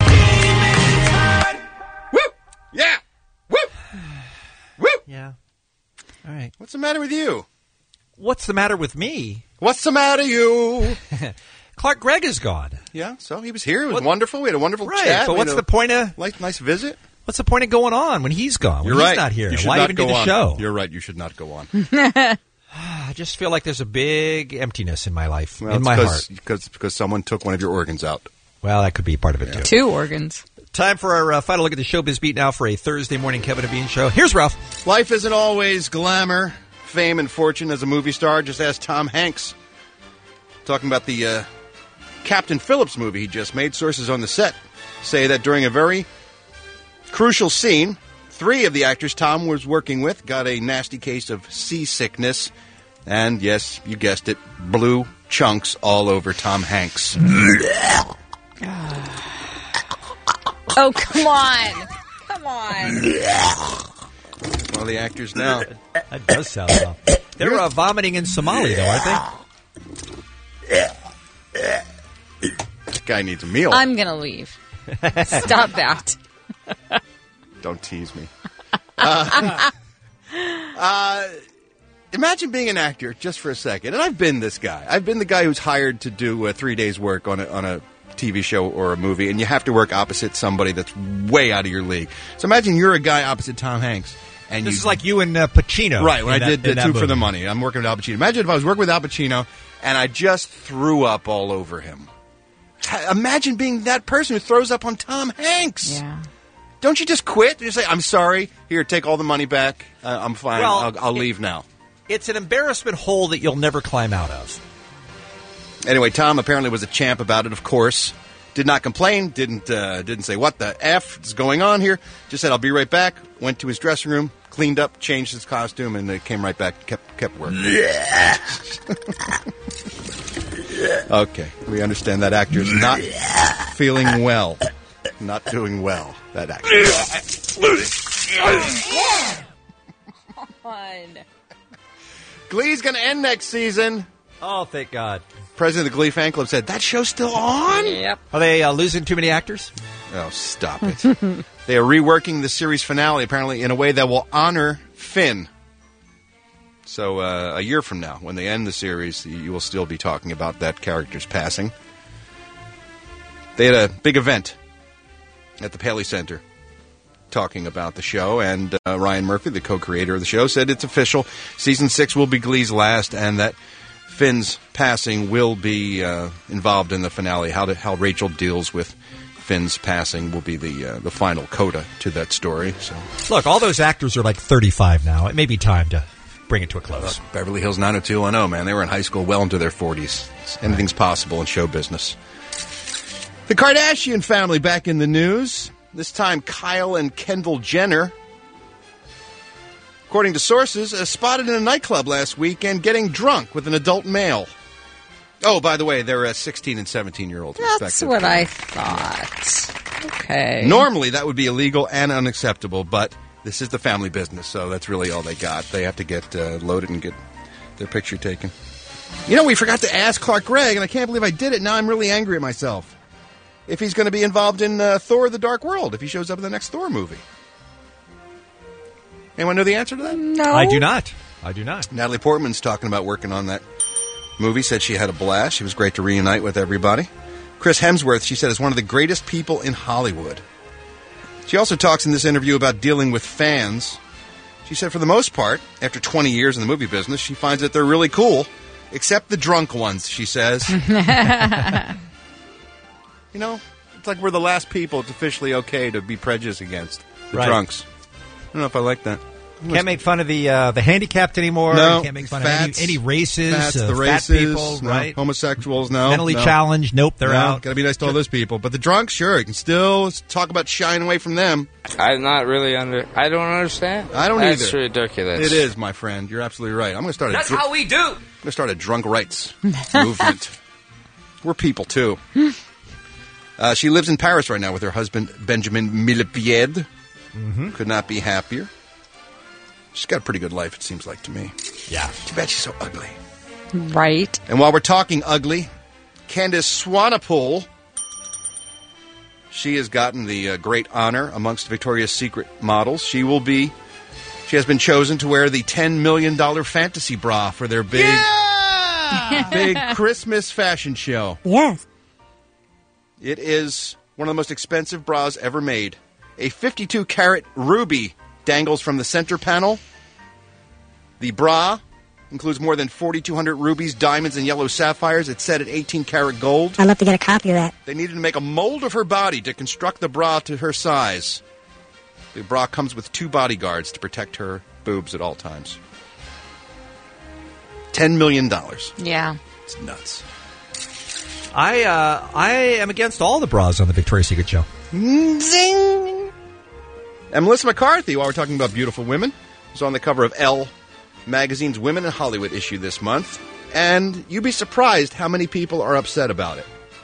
Woo! Yeah! Woo! Woo! Yeah. All right. What's the matter with you? What's the matter with me? What's the matter, you? Clark Gregg is gone. Yeah, so he was here. It was wonderful. We had a wonderful chat. But what's the point of... Nice visit. What's the point of going on when he's gone? When You're right. He's not here. You should Why not even go do the on. show? You're right. You should not go on. I just feel like there's a big emptiness in my life, in my heart. Because someone took one of your organs out. Well, that could be part of it, too. 2 organs. Time for our final look at the Showbiz Beat now for a Thursday morning Kevin and Bean show. Here's Ralph. Life isn't always glamour, fame, and fortune as a movie star. Just ask Tom Hanks. Talking about the Captain Phillips movie he just made. Sources on the set say that during a very crucial scene, 3 of the actors Tom was working with got a nasty case of seasickness. And yes, you guessed it, blue chunks all over Tom Hanks. Oh, come on. Come on. One of the actors now. That does sound rough. They're vomiting in Somali, though, aren't they? That guy needs a meal. I'm going to leave. Stop that. Don't tease me. Imagine being an actor just for a second. And I've been this guy. I've been the guy who's hired to do 3 days' work on a TV show or a movie, and you have to work opposite somebody that's way out of your league. So imagine you're a guy opposite Tom Hanks. And this is like you and Pacino. Right, when I did the 2 for the movie. Money. I'm working with Al Pacino. Imagine if I was working with Al Pacino and I just threw up all over him. Imagine being that person who throws up on Tom Hanks. Yeah. Don't you just quit? You say, I'm sorry. Here, take all the money back. I'm fine. Well, I'll leave now. It's an embarrassment hole that you'll never climb out of. Anyway, Tom apparently was a champ about it, of course. Did not complain. Didn't say, what the F is going on here? Just said, I'll be right back. Went to his dressing room, cleaned up, changed his costume, and came right back. Kept working. Okay, we understand that actor's not feeling well. Not doing well, that actor. Come on. Glee's going to end next season. Oh, thank God. President of the Glee fan club said, that show's still on? Yep. Are they losing too many actors? Oh, stop it. They are reworking the series finale, apparently, in a way that will honor Finn. So a year from now, when they end the series, you will still be talking about that character's passing. They had a big event at the Paley Center talking about the show, and Ryan Murphy, the co-creator of the show, said it's official. Season 6 will be Glee's last, and that Finn's passing will be involved in the finale. How Rachel deals with Finn's passing will be the final coda to that story. So, look, all those actors are like 35 now. It may be time to bring it to a close. Look, Beverly Hills 90210, man. They were in high school well into their 40s. Anything's possible in show business. The Kardashian family back in the news. This time, Kyle and Kendall Jenner, according to sources, spotted in a nightclub last weekend getting drunk with an adult male. Oh, by the way, they're 16 and 17-year-olds. That's what I thought. Okay. Normally, that would be illegal and unacceptable, but this is the family business, so that's really all they got. They have to get loaded and get their picture taken. You know, we forgot to ask Clark Gregg, and I can't believe I did it. Now I'm really angry at myself. If he's going to be involved in Thor: The Dark World, if he shows up in the next Thor movie. Anyone know the answer to that? No. I do not. Natalie Portman's talking about working on that movie, said she had a blast. She was great to reunite with everybody. Chris Hemsworth, she said, is one of the greatest people in Hollywood. She also talks in this interview about dealing with fans. She said for the most part, after 20 years in the movie business, she finds that they're really cool, except the drunk ones, she says. You know, it's like we're the last people it's officially okay to be prejudiced against. The drunks. I don't know if I like that. Can't make fun of the handicapped anymore. No. Can't make fun Fats, of any races. Fats, the fat races, people, no. right? Homosexuals, no. Mentally challenged, nope, they're out. Got to be nice to all those people. But the drunks, sure, you can still talk about shying away from them. I'm not really I don't understand. I don't either. That's ridiculous. It is, my friend. You're absolutely right. I'm going to start. That's how we do. I'm going to start a drunk rights movement. We're people too. She lives in Paris right now with her husband Benjamin Millepied. Mm-hmm. Could not be happier. She's got a pretty good life, it seems like to me. Yeah. Too bad she's so ugly. Right. And while we're talking ugly, Candace Swanepoel, she has gotten the great honor amongst Victoria's Secret models. She has been chosen to wear the $10 million fantasy bra for their big Christmas fashion show. Yes. It is one of the most expensive bras ever made. A 52-carat ruby dangles from the center panel. The bra includes more than 4,200 rubies, diamonds, and yellow sapphires. It's set at 18-karat gold. I'd love to get a copy of that. They needed to make a mold of her body to construct the bra to her size. The bra comes with 2 bodyguards to protect her boobs at all times. $10 million. Yeah. It's nuts. I am against all the bras on the Victoria's Secret show. Zing! And Melissa McCarthy, while we're talking about beautiful women, is on the cover of Elle magazine's Women in Hollywood issue this month. And you'd be surprised how many people are upset about it.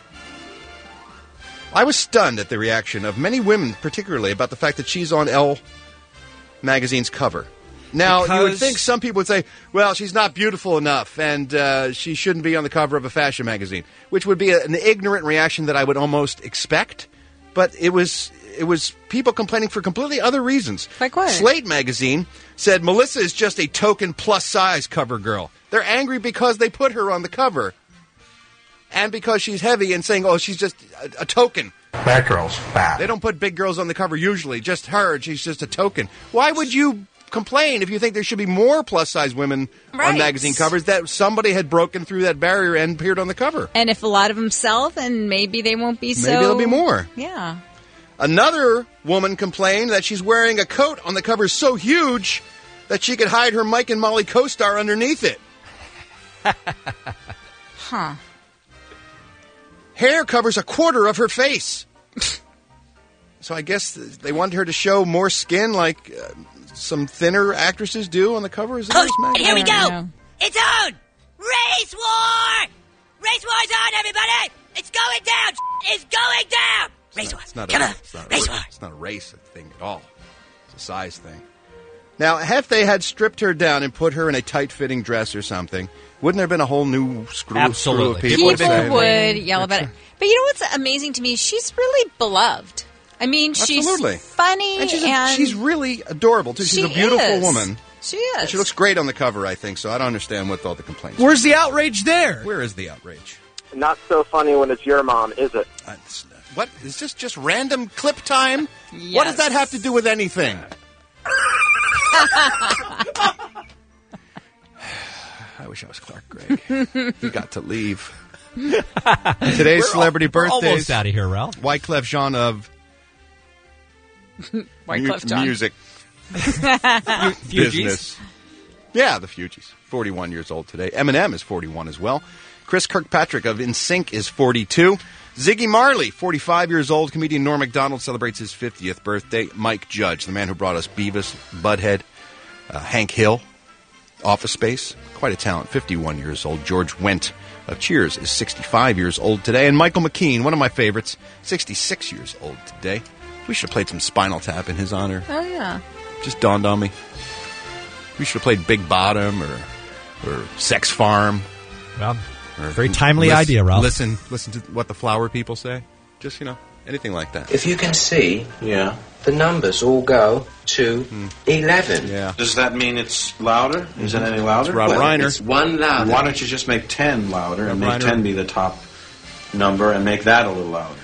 I was stunned at the reaction of many women, particularly, about the fact that she's on Elle magazine's cover. Now, you would think some people would say, well, she's not beautiful enough, and she shouldn't be on the cover of a fashion magazine, which would be an ignorant reaction that I would almost expect. But it was people complaining for completely other reasons. Like what? Slate magazine said Melissa is just a token plus-size cover girl. They're angry because they put her on the cover. And because she's heavy and saying, oh, she's just a token. That girl's fat. They don't put big girls on the cover usually. Just her, she's just a token. Why would you complain if you think there should be more plus-size women on magazine covers, that somebody had broken through that barrier and appeared on the cover? And if a lot of them sell, then maybe they won't be so... Maybe there'll be more. Yeah. Another woman complained that she's wearing a coat on the cover so huge that she could hide her Mike and Molly co-star underneath it. Huh. Hair covers a quarter of her face. So I guess they wanted her to show more skin like some thinner actresses do on the cover. Is that Oh, here we go. It's on. Race war. Race war's on, everybody. It's going down. It's going down. Race war. It's not Race war. It's not a race thing at all. It's a size thing. Now, if they had stripped her down and put her in a tight-fitting dress or something, wouldn't there have been a whole new screw of people? People would yell about it. But you know what's amazing to me? She's really beloved. I mean, she's Absolutely. funny. And she's really adorable, too. She's a beautiful woman. She is. And she looks great on the cover, I think, so I don't understand what all the complaints Where's the outrage there? Where is the outrage? Not so funny when it's your mom, is it? What? Is this just random clip time? Yes. What does that have to do with anything? I wish I was Clark Gregg. He got to leave. Today's celebrity birthdays. Almost out of here, Ralph. Wyclef Jean of Wyclef Jean. music Fugees. business. Yeah, the Fugees. 41 years old today. Eminem is 41 as well. Chris Kirkpatrick of NSYNC is 42. Ziggy Marley, 45 years old. Comedian Norm Macdonald celebrates his 50th birthday. Mike Judge, the man who brought us Beavis, Butthead, Hank Hill, Office Space. Quite a talent, 51 years old. George Wendt of Cheers is 65 years old today. And Michael McKean, one of my favorites, 66 years old today. We should have played some Spinal Tap in his honor. Oh, yeah. Just dawned on me. We should have played Big Bottom or Sex Farm. Well, very timely idea, Ralph. Listen to what the flower people say. Just, anything like that. If you can see, the numbers all go to 11. Yeah. Does that mean it's louder? Is it any louder? It's Rob Reiner. It's one louder. Why don't you just make 10 louder and Rob make Reiner. 10 be the top number and make that a little louder?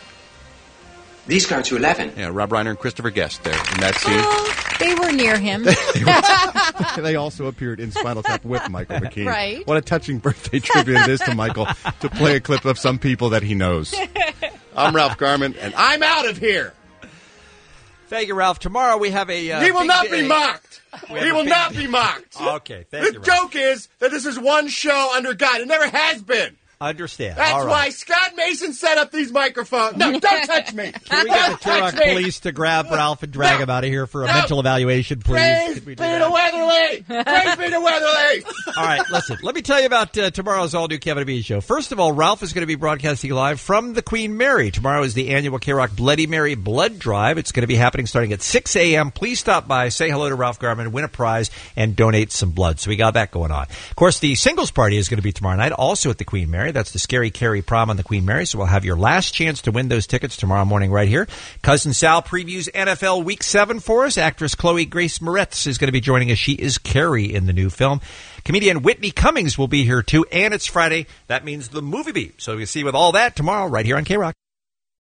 These go to 11. Yeah, Rob Reiner and Christopher Guest there in that scene. Oh, they were near him. They also appeared in Spinal Tap with Michael McKean. Right. What a touching birthday tribute it is to Michael to play a clip of some people that he knows. I'm Ralph Garman, and I'm out of here. Thank you, Ralph. Tomorrow we have a... He will big not day. be mocked. We have He a will big not day. be mocked. Okay, thank you, The Ralph. joke is that this is one show under God. It never has been. Understand. That's All right. why Scott Mason set up these microphones. No, don't touch me. Can we get the Don't touch Turok me. police to grab Ralph and drag him out of here for a mental evaluation, please? Praise Could we be do to that? Weatherly. Praise be to Weatherly. All right, listen. Let me tell you about tomorrow's all-new Kevin and Bean show. First of all, Ralph is going to be broadcasting live from the Queen Mary. Tomorrow is the annual K-Rock Bloody Mary Blood Drive. It's going to be happening starting at 6 a.m. Please stop by, say hello to Ralph Garman, win a prize, and donate some blood. So we got that going on. Of course, the singles party is going to be tomorrow night, also at the Queen Mary. That's the Scary Carrie Prom on the Queen Mary. So we'll have your last chance to win those tickets tomorrow morning right here. Cousin Sal previews NFL Week 7 for us. Actress Chloe Grace Moretz is going to be joining us. She is Carrie in the new film. Comedian Whitney Cummings will be here too. And it's Friday. That means the Movie Beat. So we'll see you with all that tomorrow right here on K-Rock.